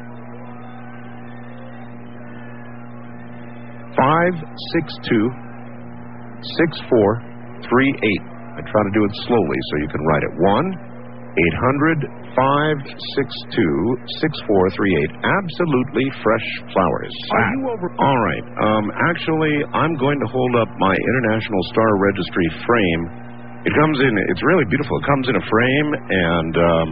five six two six four three eight. I try to do it slowly so you can write it. one eight hundred five six two six four three eight. Absolutely fresh flowers. Are you over? All right. Um, actually, I'm going to hold up my International Star Registry frame. It comes in, it's really beautiful. It comes in a frame, and um,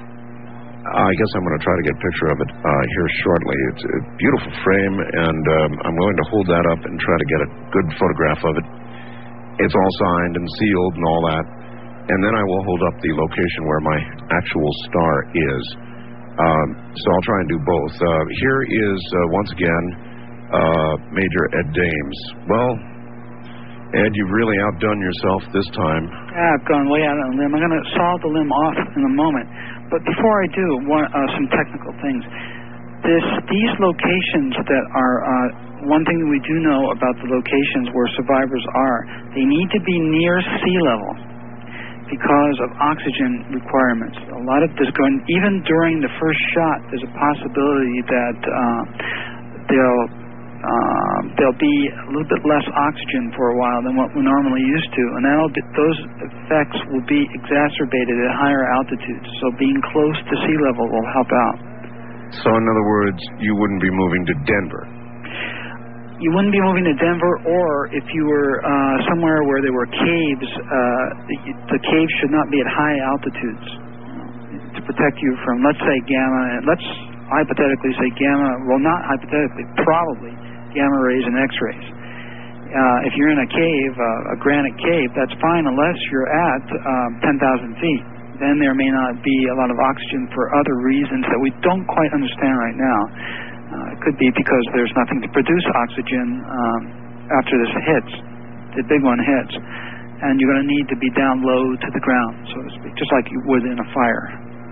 I guess I'm going to try to get a picture of it uh, here shortly. It's a beautiful frame, and um, I'm going to hold that up and try to get a good photograph of it. It's all signed and sealed and all that. And then I will hold up the location where my actual star is. Um, so I'll try and do both. Uh, here is, uh, once again, uh, Major Ed Dames. Well, Ed, you've really outdone yourself this time. Yeah, I've gone way out on a limb. I'm going to saw the limb off in a moment. But before I do, one, uh, some technical things. This, these locations that are, uh, one thing that we do know about the locations where survivors are, they need to be near sea level because of oxygen requirements. A lot of this going, even during the first shot, there's a possibility that uh, they'll uh, there'll be a little bit less oxygen for a while than what we're normally used to, and that'll be, those effects will be exacerbated at higher altitudes. So being close to sea level will help out. So in other words, you wouldn't be moving to Denver. You wouldn't be moving to Denver, or if you were uh, somewhere where there were caves, uh, the, the caves should not be at high altitudes to protect you from, let's say, gamma. Let's hypothetically say gamma, well, not hypothetically, probably gamma rays and X-rays. Uh, if you're in a cave, uh, a granite cave, that's fine unless you're at um, ten thousand feet. Then there may not be a lot of oxygen for other reasons that we don't quite understand right now. Uh, it could be because there's nothing to produce oxygen um, after this hits, the big one hits. And you're going to need to be down low to the ground, so to speak, just like you would in a fire.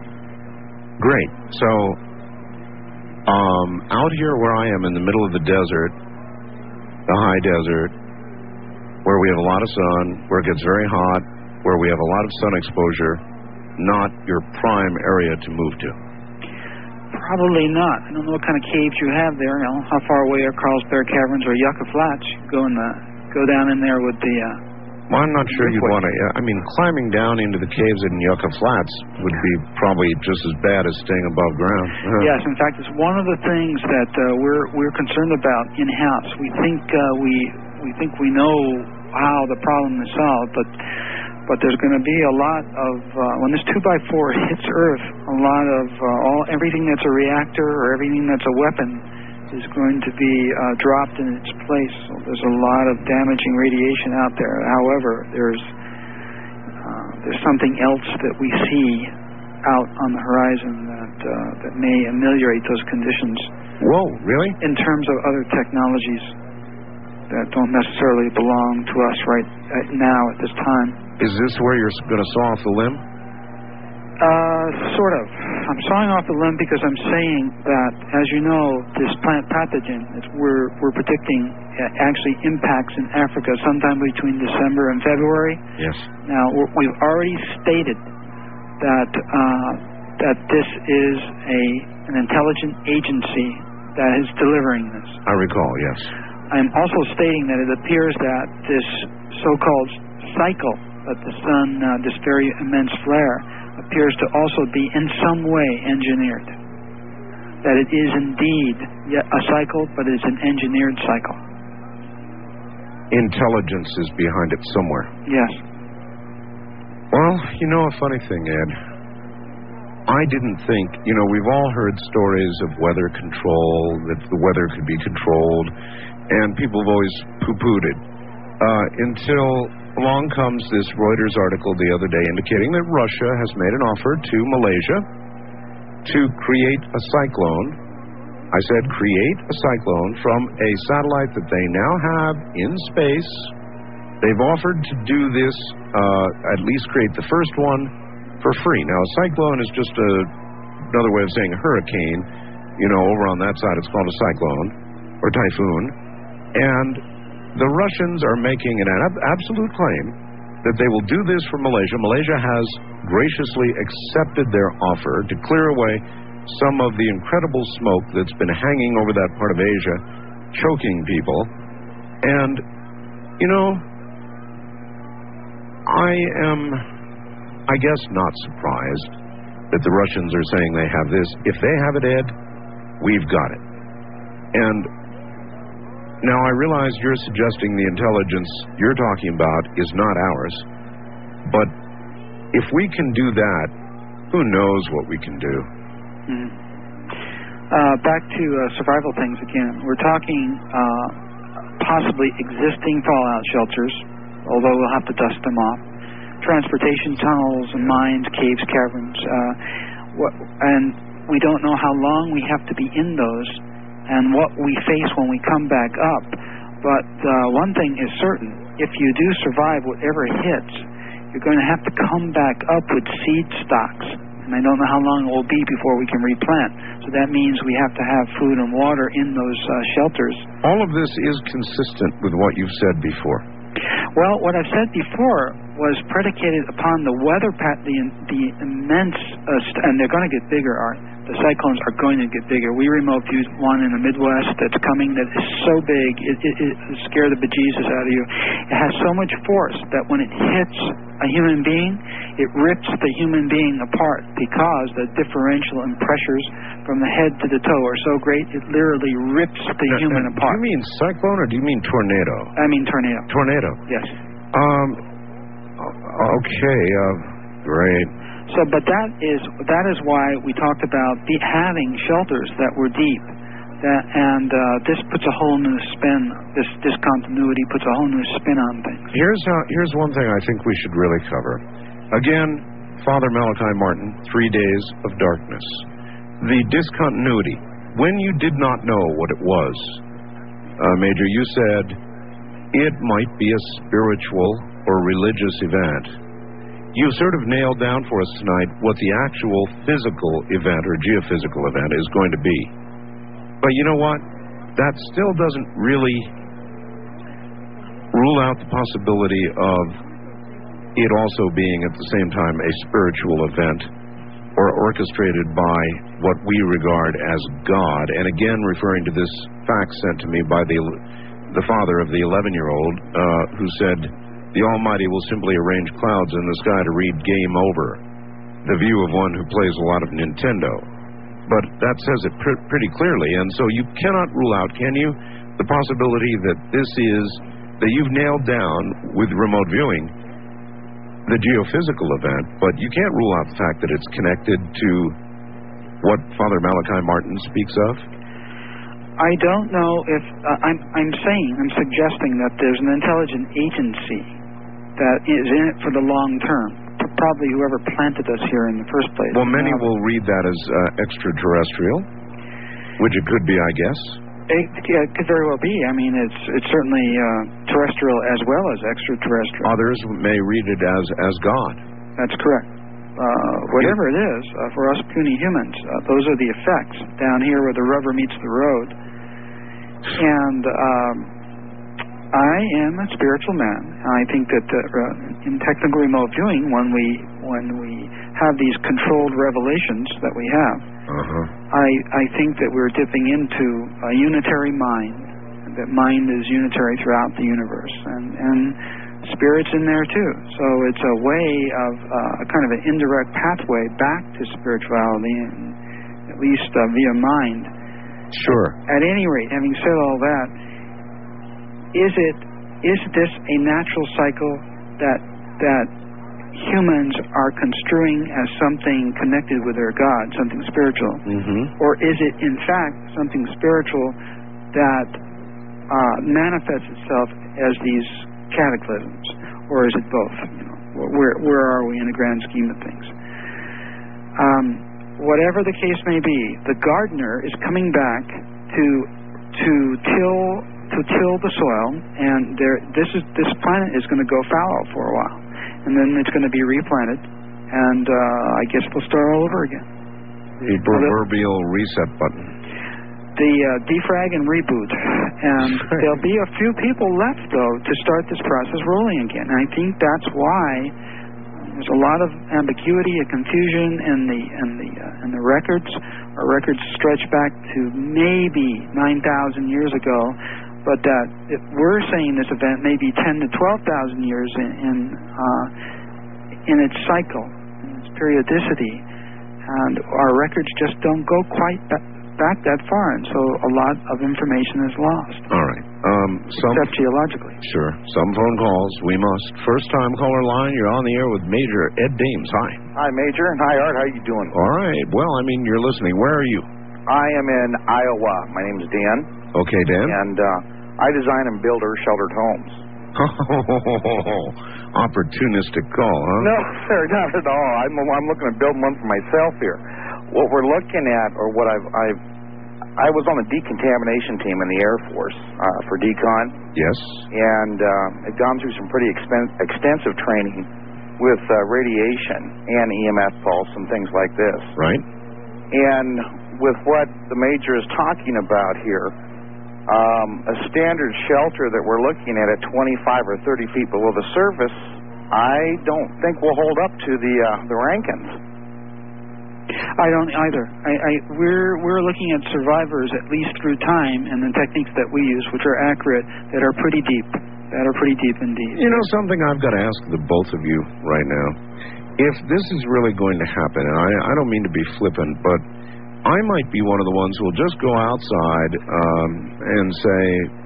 Great. So, um, out here where I am in the middle of the desert, the high desert, where we have a lot of sun, where it gets very hot, where we have a lot of sun exposure, not your prime area to move to. Probably not. I don't know what kind of caves you have there. You know, how far away are Carlsbad Caverns or Yucca Flats? Go in the, go down in there with the. Uh, well, I'm not sure you'd want to. I mean, climbing down into the caves in Yucca Flats would be probably just as bad as staying above ground. Uh-huh. Yes, in fact, it's one of the things that uh, we're we're concerned about in house. We think uh, we we think we know how the problem is solved, but. But there's going to be a lot of, uh, when this two by four hits Earth, a lot of uh, all everything that's a reactor or everything that's a weapon is going to be uh, dropped in its place. So there's a lot of damaging radiation out there. However, there's uh, there's something else that we see out on the horizon that uh, that may ameliorate those conditions. Whoa, really? In terms of other technologies that don't necessarily belong to us right now at this time. Is this where you're going to saw off the limb? Uh, sort of. I'm sawing off the limb because I'm saying that, as you know, this plant pathogen, it's, we're we're predicting uh, actually impacts in Africa sometime between December and February. Yes. Now we're, we've already stated that uh, that this is a an intelligent agency that is delivering this. I recall. Yes. I'm also stating that it appears that this so-called cycle that the sun, uh, this very immense flare, appears to also be in some way engineered. That it is indeed a cycle, but it's an engineered cycle. Intelligence is behind it somewhere. Yes. Well, you know a funny thing, Ed. I didn't think, you know, we've all heard stories of weather control, that the weather could be controlled, and people have always poo-pooed it. Uh, until along comes this Reuters article the other day indicating that Russia has made an offer to Malaysia to create a cyclone I said, create a cyclone from a satellite that they now have in space. They've offered to do this, uh, at least create the first one for free. Now, a cyclone is just a, another way of saying a hurricane. You know, over on that side, it's called a cyclone or typhoon. And the Russians are making an ab- absolute claim that they will do this for Malaysia. Malaysia has graciously accepted their offer to clear away some of the incredible smoke that's been hanging over that part of Asia, choking people. And, you know, I am, I guess, not surprised that the Russians are saying they have this. If they have it, Ed, we've got it. And now I realize you're suggesting the intelligence you're talking about is not ours. But if we can do that, who knows what we can do? Mm-hmm. Uh, back to uh, survival things again. We're talking uh, possibly existing fallout shelters, although we'll have to dust them off. Transportation tunnels and mines, caves, caverns. Uh, what, and we don't know how long we have to be in those and what we face when we come back up. But uh, one thing is certain. If you do survive whatever hits, you're going to have to come back up with seed stocks. And I don't know how long it will be before we can replant. So that means we have to have food and water in those uh, shelters. All of this is consistent with what you've said before. Well, what I've said before was predicated upon the weather pattern, the, the immense, uh, st- and they're going to get bigger, Art. The cyclones are going to get bigger. We remote viewed one in the Midwest that's coming that is so big, it, it, it scared the bejesus out of you. It has so much force that when it hits a human being, it rips the human being apart because the differential in pressures from the head to the toe are so great, it literally rips the now, human now, apart. Do you mean cyclone or do you mean tornado? I mean tornado. Tornado? Yes. Um. Okay. Uh, great. So, but that is that is why we talked about the, having shelters that were deep, that, and uh, this puts a whole new spin. This discontinuity puts a whole new spin on things. Here's uh, here's one thing I think we should really cover. Again, Father Malachi Martin, Three Days of Darkness. The discontinuity. When you did not know what it was, uh, Major, you said it might be a spiritual or religious event. You've sort of nailed down for us tonight what the actual physical event or geophysical event is going to be. But you know what? That still doesn't really rule out the possibility of it also being at the same time a spiritual event or orchestrated by what we regard as God. And again, referring to this fax sent to me by the, the father of the eleven-year-old uh, who said, the Almighty will simply arrange clouds in the sky to read game over. The view of one who plays a lot of Nintendo. But that says it pr- pretty clearly, and so you cannot rule out, can you, the possibility that this is, that you've nailed down with remote viewing, the geophysical event, but you can't rule out the fact that it's connected to what Father Malachi Martin speaks of? I don't know if, uh, I'm, I'm saying, I'm suggesting that there's an intelligent agency that is in it for the long term. Probably whoever planted us here in the first place. Well, many will read that as uh, extraterrestrial, which it could be, I guess. It, yeah, it could very well be. I mean, it's it's certainly uh, terrestrial as well as extraterrestrial. Others may read it as, as God. That's correct. Uh, whatever it is, uh, for us puny humans, uh, those are the effects down here where the rubber meets the road. And um, I am a spiritual man. I think that uh, in technical remote viewing, when we when we have these controlled revelations that we have, uh-huh. I I think that we're dipping into a unitary mind. That mind is unitary throughout the universe, and and spirit's in there too. So it's a way of uh, a kind of an indirect pathway back to spirituality, and at least uh, via mind. Sure. At any rate, having said all that, is it is this a natural cycle that that humans are construing as something connected with their God, something spiritual, mm-hmm. or is it in fact something spiritual that uh, manifests itself as these cataclysms, or is it both? You know, where where are we in the grand scheme of things? Um, whatever the case may be, the gardener is coming back to to till to till the soil, and there this is this planet is going to go fallow for a while, and then it's going to be replanted, and uh, I guess we'll start all over again. The proverbial reset button. The uh, defrag and reboot, and there'll be a few people left though to start this process rolling again. And I think that's why there's a lot of ambiguity and confusion in the in the uh, in the records. Our records stretch back to maybe nine thousand years ago, but that if we're saying this event may be ten to twelve thousand years in in, uh, in its cycle, in its periodicity, and our records just don't go quite back. back that far, and so a lot of information is lost. All right. Um, some, Except geologically. Sure. Some phone calls. We must. First-time caller line, you're on the air with Major Ed Dames. Hi. Hi, Major. Hi, Art. How you doing? All right. Well, I mean, you're listening. Where are you? I am in Iowa. My name is Dan. Okay, Dan. And uh, I design and build earth-sheltered homes. Opportunistic call, huh? No, sir, not at all. I'm, I'm looking to build one for myself here. What we're looking at, or what I've, I've I was on the decontamination team in the Air Force uh, for decon. Yes. And uh, had gone through some pretty expen- extensive training with uh, radiation and E M F pulse and things like this. Right. And with what the Major is talking about here, um, a standard shelter that we're looking at at twenty-five or thirty feet below the surface, I don't think will hold up to the uh, the Rankins. I don't either. I, I, we're we're looking at survivors at least through time, and the techniques that we use, which are accurate, that are pretty deep, that are pretty deep indeed. You know, something I've got to ask the both of you right now. If this is really going to happen, and I, I don't mean to be flippant, but I might be one of the ones who will just go outside um, and say,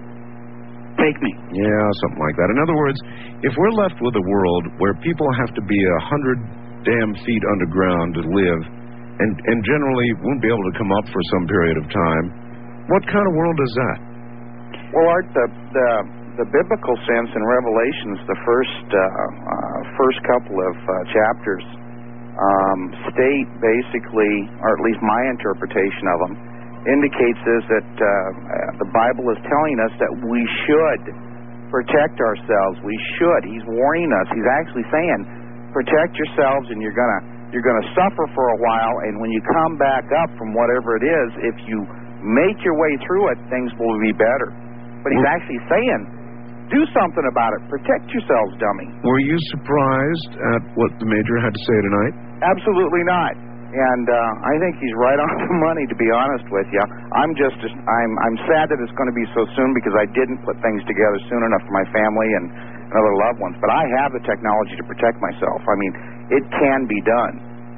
take me. Yeah, something like that. In other words, if we're left with a world where people have to be a hundred damn feet underground to live, and, and generally won't be able to come up for some period of time, what kind of world is that? Well, Art, the the, the biblical sense in Revelations, the first uh, uh, first couple of uh, chapters, um, state basically, or at least my interpretation of them, indicates is that uh, the Bible is telling us that we should protect ourselves. We should. He's warning us. He's actually saying, protect yourselves, and you're gonna you're gonna suffer for a while. And when you come back up from whatever it is, if you make your way through it, things will be better. But he's actually saying, do something about it. Protect yourselves, dummy. Were you surprised at what the Major had to say tonight? Absolutely not. And uh, I think he's right on the money, to be honest with you. I'm just, I'm, I'm sad that it's going to be so soon because I didn't put things together soon enough for my family and, and other loved ones. But I have the technology to protect myself. I mean, it can be done.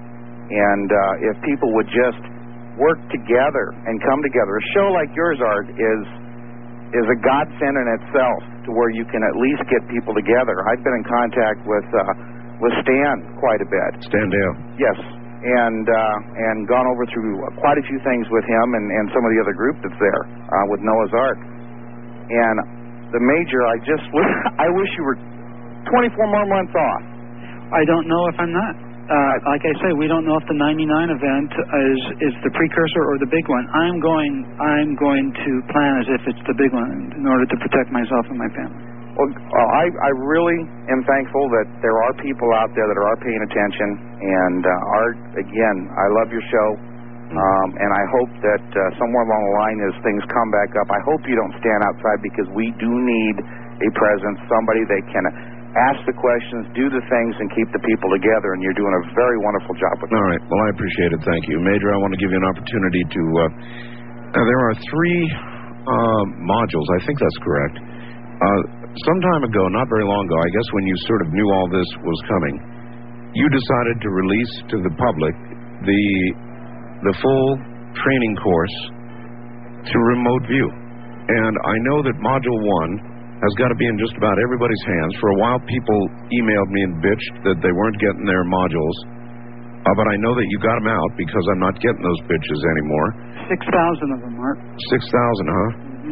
And uh, if people would just work together and come together, a show like yours, Art, is is a godsend in itself, to where you can at least get people together. I've been in contact with uh, with Stan quite a bit. Stan Dale. Yes. And uh, and gone over through quite a few things with him and, and some of the other group that's there uh, with Noah's Ark. And the Major, I just I wish you were twenty-four more months off. I don't know if I'm not. Uh, like I say, we don't know if the ninety-nine event is is the precursor or the big one. I'm going I'm going to plan as if it's the big one in order to protect myself and my family. Well, uh, I, I really am thankful that there are people out there that are paying attention. And uh, Art, again, I love your show, um, and I hope that uh, somewhere along the line as things come back up, I hope you don't stand outside, because we do need a presence, somebody that can ask the questions, do the things, and keep the people together. And you're doing a very wonderful job with that. All right. Well, I appreciate it. Thank you. Major, I want to give you an opportunity to... Uh, uh, there are three uh, modules. I think that's correct. Uh, some time ago, not very long ago, I guess when you sort of knew all this was coming, you decided to release to the public the the full training course to remote view. And I know that Module one has got to be in just about everybody's hands. For a while, people emailed me and bitched that they weren't getting their modules. Uh, but I know that you got them out, because I'm not getting those bitches anymore. six thousand of them, Mark. six thousand, huh?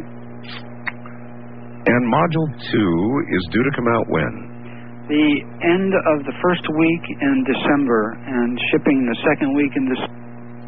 And Module two is due to come out when? The end of the first week in December, and shipping the second week in December.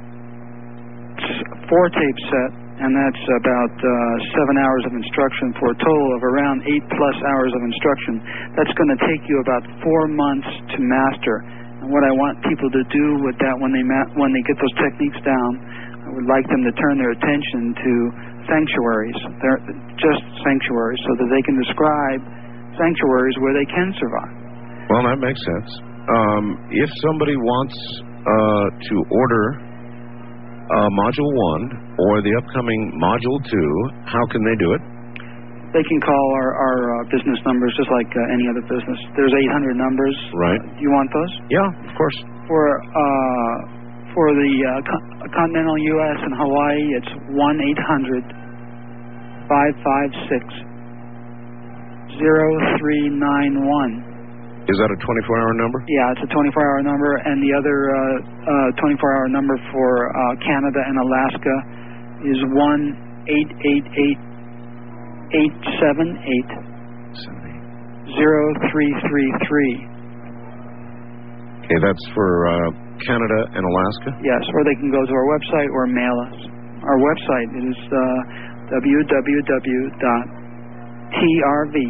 four tape set, and that's about uh, seven hours of instruction for a total of around eight plus hours of instruction. That's going to take you about four months to master. And what I want people to do with that when they ma- when they get those techniques down, I would like them to turn their attention to sanctuaries. They're just sanctuaries, so that they can describe sanctuaries where they can survive. Well, that makes sense. Um, if somebody wants uh, to order uh, Module one or the upcoming Module two, how can they do it? They can call our, our uh, business numbers just like uh, any other business. There's eight hundred numbers. Right. Uh, do you want those? Yeah, of course. For uh, for the uh, con- continental U S and Hawaii, it's one eight hundred five five six zero three nine one. Is that a twenty-four hour number? Yeah, it's a twenty-four hour number, and the other uh, uh, twenty-four hour number for uh, Canada and Alaska is one eight eight eight eight seven eight zero three three three. Okay, that's for uh, Canada and Alaska? Yes, or they can go to our website or mail us. Our website is uh, w w w dot t r v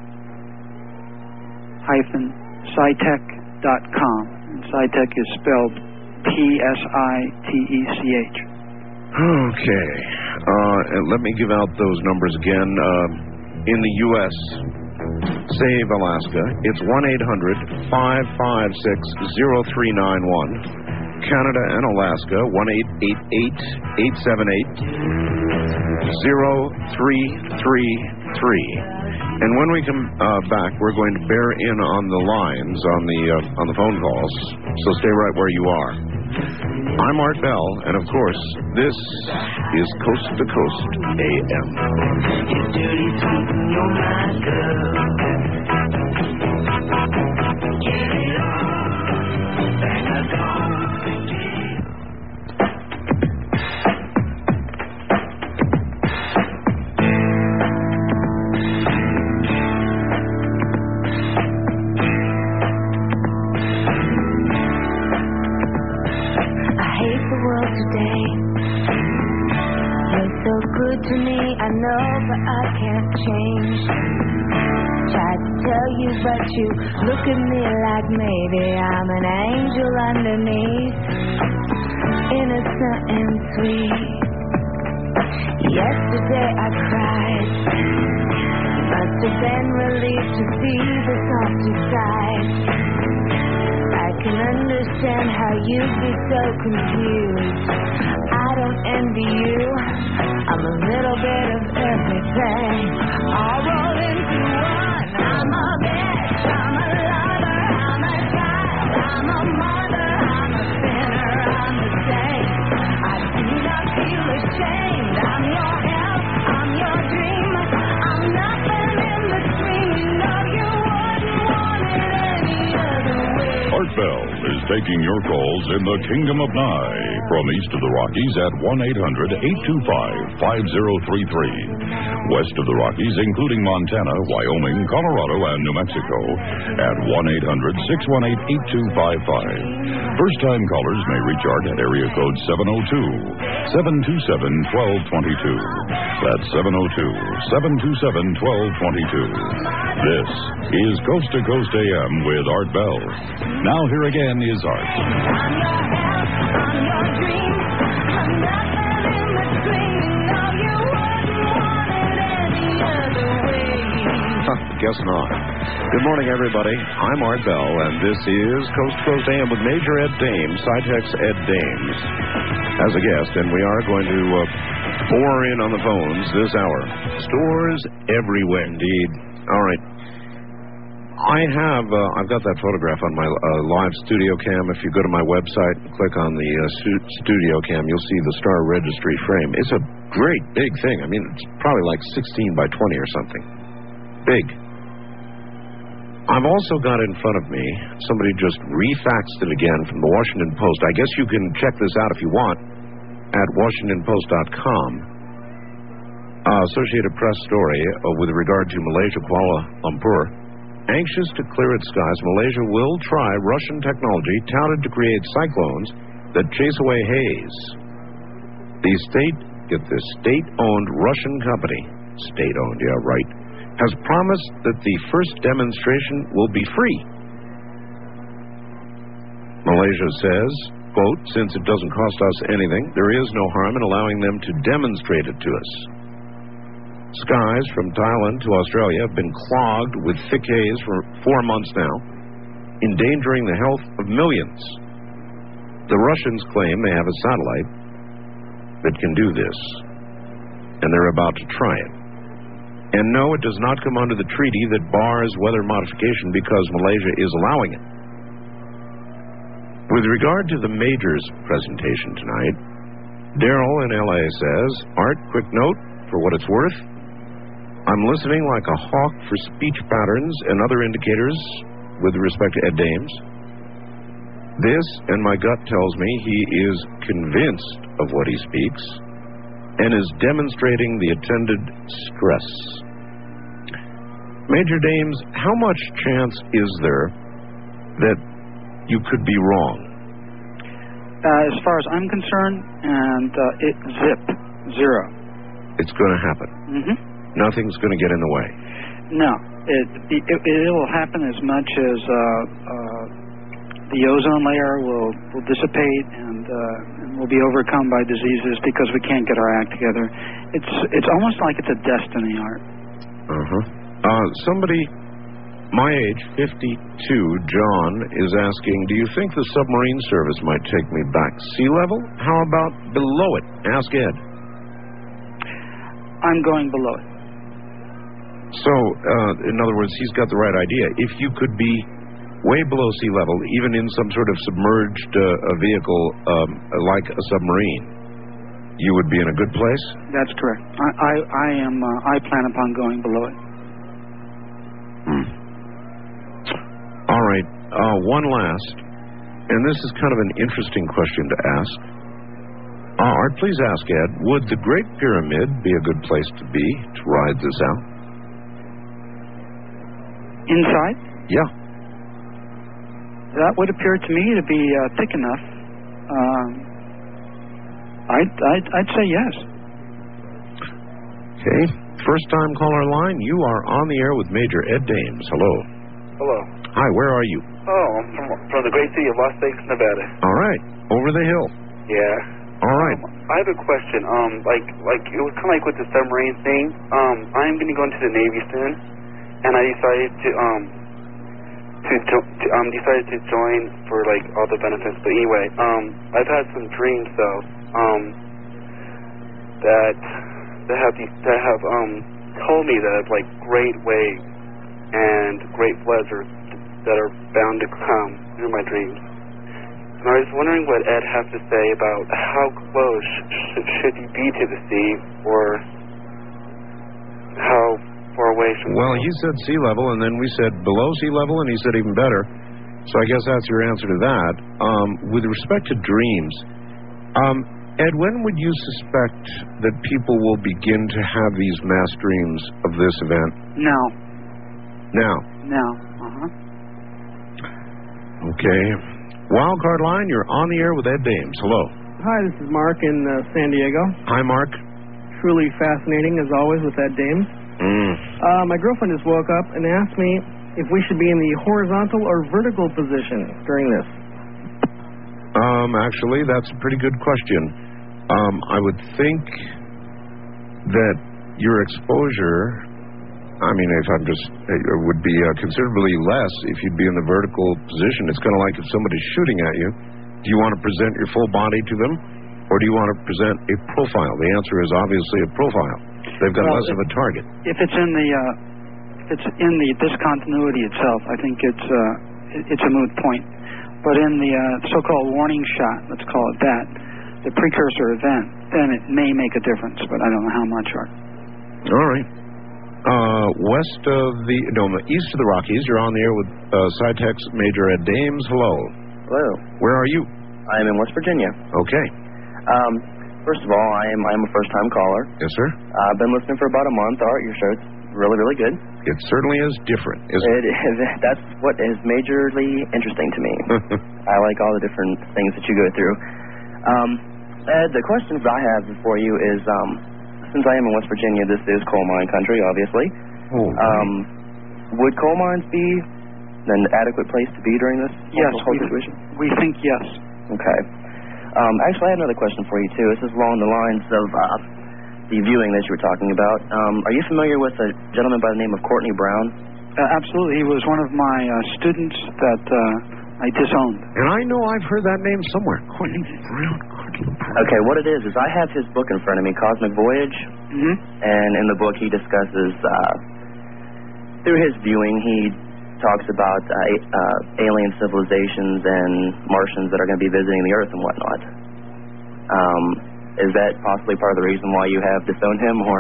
hyphen scitech dot com. And Scitech is spelled P S I T E C H. Okay. Uh, and let me give out those numbers again. Uh, in the U S, Save Alaska, it's one eight hundred five five six zero three nine one. Canada and Alaska, one eight eight eight eight seven eight zero three three three. And when we come uh, back, we're going to bear in on the lines, on the uh, on the phone calls, so stay right where you are. I'm Art Bell, and of course, this is Coast to Coast A M. Your dirty sweet in your mind, girl. Get it on, bang a gong. To me, I know, but I can't change. Tried to tell you, but you look at me like maybe I'm an angel underneath, innocent and sweet. Yesterday I cried. You must have been relieved to see the softer side. I can understand how you'd be so confused. I don't envy you. I'm a little bit of everything, all rolled into one. I'm a bitch, I'm a lover, I'm a child, I'm a mother, I'm a sinner, I'm a saint. I do not feel ashamed. I'm your help, I'm your dream. I'm nothing in between. You know you wouldn't want it any other way. Art Bell is taking your calls in the Kingdom of Nye from east of the Rockies at one eight hundred eight two five five zero three three. West of the Rockies, including Montana, Wyoming, Colorado, and New Mexico at one eight hundred six one eight eight two five five. First-time callers may reach Art at area code seven oh two seven two seven one two two two. That's seven oh two seven two seven one two two two. This is Coast to Coast A M with Art Bell. Now here again is Art. Guess not. Good morning, everybody. I'm Art Bell, and this is Coast to Coast A M with Major Ed Dames, Scitech's Ed Dames, as a guest, and we are going to uh, pour in on the phones this hour. Stores everywhere, indeed. All right. I have, uh, I've got that photograph on my uh, live studio cam. If you go to my website and click on the uh, stu- studio cam, you'll see the Star Registry frame. It's a great big thing. I mean, it's probably like sixteen by twenty or something. Big. I've also got in front of me, somebody just refaxed it again from the Washington Post. I guess you can check this out if you want at washington post dot com. Uh, Associated Press story uh, with regard to Malaysia, Kuala Lumpur. Anxious to clear its skies, Malaysia will try Russian technology touted to create cyclones that chase away haze. The state, get this, state-owned Russian company, state-owned, yeah, right, has promised that the first demonstration will be free. Malaysia says, quote, since it doesn't cost us anything, there is no harm in allowing them to demonstrate it to us. Skies from Thailand to Australia have been clogged with thick haze for four months now, endangering the health of millions. The Russians claim they have a satellite that can do this, and they're about to try it. And no, it does not come under the treaty that bars weather modification because Malaysia is allowing it. With regard to the Major's presentation tonight, Daryl in L A says, Art, quick note, for what it's worth, I'm listening like a hawk for speech patterns and other indicators with respect to Ed Dames. This, and my gut tells me, he is convinced of what he speaks and is demonstrating the attended stress. Major Dames, how much chance is there that you could be wrong? Uh, as far as I'm concerned, and uh, it zip, zero. It's going to happen. Mm-hmm. Nothing's going to get in the way. No, it it, it will happen as much as uh, uh, the ozone layer will, will dissipate and, uh, and will be overcome by diseases because we can't get our act together. It's it's almost like it's a destiny, Art. Uh-huh. Uh, somebody my age, fifty-two, John, is asking, do you think the submarine service might take me back sea level? How about below it? Ask Ed. I'm going below it. So, uh, in other words, he's got the right idea. If you could be way below sea level, even in some sort of submerged uh, a vehicle um, like a submarine, you would be in a good place? That's correct. I, I, I am. Uh, I plan upon going below it. Hmm. All right. Uh, one last, and this is kind of an interesting question to ask. Uh, Art, please ask Ed, would the Great Pyramid be a good place to be to ride this out? Inside? Yeah. That would appear to me to be uh, thick enough. Um, I'd, I'd, I'd say yes. Okay. First time caller line, you are on the air with Major Ed Dames. Hello. Hello. Hi, where are you? Oh, I'm from, from the great city of Las Vegas, Nevada. All right. Over the hill. Yeah. All right. Um, I have a question. Um, like, like it was kind of like with the submarine thing. Um, I'm going to go into the Navy soon, and I decided to um to, jo- to um decided to join for like all the benefits. But anyway, um, I've had some dreams though. Um, that that have these, that have um told me that like great waves and great floods are that are bound to come in my dreams. And I was wondering what Ed has to say about how close sh- should you be to the sea, or how far away should Well, he said sea level, and then we said below sea level, and he said even better. So I guess that's your answer to that. Um, with respect to dreams, um, Ed, when would you suspect that people will begin to have these mass dreams of this event? Now. Now. Now. Uh-huh. Okay. Wildcard line, you're on the air with Ed Dames. Hello. Hi, this is Mark in uh, San Diego. Hi, Mark. Truly fascinating, as always, with Ed Dames. Mm. Uh, my girlfriend just woke up and asked me if we should be in the horizontal or vertical position during this. Um, actually, that's a pretty good question. Um, I would think that your exposure, I mean, if I'm just, it would be uh, considerably less if you'd be in the vertical position. It's kind of like if somebody's shooting at you. Do you want to present your full body to them, or do you want to present a profile? The answer is obviously a profile. They've got well, less of a target. If it's in the uh, if it's in the discontinuity itself, I think it's uh, it's a moot point. But in the uh, so-called warning shot, let's call it that, the precursor event, then it may make a difference, but I don't know how much. Art. All right. Uh, west of the, no, east of the Rockies, you're on the air with uh, SciTech Major Ed Dames. Hello. Hello. Where are you? I am in West Virginia. Okay. Um, first of all, I am I am a first-time caller. Yes, sir. Uh, I've been listening for about a month. Art, your show's really, really good. It certainly is different, isn't it? It is. That's what is majorly interesting to me. I like all the different things that you go through. Um, Ed, the questions I have for you is, um, since I am in West Virginia, this is coal mine country, obviously. Oh, um, would coal mines be an adequate place to be during this Yes, whole we, situation? we think yes. Okay. Um, actually, I have another question for you, too. This is along the lines of uh, the viewing that you were talking about. Um, are you familiar with a gentleman by the name of Courtney Brown? Uh, absolutely. He was one of my uh, students that uh, I disowned. And I know I've heard that name somewhere. Courtney Brown. Courtney Brown. Okay, what it is, is I have his book in front of me, Cosmic Voyage. Mm-hmm. And in the book, he discusses, uh, through his viewing, he talks about uh, uh, alien civilizations and Martians that are going to be visiting the Earth and whatnot. Um, is that possibly part of the reason why you have disowned him, or?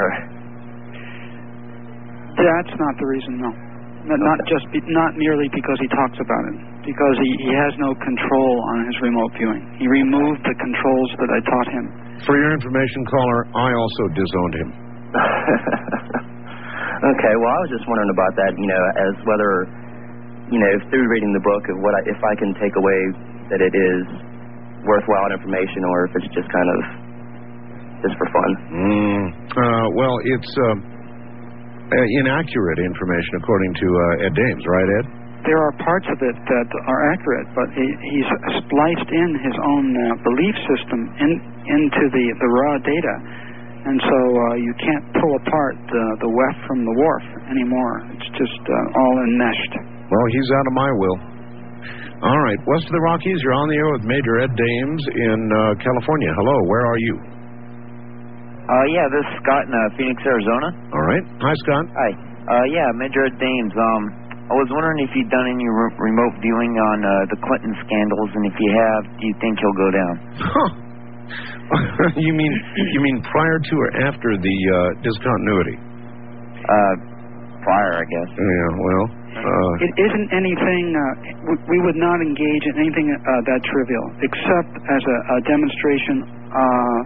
That's not the reason, no. Not, not just, be, not merely because he talks about it, because he, he has no control on his remote viewing. He removed the controls that I taught him. For your information, caller, I also disowned him. Okay, well, I was just wondering about that, you know, as whether, you know, through reading the book, of what I, if I can take away that it is worthwhile information, or if it's just kind of just for fun. Mm, uh, well, it's uh, uh, inaccurate information, according to uh, Ed Dames, right, Ed? There are parts of it that are accurate, but he, he's spliced in his own uh, belief system in, into the, the raw data. And so uh, you can't pull apart uh, the weft from the wharf anymore. It's just uh, all enmeshed. Well, he's out of my will. All right, west of the Rockies, you're on the air with Major Ed Dames in uh, California. Hello, where are you? Uh, yeah, this is Scott in uh, Phoenix, Arizona. All right. Hi, Scott. Hi. Uh, yeah, Major Ed Dames. Um, I was wondering if you'd done any re- remote viewing on uh, the Clinton scandals, and if you have, do you think he'll go down? Huh. you mean you mean prior to or after the uh, discontinuity? Uh, prior, I guess. Yeah, well. Uh, it isn't anything, uh, we, we would not engage in anything uh, that trivial, except as a, a demonstration, uh,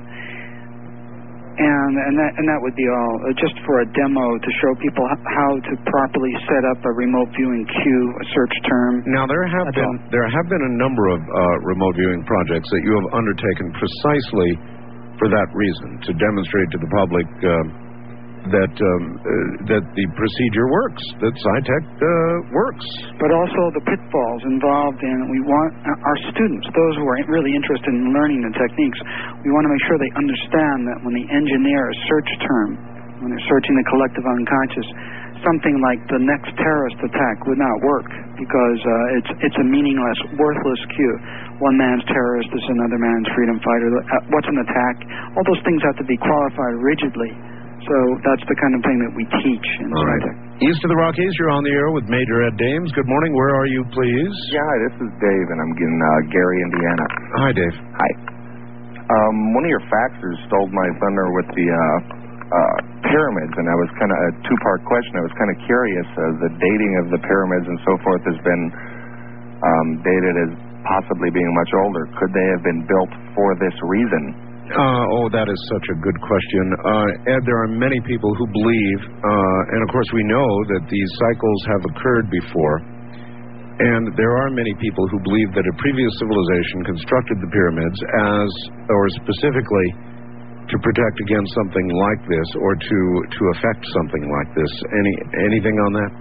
and, and, that, and that would be all, uh, just for a demo to show people h- how to properly set up a remote viewing queue, a search term. Now, there have That's been all. there have been a number of uh, remote viewing projects that you have undertaken precisely for that reason, to demonstrate to the public uh, that um, uh, that the procedure works, that SciTech uh, works. But also the pitfalls involved in, we want our students, those who are really interested in learning the techniques, we want to make sure they understand that when they engineer a search term, when they're searching the collective unconscious, something like the next terrorist attack would not work, because uh, it's it's a meaningless, worthless cue. One man's terrorist is another man's freedom fighter. Uh, what's an attack? All those things have to be qualified rigidly. So that's the kind of thing that we teach in All right. SciTech. East of the Rockies, you're on the air with Major Ed Dames. Good morning. Where are you, please? Yeah, hi, this is Dave, and I'm in uh, Gary, Indiana. Hi, Dave. Hi. Um, one of your faxers stole my thunder with the uh, uh, pyramids, and I was kind of a two-part question. I was kind of curious. Uh, the dating of the pyramids and so forth has been um, dated as possibly being much older. Could they have been built for this reason? Uh, oh, that is such a good question. Uh, Ed, there are many people who believe, uh, and of course we know that these cycles have occurred before, and there are many people who believe that a previous civilization constructed the pyramids as, or specifically to protect against something like this, or to, to affect something like this. Any anything on that?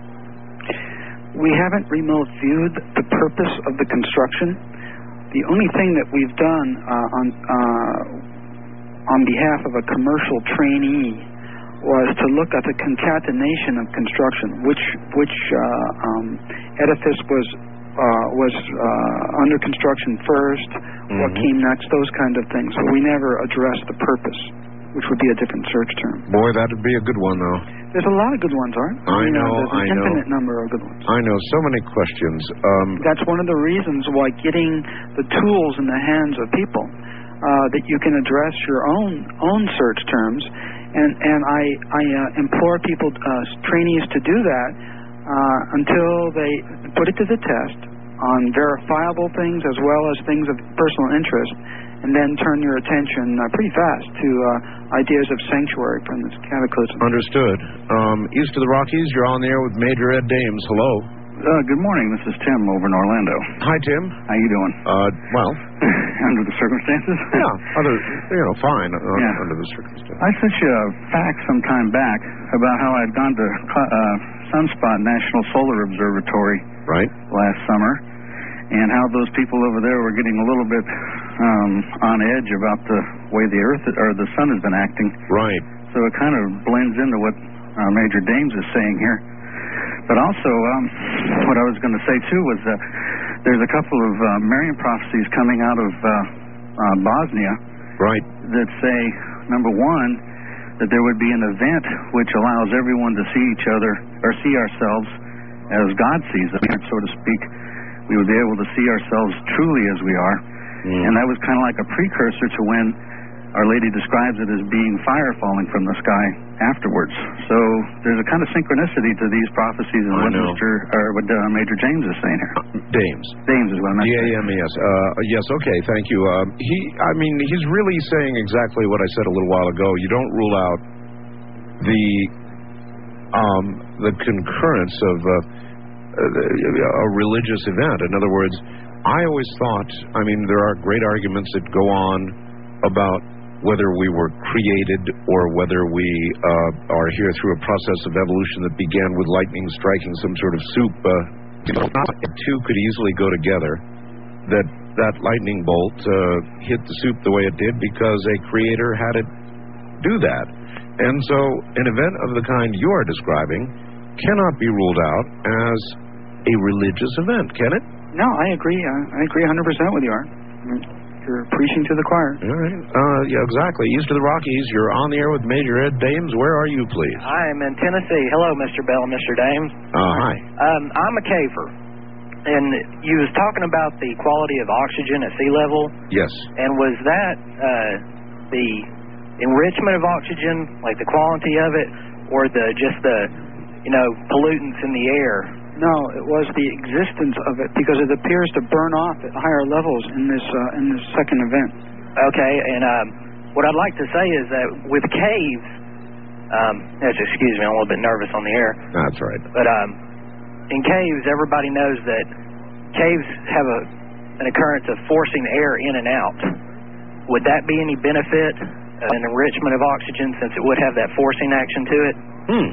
We haven't remote viewed the purpose of the construction. The only thing that we've done uh, on uh, on behalf of a commercial trainee was to look at the concatenation of construction, which which uh, um, edifice was uh, was uh, under construction first, mm-hmm. what came next, those kind of things. But we never addressed the purpose, which would be a different search term. Boy, that would be a good one, though. There's a lot of good ones, aren't there? I You know, There's an I know. infinite number of good ones. I know, so many questions. Um, That's one of the reasons why getting the tools in the hands of people, uh, that you can address your own own search terms, and and I I uh, implore people, uh, trainees, to do that uh, until they put it to the test on verifiable things as well as things of personal interest, and then turn your attention uh, pretty fast to uh, ideas of sanctuary from this cataclysm. Understood. Um, east of the Rockies, you're on the air with Major Ed Dames. Hello. Uh, good morning. This is Tim over in Orlando. Hi, Tim. How you doing? Uh, well, under the circumstances. yeah, other, you know, fine uh, Yeah. under the circumstances. I sent you a fax some time back about how I'd gone to uh, Sunspot National Solar Observatory right last summer, and how those people over there were getting a little bit um, on edge about the way the Earth or the Sun has been acting. Right. So it kind of blends into what uh, Major Dames is saying here. But also, um, what I was going to say too was uh, there's a couple of uh, Marian prophecies coming out of uh, uh, Bosnia, right, that say number one that there would be an event which allows everyone to see each other or see ourselves as God sees us, so to speak. We would be able to see ourselves truly as we are, mm. and that was kind of like a precursor to when Our Lady describes it as being fire falling from the sky afterwards. So there's a kind of synchronicity to these prophecies and what Mister or what uh, Major James is saying here. Dames. Dames is what I meant. D A M E S. Uh, yes, okay, thank you. Um, he, I mean, he's really saying exactly what I said a little while ago. You don't rule out the um, the concurrence of uh, a religious event. In other words, I always thought, I mean, there are great arguments that go on about whether we were created or whether we uh, are here through a process of evolution that began with lightning striking some sort of soup. Uh, you know, the two could easily go together, that that lightning bolt uh, hit the soup the way it did because a creator had it do that. And so an event of the kind you are describing cannot be ruled out as a religious event, can it? No, I agree. I, I agree one hundred percent with you, Art. You're preaching to the choir. All right. Uh, yeah, exactly. East of the Rockies, you're on the air with Major Ed Dames. Where are you, please? I'm in Tennessee. Hello, Mister Bell and Mister Dames. Uh, hi. Um, I'm a caver. And you was talking about the quality of oxygen at sea level. Yes. And was that uh, the enrichment of oxygen, like the quality of it, or the just the, you know, pollutants in the air? No, it was the existence of it because it appears to burn off at higher levels in this uh, in this second event. Okay, and um, what I'd like to say is that with caves, um, yes, excuse me, I'm a little bit nervous on the air. That's right. But um, in caves, everybody knows that caves have a an occurrence of forcing air in and out. Would that be any benefit, uh, an enrichment of oxygen, since it would have that forcing action to it? Hmm.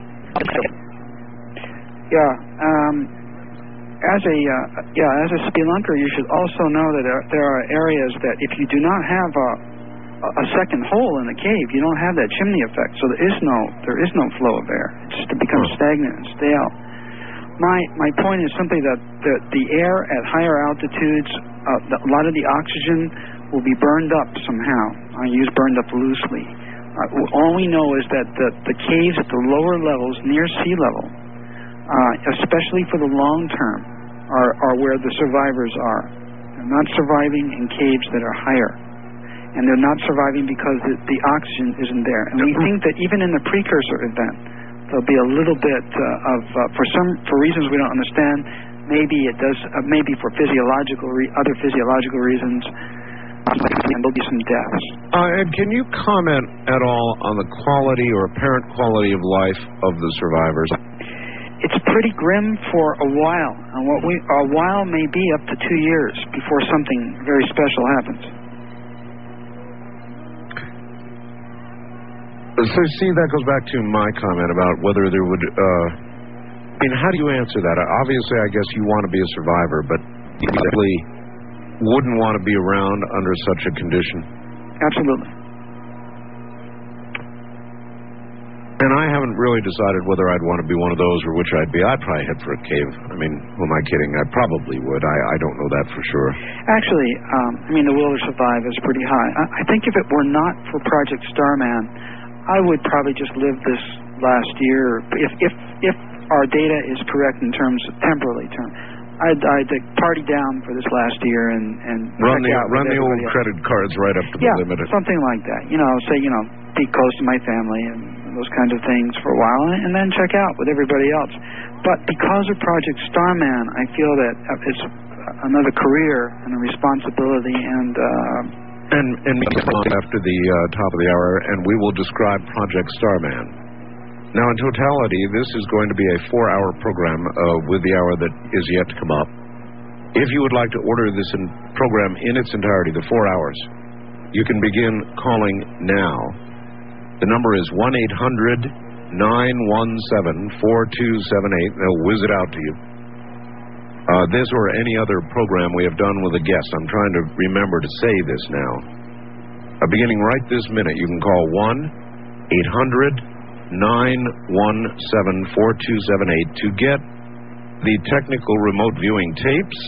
Yeah. Um, as a uh, yeah, as a spelunker, you should also know that there, there are areas that if you do not have a, a second hole in the cave, you don't have that chimney effect. So there is no there is no flow of air. It just becomes stagnant and stale. My my point is simply that the the air at higher altitudes, uh, the, a lot of the oxygen will be burned up somehow. I use burned up loosely. Uh, all we know is that the the caves at the lower levels, near sea level, Uh, especially for the long term, are, are where the survivors are. They're not surviving in caves that are higher. And they're not surviving because the, the oxygen isn't there. And we think that even in the precursor event, there'll be a little bit uh, of, uh, for some, for reasons we don't understand, maybe it does, uh, maybe for physiological, re- other physiological reasons, and there'll be some deaths. Uh, and can you comment at all on the quality or apparent quality of life of the survivors? It's pretty grim for a while, and what we a while may be up to two years before something very special happens. So, see, that goes back to my comment about whether there would. Uh, I mean, how do you answer that? Obviously, I guess you want to be a survivor, but you definitely wouldn't want to be around under such a condition. Absolutely. And I haven't really decided whether I'd want to be one of those or which I'd be. I'd probably head for a cave. I mean, who am I kidding? I probably would. I, I don't know that for sure. Actually, um, I mean, the will to survive is pretty high. I, I think if it were not for Project Starman, I would probably just live this last year. If if if our data is correct in terms of temporally term, I'd, I'd party down for this last year and and run the check out run the old else. credit cards right up to yeah, the limit. Something like that. You know, say you know, be close to my family and those kinds of things for a while, and then check out with everybody else. But because of Project Starman, I feel that it's another career and a responsibility, and uh, and and we come on after the uh, top of the hour, and we will describe Project Starman. Now, in totality, this is going to be a four-hour program uh, with the hour that is yet to come up. If you would like to order this in program in its entirety, the four hours, you can begin calling now. The number is one eight hundred nine one seven four two seven eight. They'll whiz it out to you. Uh, this or any other program we have done with a guest. I'm trying to remember to say this now. Uh, beginning right this minute, you can call one eight hundred nine one seven four two seven eight to get the technical remote viewing tapes.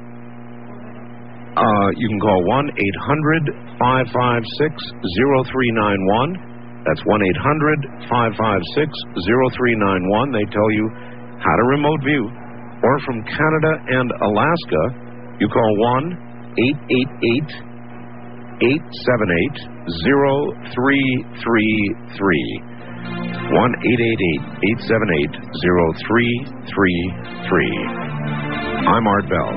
Uh, you can call one eight hundred five five six zero three nine one. That's one eight hundred five five six zero three nine one. They tell you how to remote view. Or from Canada and Alaska, you call one eight eight eight eight seven eight zero three three three. one eight eight eight eight seven eight zero three three three. I'm Art Bell.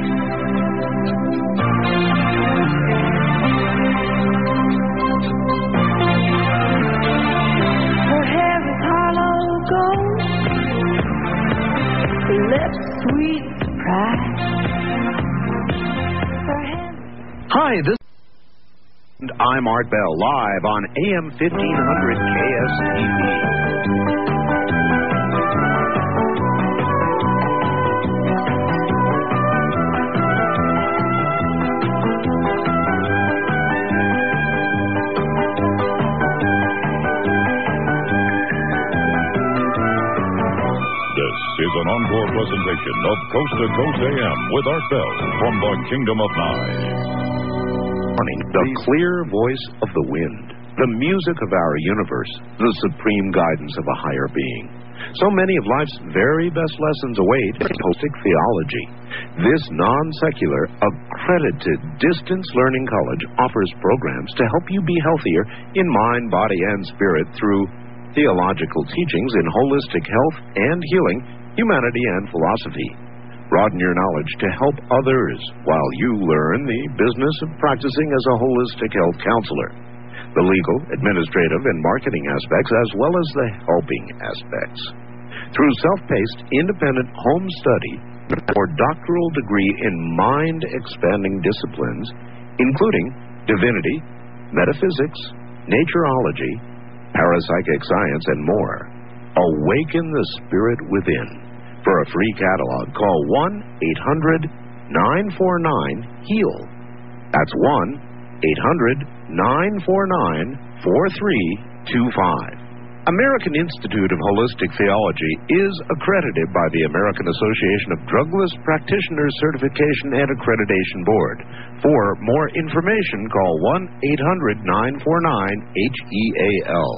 Her hair is hollow gold, her lips sweet surprise. Her hands. Hi, this and I'm Art Bell, live on A M fifteen hundred K S T V. Is an encore presentation of Coast to Coast A M with Art Bell from the Kingdom of Nye. The clear voice of the wind, the music of our universe, the supreme guidance of a higher being. So many of life's very best lessons await in holistic theology. This non-secular, accredited distance learning college offers programs to help you be healthier in mind, body, and spirit through theological teachings in holistic health and healing, humanity, and philosophy. Broaden your knowledge to help others while you learn the business of practicing as a holistic health counselor, the legal, administrative, and marketing aspects, as well as the helping aspects. Through self-paced, independent home study or doctoral degree in mind-expanding disciplines, including divinity, metaphysics, naturology, parapsychic science, and more. Awaken the spirit within. For a free catalog, call one eight hundred nine four nine HEAL. That's one eight hundred nine four nine four three two five. American Institute of Holistic Theology is accredited by the American Association of Drugless Practitioners Certification and Accreditation Board. For more information, call one eight hundred nine four nine H E A L.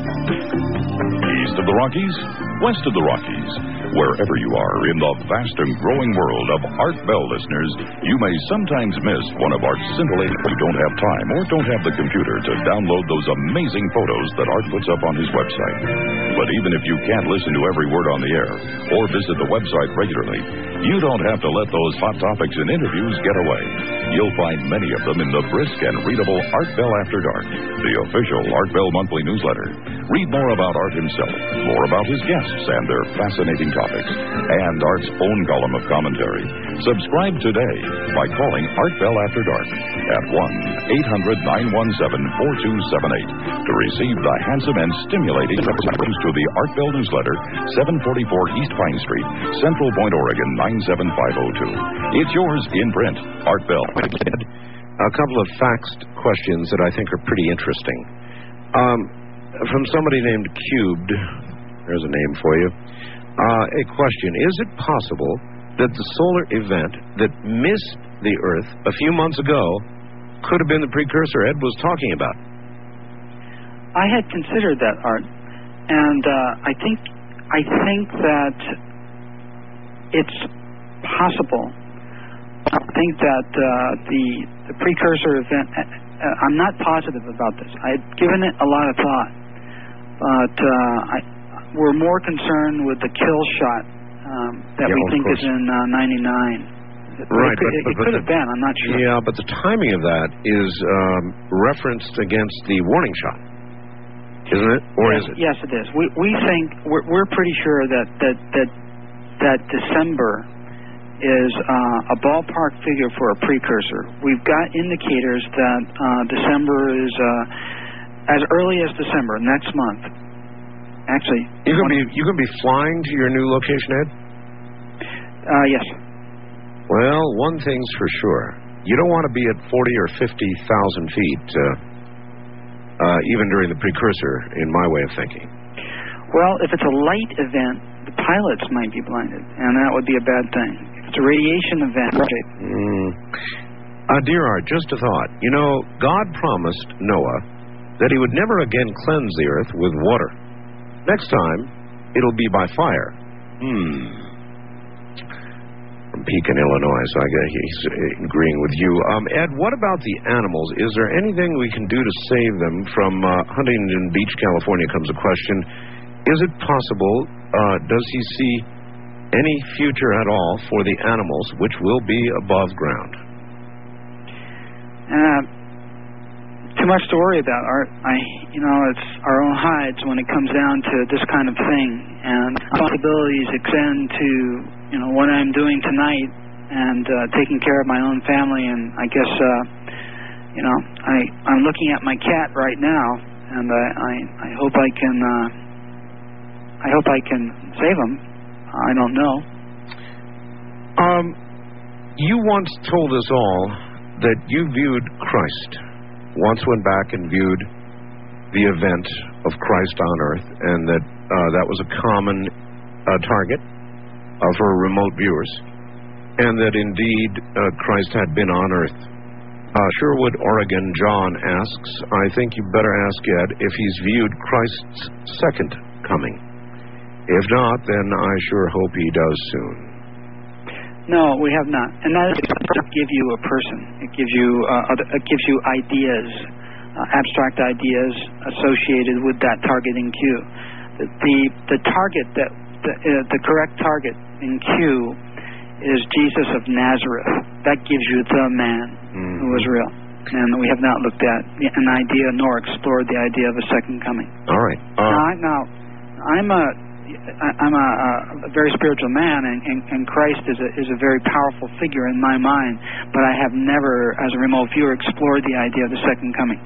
East of the Rockies, west of the Rockies, wherever you are in the vast and growing world of Art Bell listeners, you may sometimes miss one of Art's scintillating. You don't have time or don't have the computer to download those amazing photos that Art puts up on his website. But even if you can't listen to every word on the air or visit the website regularly, you don't have to let those hot topics and interviews get away. You'll find many of them in the brisk and readable Art Bell After Dark, the official Art Bell monthly newsletter. Read more about Art himself, more about his guests and their fascinating topics, and Art's own column of commentary. Subscribe today by calling Art Bell After Dark at one eight hundred nine one seven four two seven eight to receive the handsome and stimulating episodes to the Art Bell newsletter, seven forty-four East Pine Street, Central Point, Oregon, nine seven five oh two. It's yours in print, Art Bell. A couple of faxed questions that I think are pretty interesting. Um, from somebody named Cubed, there's a name for you. Uh, a question: is it possible that the solar event that missed the Earth a few months ago could have been the precursor Ed was talking about? I had considered that, Art, and uh, I think I think that it's possible. I think that uh, the the precursor event. Uh, I'm not positive about this. I had given it a lot of thought, but uh, I, we're more concerned with the kill shot um, that yeah, we think course. is in uh, ninety-nine. Right, it could, but, it, but, it could but have been. I'm not sure. Yeah, but the timing of that is um, referenced against the warning shot. isn't it? Or yes, is it? Yes, it is. We we think we're we're pretty sure that that that that December is uh, a ballpark figure for a precursor. We've got indicators that uh, December is uh, as early as December next month. Actually, you can be you can be flying to your new location, Ed. Uh, yes. Well, one thing's for sure: you don't want to be at forty or fifty thousand feet, uh, uh, even during the precursor. In my way of thinking. Well, if it's a light event, the pilots might be blinded, and that would be a bad thing. If it's a radiation event, right? Mm. Uh, dear Art, just a thought. You know, God promised Noah that he would never again cleanse the earth with water. Next time, it'll be by fire. Hmm. From Pekin, Illinois, so I guess he's agreeing with you. Um, Ed, what about the animals? Is there anything we can do to save them? From uh, Huntington Beach, California comes a question. Is it possible, uh, does he see any future at all for the animals which will be above ground? Uh, too much to worry about. Our, I, you know, it's our own hides when it comes down to this kind of thing, and responsibilities extend to, you know, what I'm doing tonight and uh, taking care of my own family. And I guess, uh, you know, I I'm looking at my cat right now, and I I, I hope I can uh, I hope I can save him. I don't know. Um, you once told us all that you viewed Christ. Once went back and viewed the event of Christ on earth, and that uh, that was a common uh, target uh, for remote viewers, and that indeed uh, Christ had been on earth. Uh, Sherwood, Oregon, John asks, I think you better ask Ed if he's viewed Christ's second coming. If not, then I sure hope he does soon. No, we have not, and that doesn't give you a person. It gives you uh, it gives you ideas, uh, abstract ideas associated with that targeting cue. The the, the target that the, uh, the correct target in cue is Jesus of Nazareth. That gives you the man mm-hmm. who was real, and we have not looked at an idea nor explored the idea of a second coming. All right. Uh, now, I, now, I'm a I'm a, a very spiritual man, and, and, and Christ is a, is a very powerful figure in my mind, but I have never, as a remote viewer, explored the idea of the second coming.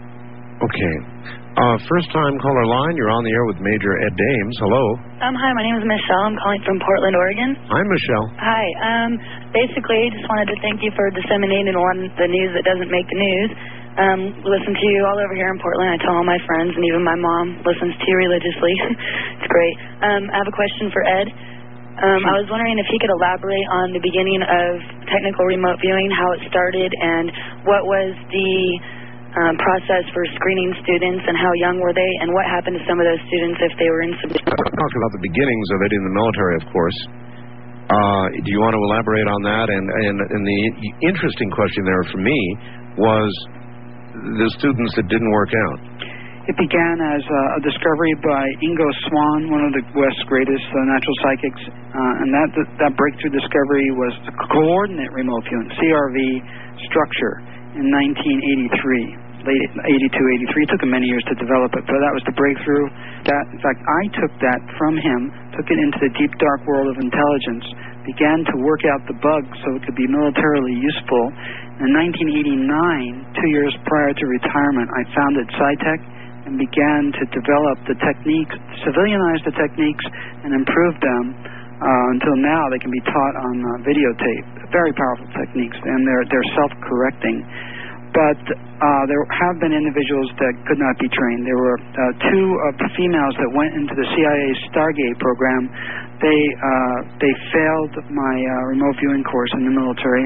Okay. Uh, first time caller line, you're on the air with Major Ed Dames. Hello. Um, hi, my name is Michelle. I'm calling from Portland, Oregon. Hi, Michelle. Hi. Um, basically, I just wanted to thank you for disseminating one the news that doesn't make the news. Um, listen to you all over here in Portland. I tell all my friends, and even my mom listens to you religiously. It's great. Um, I have a question for Ed. Um, I was wondering if he could elaborate on the beginning of technical remote viewing, how it started, and what was the um, process for screening students, and how young were they, and what happened to some of those students if they were in submission. Talk about the beginnings of it in the military, of course. Uh, do you want to elaborate on that? And, and, and the interesting question there for me was the students that didn't work out. It began as uh, a discovery by Ingo Swann, one of the West's greatest uh, natural psychics, uh, and that that breakthrough discovery was the coordinate remote viewing, C R V structure, in nineteen eighty-three, late eighty-two, eighty-three. It took him many years to develop it, but that was the breakthrough. That, in fact, I took that from him, took it into the deep, dark world of intelligence, began to work out the bugs so it could be militarily useful. In nineteen eighty-nine, two years prior to retirement, I founded SciTech and began to develop the techniques, civilianize the techniques, and improve them uh, until now they can be taught on uh, videotape. Very powerful techniques, and they're they're self-correcting. But uh, there have been individuals that could not be trained. There were uh, two of the females that went into the C I A Stargate program. They uh, they failed my uh, remote viewing course in the military.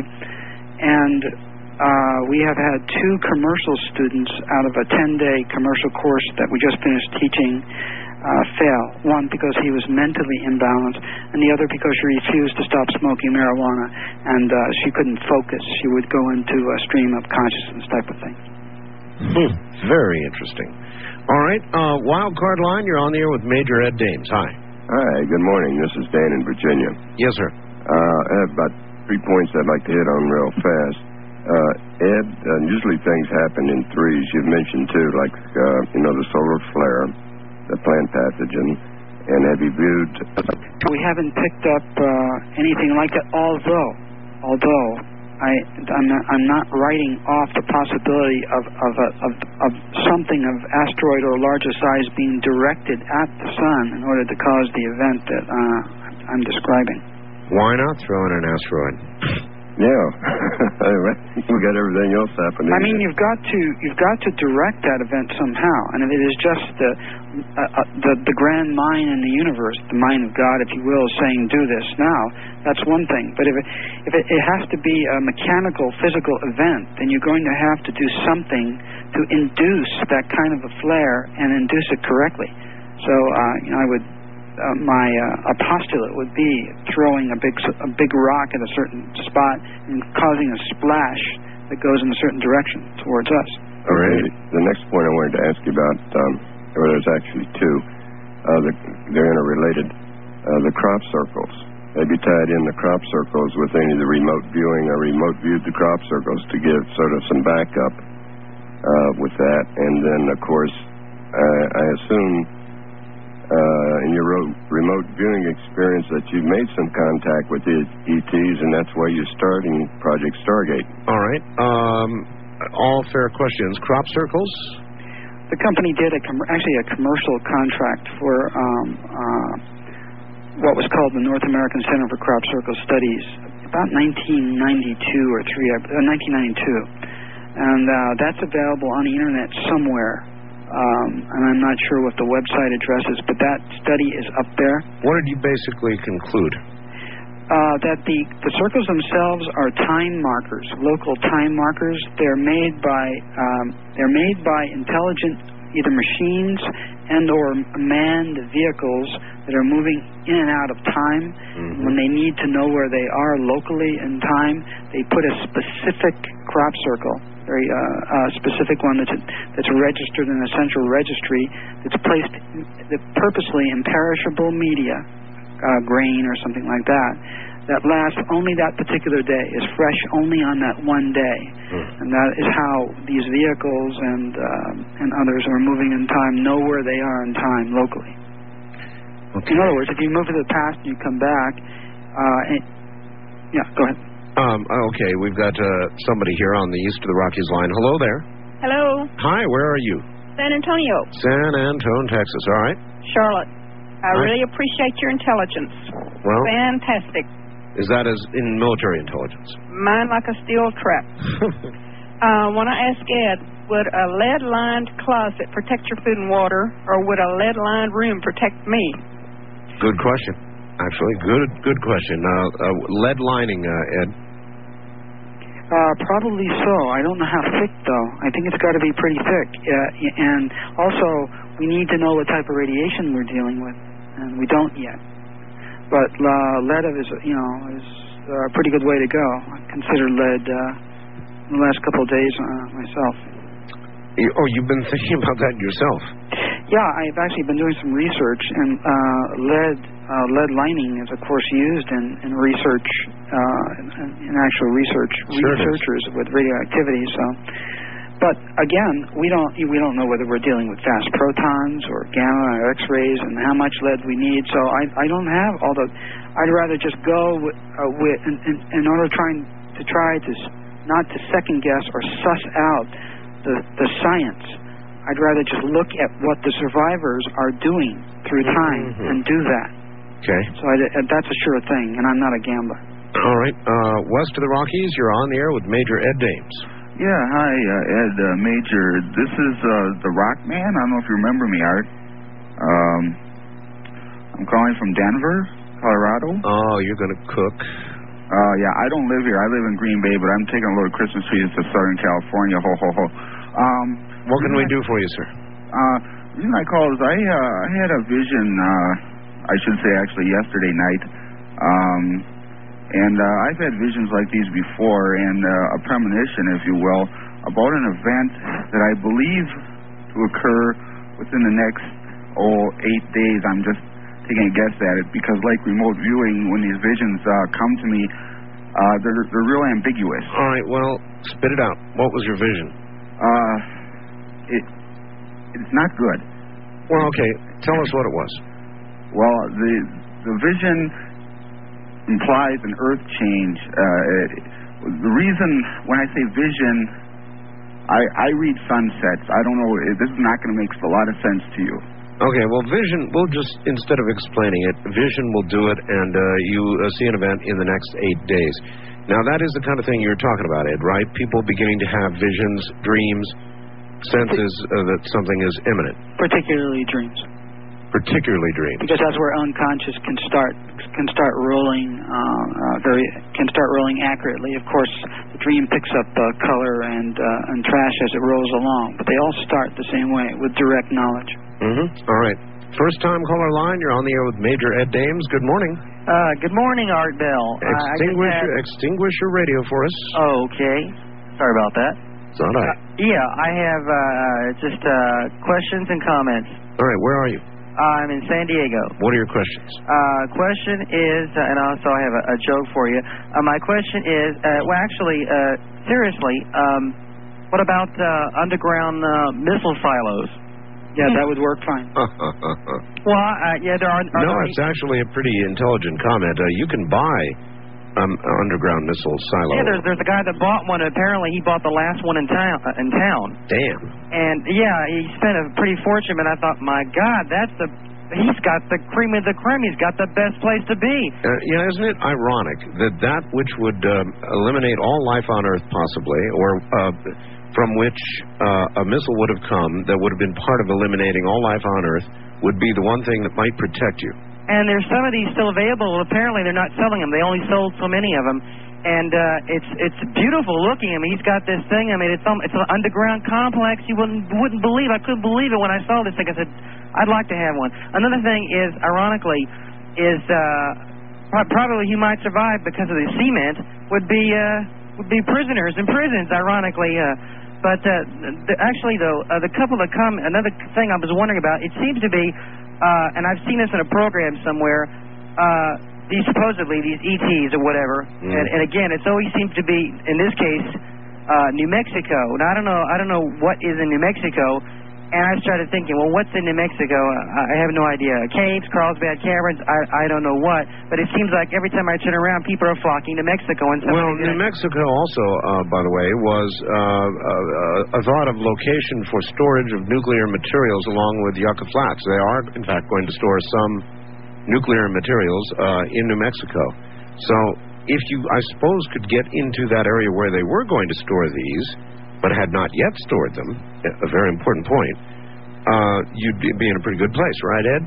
And uh, we have had two commercial students out of a ten-day commercial course that we just finished teaching uh, fail. One because he was mentally imbalanced, and the other because she refused to stop smoking marijuana, and uh, she couldn't focus. She would go into a stream of consciousness type of thing. Hmm. Very interesting. All right. Uh, wild card line, you're on the air with Major Ed Dames. Hi. Hi. Good morning. This is Dan in Virginia. Yes, sir. Uh, I have about three points I'd like to hit on real fast. Uh, Ed, uh, usually things happen in threes. You've mentioned two, like, uh, you know, the solar flare, the plant pathogen, and have you viewed... We haven't picked up uh, anything like that, although, although I, I'm, not, I'm not writing off the possibility of, of, a, of, of something of asteroid or larger size being directed at the sun in order to cause the event that uh, I'm describing. Why not throw in an asteroid? Yeah, we got everything else happening. I mean, you've got to you've got to direct that event somehow, and if it is just the uh, uh, the the grand mind in the universe, the mind of God, if you will, saying do this now, that's one thing. But if it if it, it has to be a mechanical, physical event, then you're going to have to do something to induce that kind of a flare and induce it correctly. So, uh, you know, I would. Uh, my uh, a postulate would be throwing a big a big rock at a certain spot and causing a splash that goes in a certain direction towards us. All right. The next point I wanted to ask you about, um, or there's actually two. Uh, the, they're interrelated. Uh, the crop circles. Maybe tied in the crop circles with any of the remote viewing or remote viewed the crop circles to give sort of some backup uh, with that. And then, of course, uh, I assume. Uh, in your ro- remote viewing experience that you've made some contact with the E Ts, and that's why you're starting Project Stargate. All right. Um, all fair questions. Crop circles? The company did a com- actually a commercial contract for um, uh, what was called the North American Center for Crop Circle Studies about nineteen ninety-two or three, uh, nineteen ninety-two. And uh, that's available on the internet somewhere. Um, and I'm not sure what the website address is, but that study is up there. What did you basically conclude? Uh, that the, the circles themselves are time markers, local time markers. They're made by um, they're made by intelligent either machines and or manned vehicles that are moving in and out of time. Mm-hmm. When they need to know where they are locally in time, they put a specific crop circle. Very uh, uh, specific one that's that's registered in a central registry that's placed that purposely in perishable media, uh, grain or something like that, that lasts only that particular day, is fresh only on that one day. Mm. And that is how these vehicles and uh, and others who are moving in time know where they are in time locally. Okay. In other words, if you move to the past and you come back, uh, and, yeah, go ahead. Um, okay, we've got uh, somebody here on the East of the Rockies line. Hello there. Hello. Hi, where are you? San Antonio. San Antonio, Texas. All right. Charlotte. I Hi. really appreciate your intelligence. Well, fantastic. Is that as in military intelligence? Mine like a steel trap. I uh, want to ask Ed, would a lead-lined closet protect your food and water, or would a lead-lined room protect me? Good question. Actually, good good question. Uh, uh, lead lining, uh, Ed. Uh, probably so. I don't know how thick, though. I think it's got to be pretty thick. Uh, and also, we need to know what type of radiation we're dealing with, and we don't yet. But uh, lead is, you know, is a pretty good way to go. I consider lead uh, in the last couple of days uh, myself. You, oh, you've been thinking about that yourself? Yeah, I've actually been doing some research, and uh, lead uh, lead lining is, of course, used in, in research, uh, in, in actual research sure researchers with radioactivity. So, but again, we don't we don't know whether we're dealing with fast protons or gamma or X-rays, and how much lead we need. So I I don't have all the. I'd rather just go with, uh, with in, in, in order trying to try to not to second guess or suss out the the science. I'd rather just look at what the survivors are doing through time mm-hmm. and do that. Okay. So I, that's a sure thing, and I'm not a gambler. All right. Uh, west of the Rockies, you're on the air with Major Ed Dames. Yeah, hi, uh, Ed, uh, Major. This is uh, the Rock Man. I don't know if you remember me, Art. Um, I'm calling from Denver, Colorado. Oh, you're going to cook. Uh, yeah, I don't live here. I live in Green Bay, but I'm taking a load of Christmas trees to Southern California. Ho, ho, ho. Um, what can we do for you, sir? Uh, the reason I called is I, uh, I had a vision, uh, I should say actually yesterday night. Um, and uh, I've had visions like these before, and uh, a premonition, if you will, about an event that I believe to occur within the next, oh, eight days. I'm just taking a guess at it, because like remote viewing, when these visions uh, come to me, uh, they're, they're real ambiguous. All right, well, Spit it out. What was your vision? Uh, it it's not good. Well, okay. Tell us what it was. Well, the the vision implies an earth change. Uh, it, the reason when I say vision, I I read sunsets. I don't know. This is not going to make a lot of sense to you. Okay, well, vision, we'll just, instead of explaining it, vision will do it, and uh, you uh, see an event in the next eight days. Now, that is the kind of thing you're talking about, Ed, right? People beginning to have visions, dreams, senses uh, that something is imminent. Particularly dreams. Particularly dreams. Because that's where unconscious can start can start rolling uh, uh, very can start rolling accurately. Of course, the dream picks up uh, color and uh, and trash as it rolls along, but they all start the same way with direct knowledge. Mm-hmm. All right. First time caller line. You're on the air with Major Ed Dames. Good morning. Uh, good morning, Art Bell. Extinguish, uh, your, extinguish your radio for us. Oh, okay. Sorry about that. It's all right. Uh, yeah, I have uh, just uh, questions and comments. All right. Where are you? I'm in San Diego. What are your questions? Uh, question is, uh, and also I have a, a joke for you. Uh, my question is, uh, well, actually, uh, seriously, um, what about uh, underground uh, missile silos? Yeah, that would work fine. Well, uh, yeah, there are... are no, there it's actually a pretty intelligent comment. Uh, you can buy um, underground missile silo. Yeah, there's, there's a guy that bought one, and apparently he bought the last one in town. Uh, in town. Damn. And, yeah, he spent a pretty fortune, and I thought, my God, that's the... He's got the cream of the creme. He's got the best place to be. Uh, yeah, isn't it ironic that that which would um, eliminate all life on Earth, possibly, or... Uh, from which uh, a missile would have come that would have been part of eliminating all life on Earth would be the one thing that might protect you. And there's some of these still available. Apparently, they're not selling them. They only sold so many of them. And uh, it's it's beautiful looking. I mean, he's got this thing. I mean, it's um, it's an underground complex. You wouldn't wouldn't believe. I couldn't believe it when I saw this thing. I said, I'd like to have one. Another thing is, ironically, is uh, probably he might survive because of the cement. Would be uh, would be prisoners in prisons. Ironically. Uh, But uh, the, actually, though, uh, the couple of com- another thing I was wondering about, it seems to be, uh, and I've seen this in a program somewhere, uh, these supposedly, these E Ts or whatever, mm. and, and again, it's always seems to be, in this case, uh, New Mexico. Now, I don't know, I don't know what is in New Mexico, and I started thinking, well, what's in New Mexico? I, I have no idea. Caves, Carlsbad Caverns, I, I don't know what, but it seems like every time I turn around, people are flocking to Mexico. And well, New Mexico also, uh, by the way, was uh, uh, a thought of location for storage of nuclear materials along with Yucca Flats. They are, in fact, going to store some nuclear materials uh, in New Mexico. So if you, I suppose, could get into that area where they were going to store these, but had not yet stored them, a very important point, uh, you'd be in a pretty good place, right, Ed?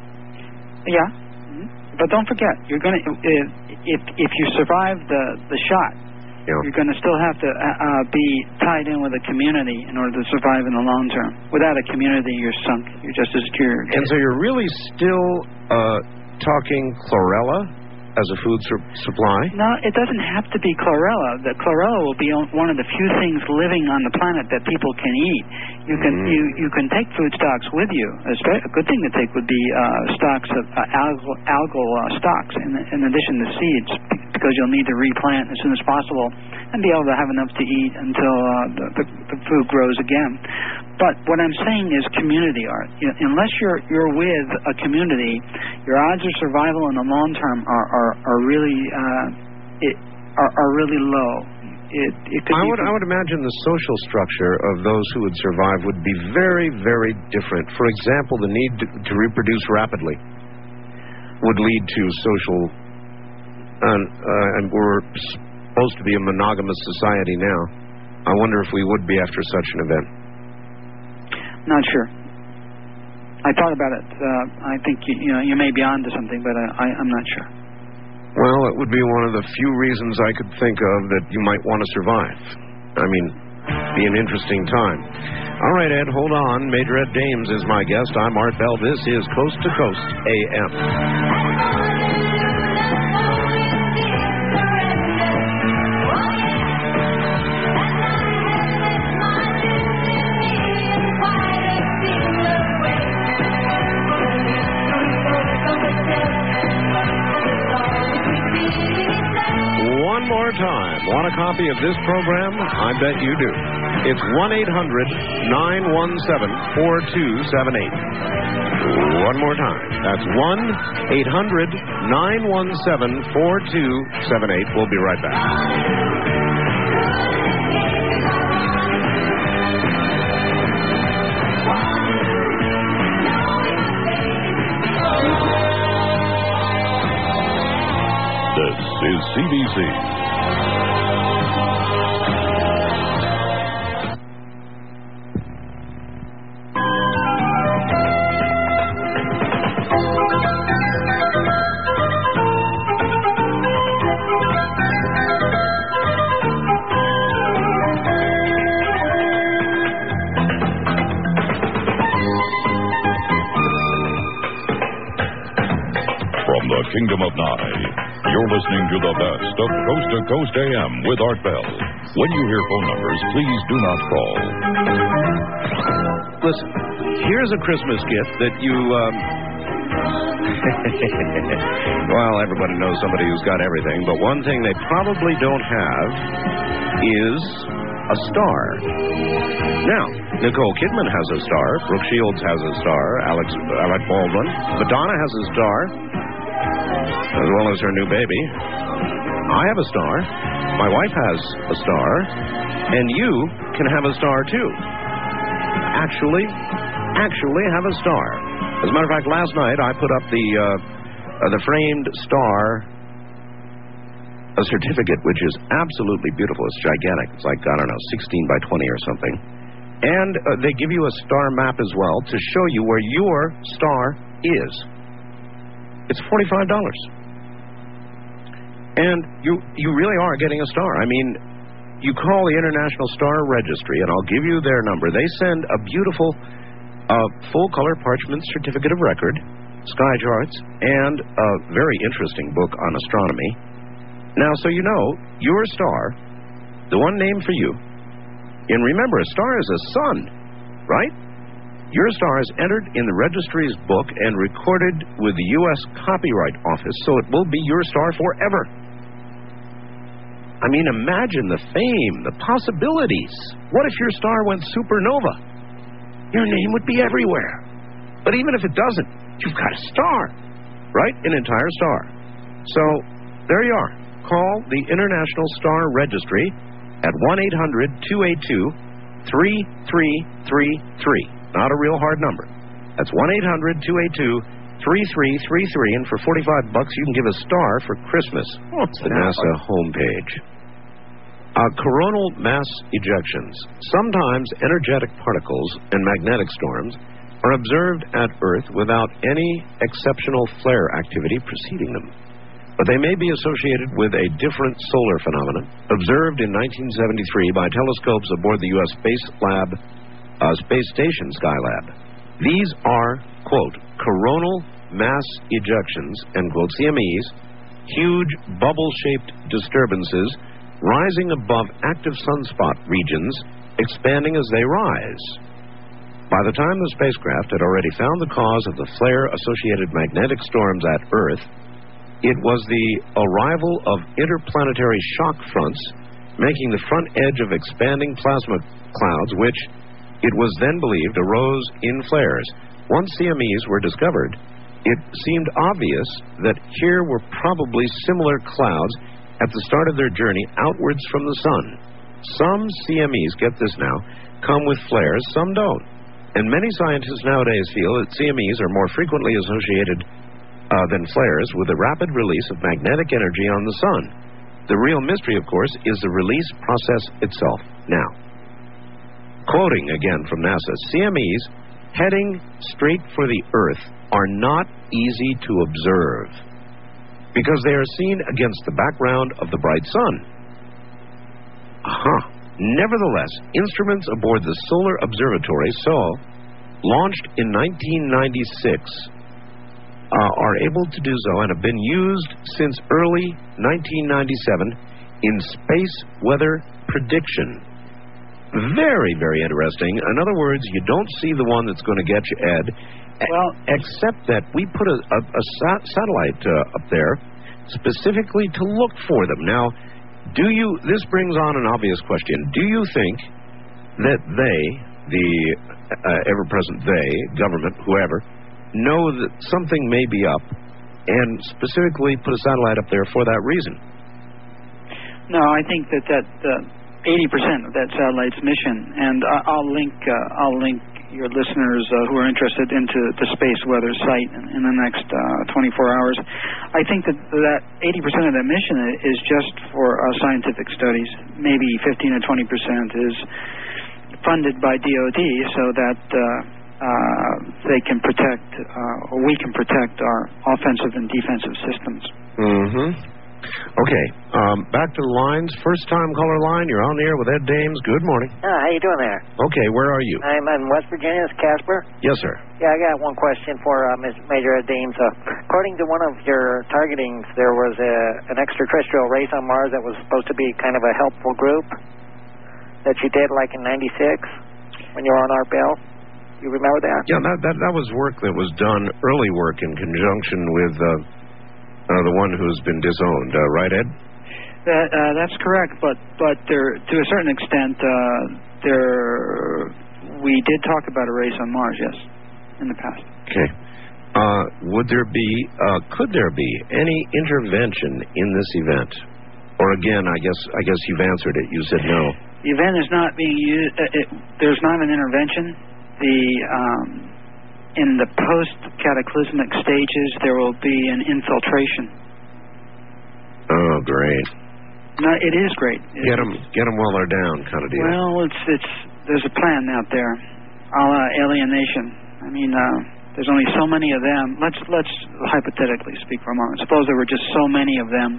Yeah. But don't forget, you're going to, if, if if you survive the, the shot, yeah. you're going to still have to uh, uh, be tied in with a community in order to survive in the long term. Without a community, you're sunk. You're just as secure. And so you're really still uh, talking chlorella as a food su- supply? No, it doesn't have to be chlorella. The chlorella will be one of the few things living on the planet that people can eat. You can mm. you you can take food stocks with you. A good thing to take would be uh, stocks of uh, algal algal uh, stocks in, in addition to seeds, because you'll need to replant as soon as possible and be able to have enough to eat until uh, the, the, the food grows again. But what I'm saying is community, Art. You know, unless you're you're with a community, your odds of survival in the long term are are, are really uh, it, are, are really low. It, it could I be would I would imagine the social structure of those who would survive would be very very different. For example, the need to, to reproduce rapidly would lead to social. Uh, uh, and we're supposed to be a monogamous society now. I wonder if we would be after such an event. Not sure. I thought about it. Uh, I think you, you know you may be onto something, but uh, I, I'm not sure. Well, it would be one of the few reasons I could think of that you might want to survive. I mean, be an interesting time. All right, Ed, hold on. Major Ed Dames is my guest. I'm Art Bell. This is Coast to Coast A M. One more time. Want a copy of this program? I bet you do. It's one eight hundred nine one seven four two seven eight. One more time. That's one eight hundred nine one seven four two seven eight. We'll be right back. This is C B C. From the Kingdom of Nye, you're listening to the best of Coast to Coast A M with Art Bell. When you hear phone numbers, please do not call. Listen, here's a Christmas gift that you, um... well, everybody knows somebody who's got everything, but one thing they probably don't have is a star. Now, Nicole Kidman has a star, Brooke Shields has a star, Alex, Alec Baldwin, Madonna has a star, as well as her new baby. I have a star. My wife has a star. And you can have a star, too. Actually, actually have a star. As a matter of fact, last night I put up the, uh, uh, the framed star, a certificate, which is absolutely beautiful. It's gigantic. It's like, I don't know, sixteen by twenty or something. And uh, they give you a star map as well to show you where your star is. It's forty-five dollars. And you you really are getting a star. I mean, you call the International Star Registry, and I'll give you their number. They send a beautiful uh, full-color parchment certificate of record, sky charts, and a very interesting book on astronomy. Now, so you know, your star, the one named for you, and remember, a star is a sun, right? Your star is entered in the registry's book and recorded with the U S Copyright Office, so it will be your star forever. I mean, imagine the fame, the possibilities. What if your star went supernova? Your name would be everywhere. But even if it doesn't, you've got a star, right? An entire star. So, there you are. Call the International Star Registry at one eight hundred two eight two three three three three. Not a real hard number. That's one eight hundred two eight two three three three three, and for forty-five bucks you can give a star for Christmas. It's the NASA homepage. Uh, coronal mass ejections. Sometimes energetic particles and magnetic storms are observed at Earth without any exceptional flare activity preceding them. But they may be associated with a different solar phenomenon observed in nineteen seventy-three by telescopes aboard the U S Space Lab, uh, Space Station Skylab. These are, quote, coronal mass ejections, end quote, C M Es, huge bubble-shaped disturbances rising above active sunspot regions, expanding as they rise. By the time the spacecraft had already found the cause of the flare-associated magnetic storms at Earth, it was the arrival of interplanetary shock fronts making the front edge of expanding plasma clouds, which it was then believed arose in flares. Once C M Es were discovered, it seemed obvious that here were probably similar clouds at the start of their journey outwards from the sun. Some C M Es, get this now, come with flares, some don't. And many scientists nowadays feel that C M Es are more frequently associated uh, than flares with the rapid release of magnetic energy on the sun. The real mystery, of course, is the release process itself. Now, quoting again from NASA, C M Es heading straight for the Earth are not easy to observe because they are seen against the background of the bright sun. Aha. Nevertheless, instruments aboard the Solar Observatory, S O, launched in nineteen ninety-six, uh, are able to do so and have been used since early nineteen ninety-seven in space weather prediction. Very, very interesting. In other words, you don't see the one that's going to get you, Ed, well, except that we put a, a, a sat- satellite uh, up there specifically to look for them. Now, Do you, this brings on an obvious question. Do you think that they, the uh, ever-present they, government, whoever, know that something may be up and specifically put a satellite up there for that reason? No, I think that that uh, eighty percent of that satellite's mission, and I, I'll link uh, I'll link your listeners uh, who are interested into the space weather site in, in the next uh, twenty-four hours. I think that that eighty percent of that mission is just for uh, scientific studies. Maybe fifteen or twenty percent is funded by D O D so that uh, uh, they can protect, uh, or we can protect our offensive and defensive systems. Mm-hmm. Okay, um, back to the lines. First time caller line, you're on the air with Ed Dames. Good morning. Uh, how you doing there? Okay, where are you? I'm in West Virginia. It's Casper. Yes, sir. Yeah, I got one question for uh, Miz Major Ed Dames. Uh, according to one of your targetings, there was a, an extraterrestrial race on Mars that was supposed to be kind of a helpful group that you did like in ninety-six when you were on our bell. You remember that? Yeah, that, that, that was work that was done, early work in conjunction with... Uh, Uh, the one who's been disowned, uh, right, Ed? That, uh, that's correct, but but there, to a certain extent, uh, there we did talk about a race on Mars, yes, in the past. Okay. Uh, would there be, uh, could there be any intervention in this event? Or again, I guess I guess you've answered it. You said no. The event is not being used. Uh, it, there's not an intervention. The um, In the post-cataclysmic stages, there will be an infiltration. Oh, great. No, it is great. It, get them, get them while they're down, kind of deal. Well, it's it's there's a plan out there, a la alienation. I mean, uh, there's only so many of them. Let's let's hypothetically speak for a moment. Suppose there were just so many of them.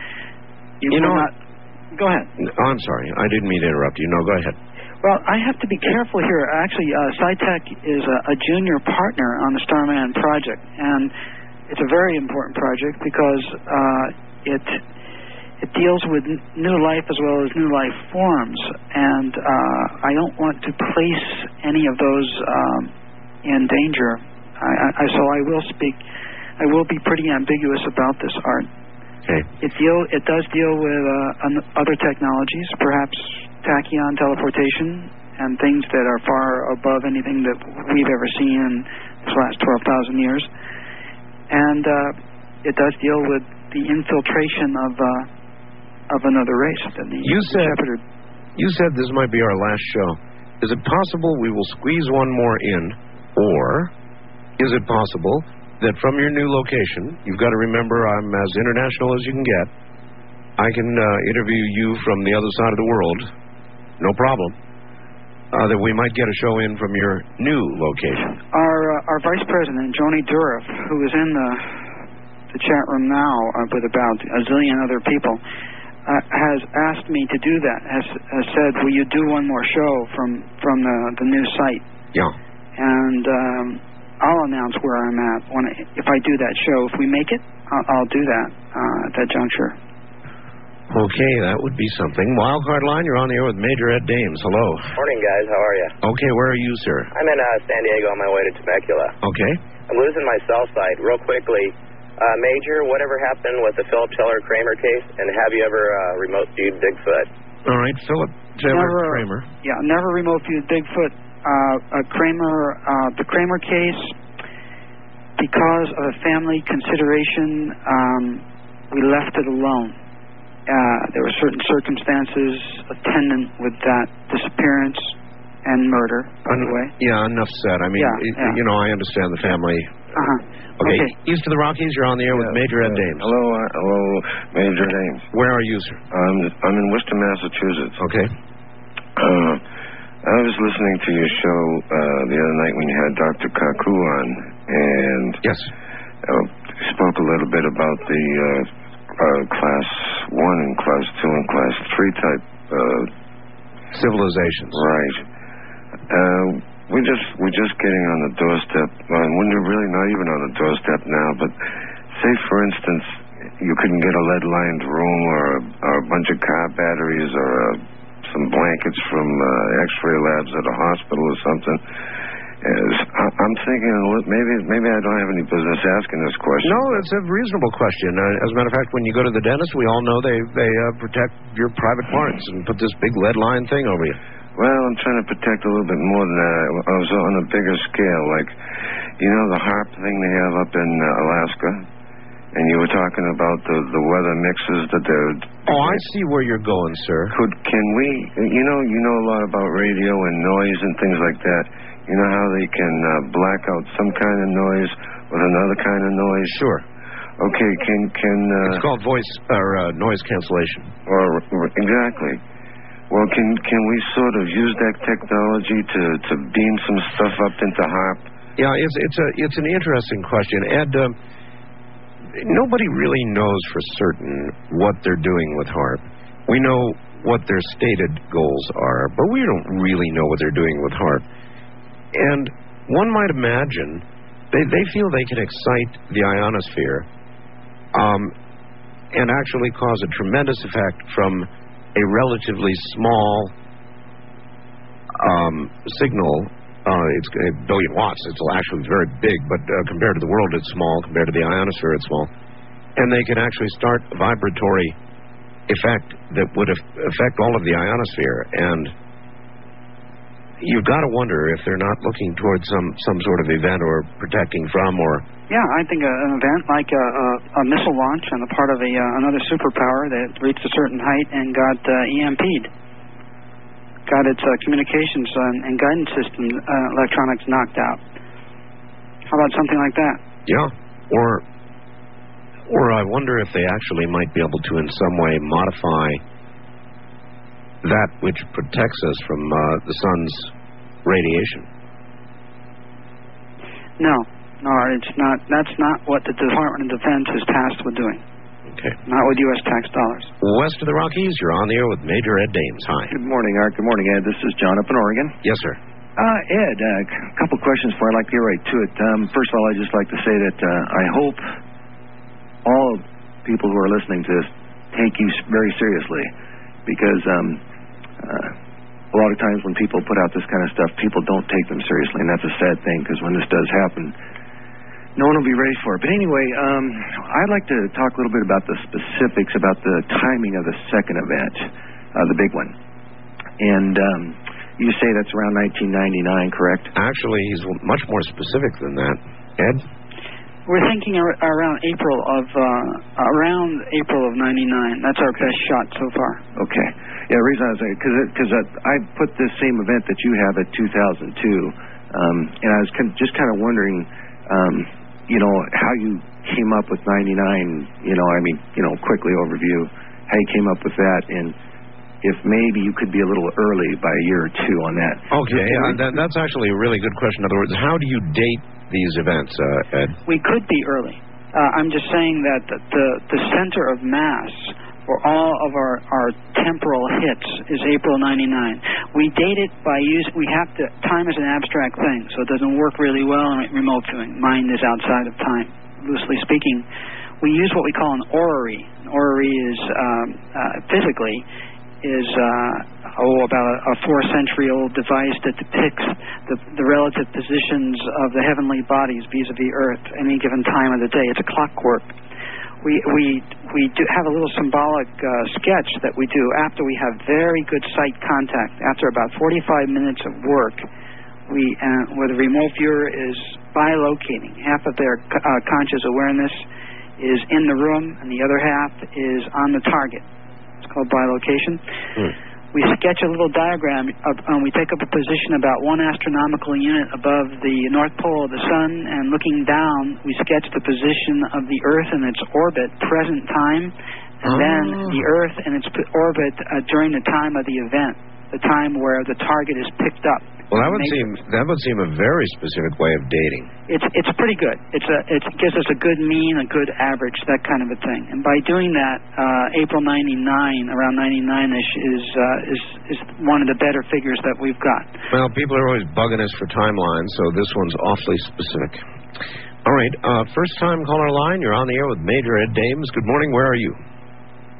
You, you know, not. Go ahead. Oh, I'm sorry. I didn't mean to interrupt you. No, go ahead. Well, I have to be careful here. Actually, uh, SciTech is a, a junior partner on the Starman project, and it's a very important project because uh, it it deals with n- new life as well as new life forms, and uh, I don't want to place any of those um, in danger. I, I, so I will speak. I will be pretty ambiguous about this, Art. Okay. It deal. It does deal with uh, un- other technologies, perhaps tachyon teleportation and things that are far above anything that we've ever seen in the last twelve thousand years. And uh, it does deal with the infiltration of uh, of another race. That the, you the said shepherded. You said this might be our last show. Is it possible we will squeeze one more in, or is it possible that from your new location, you've got to remember I'm as international as you can get, I can uh, interview you from the other side of the world. No problem. Uh, that we might get a show in from your new location. Our uh, our Vice President, Joni Durif, who is in the the chat room now uh, with about a zillion other people, uh, has asked me to do that. Has, has said, "Will you do one more show from from the the new site?" Yeah. And um, I'll announce where I'm at when I, if I do that show. If we make it, I'll, I'll do that uh, at that juncture. Okay, that would be something. Wildcard line, you're on the air with Major Ed Dames. Hello. Morning, guys. How are you? Okay, where are you, sir? I'm in uh, San Diego on my way to Temecula. Okay. I'm losing my cell site. Real quickly, uh, Major, whatever happened with the Philip Teller Kramer case, and have you ever uh, remote viewed Bigfoot? All right, Philip Teller never, Kramer. Yeah, never remote viewed Bigfoot. Uh, a Kramer, uh, the Kramer case, because of a family consideration, um, we left it alone. Uh, there were certain circumstances attendant with that disappearance and murder, by the way. Yeah, enough said. I mean, Yeah, it, yeah. you know, I understand the family. Uh-huh. Okay. Okay. East of the Rockies, you're on the air with Major Ed Dames. Hello, uh, hello, Major Dames. Where are you, sir? I'm, I'm in Worcester, Massachusetts. Okay. Uh, I was listening to your show uh, the other night when you had Doctor Kaku on, and yes, uh, spoke a little bit about the uh, uh, class one and class two and class three type uh, civilizations. Right. Uh, we're just we're just getting on the doorstep. Uh, when you're really not even on the doorstep now, but say for instance, you couldn't get a lead-lined room or a, or a bunch of car batteries or a some blankets from uh, X-ray labs at a hospital or something, Yes, I- I'm thinking maybe maybe I don't have any business asking this question. No, it's a reasonable question. Uh, as a matter of fact, when you go to the dentist, we all know they they uh, protect your private parts and put this big lead line thing over you. Well, I'm trying to protect a little bit more than that. I was on a bigger scale, like, you know, the HAARP thing they have up in uh, Alaska, and you were talking about the the weather mixes that they're. Oh, I see where you're going, sir. Could can we? You know, you know a lot about radio and noise and things like that. You know how they can uh, black out some kind of noise with another kind of noise? Sure. Okay, can... can uh, it's called voice or uh, noise cancellation. Or, or exactly. Well, can can we sort of use that technology to, to beam some stuff up into HAARP? Yeah, it's, it's, a, it's an interesting question. Ed, uh, nobody really knows for certain what they're doing with HAARP. We know what their stated goals are, but we don't really know what they're doing with HAARP. And one might imagine they, they feel they can excite the ionosphere um, and actually cause a tremendous effect from a relatively small um, signal. Uh, it's a billion watts. It's actually very big, but uh, compared to the world, it's small. Compared to the ionosphere, it's small. And they can actually start a vibratory effect that would affect all of the ionosphere. And you've got to wonder if they're not looking towards some, some sort of event or protecting from or... Yeah, I think a, an event like a, a, a missile launch on the part of a, uh, another superpower that reached a certain height and got uh, E M P'd. Got its uh, communications and, and guidance system uh, electronics knocked out. How about something like that? Yeah, or, or I wonder if they actually might be able to in some way modify that which protects us from uh, the sun's radiation. No, no, it's not. That's not what the Department of Defense is tasked with doing. Okay. Not with U S tax dollars. West of the Rockies, you're on the air with Major Ed Dames. Hi. Good morning, Art. Good morning, Ed. This is John up in Oregon. Yes, sir. Uh, Ed, a uh, couple questions for you. I'd like to get right to it. Um, first of all, I'd just like to say that uh, I hope all people who are listening to this take you very seriously, because um, uh, a lot of times when people put out this kind of stuff, people don't take them seriously, and that's a sad thing, because when this does happen, no one will be ready for it. But anyway, um, I'd like to talk a little bit about the specifics about the timing of the second event, uh, the big one. And um, you say that's around nineteen ninety-nine, correct? Actually, he's much more specific than that. Ed? We're thinking ar- around April of uh, around April of ninety-nine. That's our best shot so far. Okay. Yeah, the reason I was saying, because because I, I put this same event that you have at two thousand two, um, and I was kind of, just kind of wondering, um, you know, how you came up with ninety-nine. You know, I mean, you know, quickly overview how you came up with that, and if maybe you could be a little early by a year or two on that. Okay, yeah, that, that's actually a really good question. In other words, how do you date these events, uh, Ed? We could be early. Uh, I'm just saying that the, the the center of mass for all of our, our temporal hits is April ninety-nine. We date it by use. We have to. Time is an abstract thing, so it doesn't work really well in remote viewing. Mind is outside of time, loosely speaking. We use what we call an orrery. An orrery is um, uh, physically is uh, oh about a, a four century old device that depicts the, the relative positions of the heavenly bodies vis-a-vis Earth at any given time of the day. It's a clockwork. We we we do have a little symbolic uh, sketch that we do after we have very good sight contact. After about forty-five minutes of work, we uh, where the remote viewer is bilocating. Half of their uh, conscious awareness is in the room, and the other half is on the target. It's called bilocation. Hmm. We sketch a little diagram. Of, um, we take up a position about one astronomical unit above the North Pole of the Sun, and looking down, we sketch the position of the Earth in its orbit, present time, and oh. then the Earth in its orbit uh, during the time of the event, the time where the target is picked up. Well, that would seem that would seem a very specific way of dating. It's it's pretty good. It's a it gives us a good mean, a good average, that kind of a thing. And by doing that, uh, April ninety-nine, around ninety-nine-ish, is uh, is is one of the better figures that we've got. Well, people are always bugging us for timelines, so this one's awfully specific. All right, uh, first time caller line. You're on the air with Major Ed Dames. Good morning. Where are you?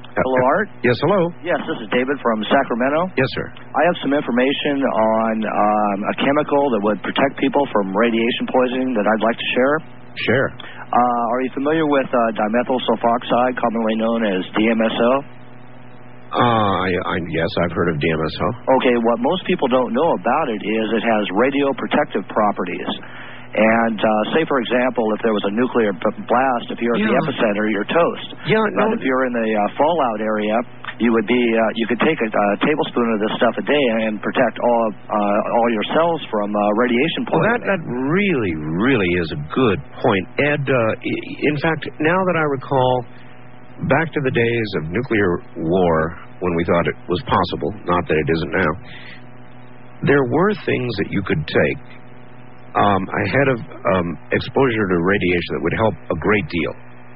Hello, Art. Yes, hello. Yes, this is David from Sacramento. Yes, sir. I have some information on um, a chemical that would protect people from radiation poisoning that I'd like to share. Share. Uh, are you familiar with uh, dimethyl sulfoxide, commonly known as D M S O? Uh, I, I, yes, I've heard of D M S O. Okay, what most people don't know about it is it has radioprotective properties. And uh, say, for example, if there was a nuclear b- blast, if you're at Yeah. the epicenter, you're toast. Yeah, But no. if you're in the uh, fallout area, you would be uh, you could take a, a tablespoon of this stuff a day and protect all uh, all your cells from uh, radiation Well, poisoning. that, that really, really is a good point. Ed, uh, i- in fact, now that I recall, back to the days of nuclear war, when we thought it was possible, not that it isn't now, there were things that you could take um, ahead of um, exposure to radiation that would help a great deal.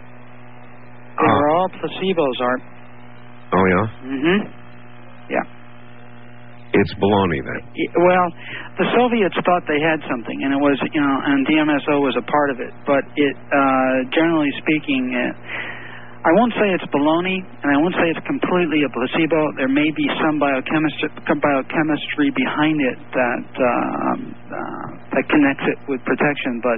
They were all placebos, Art. Oh, yeah? Mm-hmm. Yeah. It's baloney, then. Y- Well, the Soviets thought they had something, and it was, you know, and D M S O was a part of it. But it, uh, generally speaking, uh, I won't say it's baloney, and I won't say it's completely a placebo. There may be some biochemistry, biochemistry behind it that uh, uh, that connects it with protection. But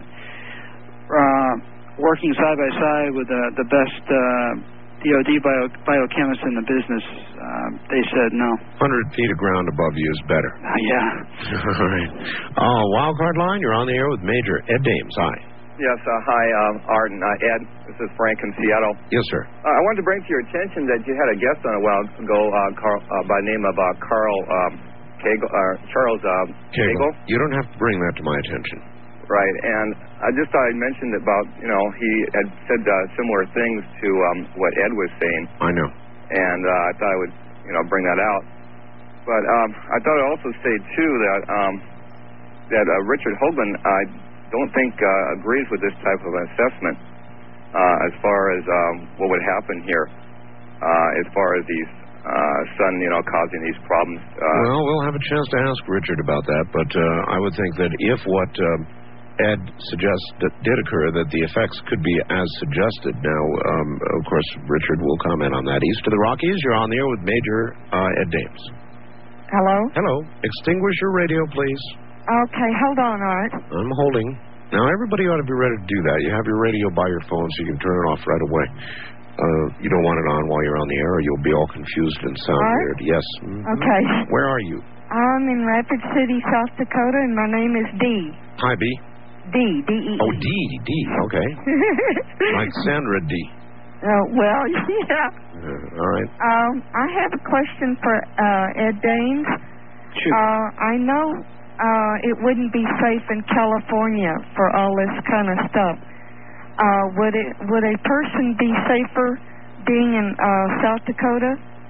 uh, working side by side with uh, the best uh, D O D bio, biochemists in the business, uh, they said no. one hundred feet of ground above you is better. Uh, yeah. All right. Oh, Wildcard Line, you're on the air with Major Ed Dames. Hi. Yes, uh, hi, um, Art and uh, Ed. This is Frank in Seattle. Yes, sir. Uh, I wanted to bring to your attention that you had a guest on a while ago uh, Carl, uh, by the name of uh, Carl um, Kegel, uh, Charles uh, Kegel. You don't have to bring that to my attention. Right, and I just thought I'd mention about, you know, he had said uh, similar things to um, what Ed was saying. I know. And uh, I thought I would, you know, bring that out. But um, I thought I'd also say, too, that um, that uh, Richard Hoagland, I don't think uh, agrees with this type of assessment uh, as far as um, what would happen here, uh, as far as these uh, sun, you know, causing these problems. Uh, Well, we'll have a chance to ask Richard about that, but uh, I would think that if what um, Ed suggests that did occur, that the effects could be as suggested. Now, um, of course, Richard will comment on that. East of the Rockies, you're on the air with Major uh, Ed Dames. Hello? Hello. Extinguish your radio, please. Okay, hold on, Art. I'm holding. Now, everybody ought to be ready to do that. You have your radio by your phone so you can turn it off right away. Uh, you don't want it on while you're on the air, or you'll be all confused and sound Art? weird. Yes. Mhm. Okay. Where are you? I'm in Rapid City, South Dakota, and my name is Dee. Hi, B. D, D E. Oh, D, D. Okay. Like Sandra D. Uh, well, yeah. Uh, all right. Um, I have a question for uh, Ed Dames. Shoot. Uh, I know uh, it wouldn't be safe in California for all this kind of stuff. Uh, would it? Would a person be safer being in uh, South Dakota?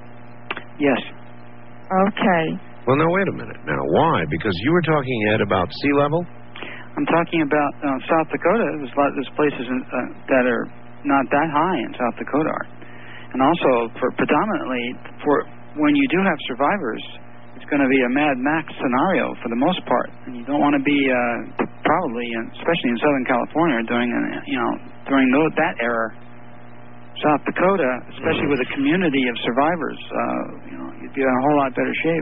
Yes. Okay. Well, now, wait a minute. Now, why? Because you were talking, Ed, about sea level? I'm talking about uh, South Dakota. There's a lot. There's places in, uh, that are not that high in South Dakota, Art. And also, for predominantly, for when you do have survivors, it's going to be a Mad Max scenario for the most part, and you don't want to be uh, probably, in, especially in Southern California, during uh, you know during those, that era. South Dakota, especially with a community of survivors, uh, you know, you'd be in a whole lot better shape.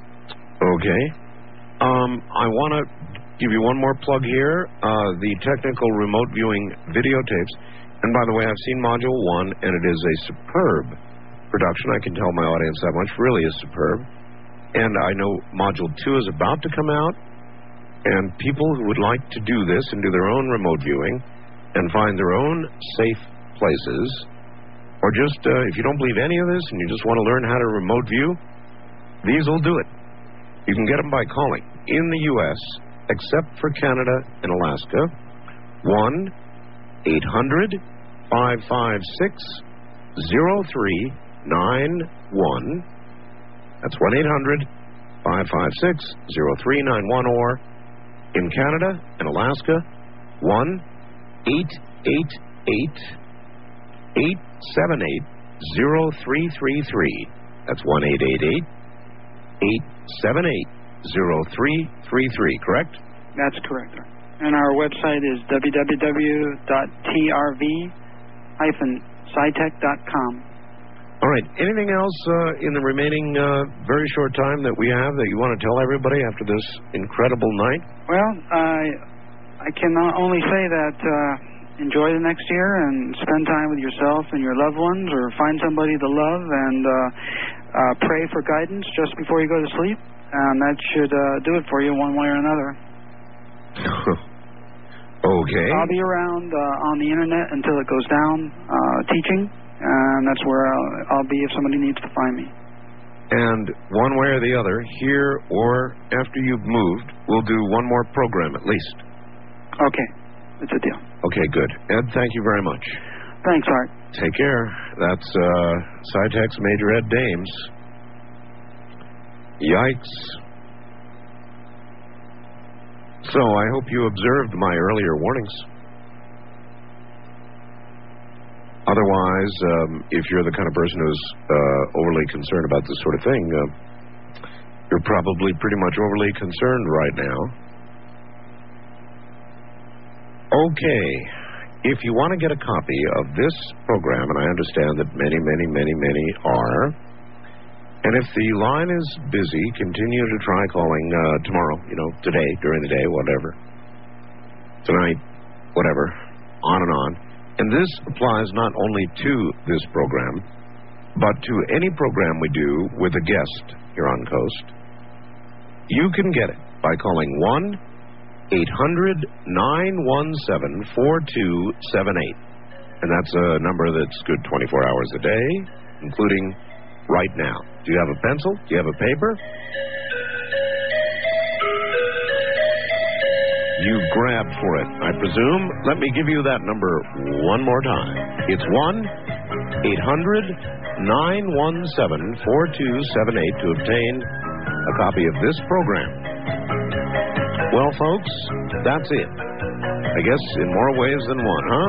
Okay. Um, I want to give you one more plug here. Uh, the technical remote viewing videotapes. And by the way, I've seen Module one, and it is a superb production. I can tell my audience that much. Really is superb. And I know Module two is about to come out. And people who would like to do this and do their own remote viewing and find their own safe places, or just, uh, if you don't believe any of this and you just want to learn how to remote view, these will do it. You can get them by calling in the U S, except for Canada and Alaska, one eight hundred five five six zero three nine one. That's one eight hundred five five six zero three nine one, or in Canada and Alaska, one eight eight eight eight seven eight zero three three three. That's one eight eight eight eight seven eight zero three three three, correct? That's correct. And our website is w w w dot t r v dash scitech dot com. All right. Anything else uh, in the remaining uh, very short time that we have that you want to tell everybody after this incredible night? Well, I I can not only say that uh, enjoy the next year and spend time with yourself and your loved ones, or find somebody to love, and uh, uh, pray for guidance just before you go to sleep, and that should uh, do it for you one way or another. Okay. I'll be around uh, on the internet until it goes down, uh, teaching, and that's where I'll, I'll be if somebody needs to find me. And one way or the other, here or after you've moved, we'll do one more program at least. Okay. It's a deal. Okay, good. Ed, thank you very much. Thanks, Art. Take care. That's uh, SciTech's Major Ed Dames. Yikes. So I hope you observed my earlier warnings. Otherwise, um, if you're the kind of person who's uh, overly concerned about this sort of thing, uh, you're probably pretty much overly concerned right now. Okay. If you want to get a copy of this program, and I understand that many, many, many, many are, and if the line is busy, continue to try calling uh, tomorrow, you know, today, during the day, whatever. Tonight, whatever, on and on. And this applies not only to this program, but to any program we do with a guest here on Coast. You can get it by calling one eight hundred nine one seven four two seven eight. And that's a number that's good twenty-four hours a day, including right now. Do you have a pencil? Do you have a paper? You grabbed for it, I presume. Let me give you that number one more time. It's one eight hundred nine one seven four two seven eight to obtain a copy of this program. Well, folks, that's it. I guess in more ways than one, huh?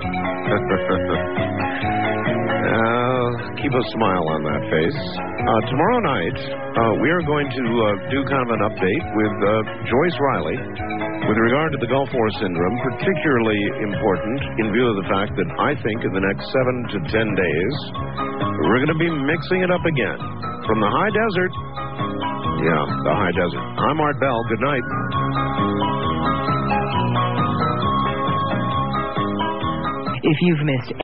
uh, keep a smile on that face. Uh, tomorrow night, uh, we are going to uh, do kind of an update with uh, Joyce Riley with regard to the Gulf War syndrome, particularly important in view of the fact that I think in the next seven to ten days, we're going to be mixing it up again. From the high desert, yeah, the high desert. I'm Art Bell. Good night. If you've missed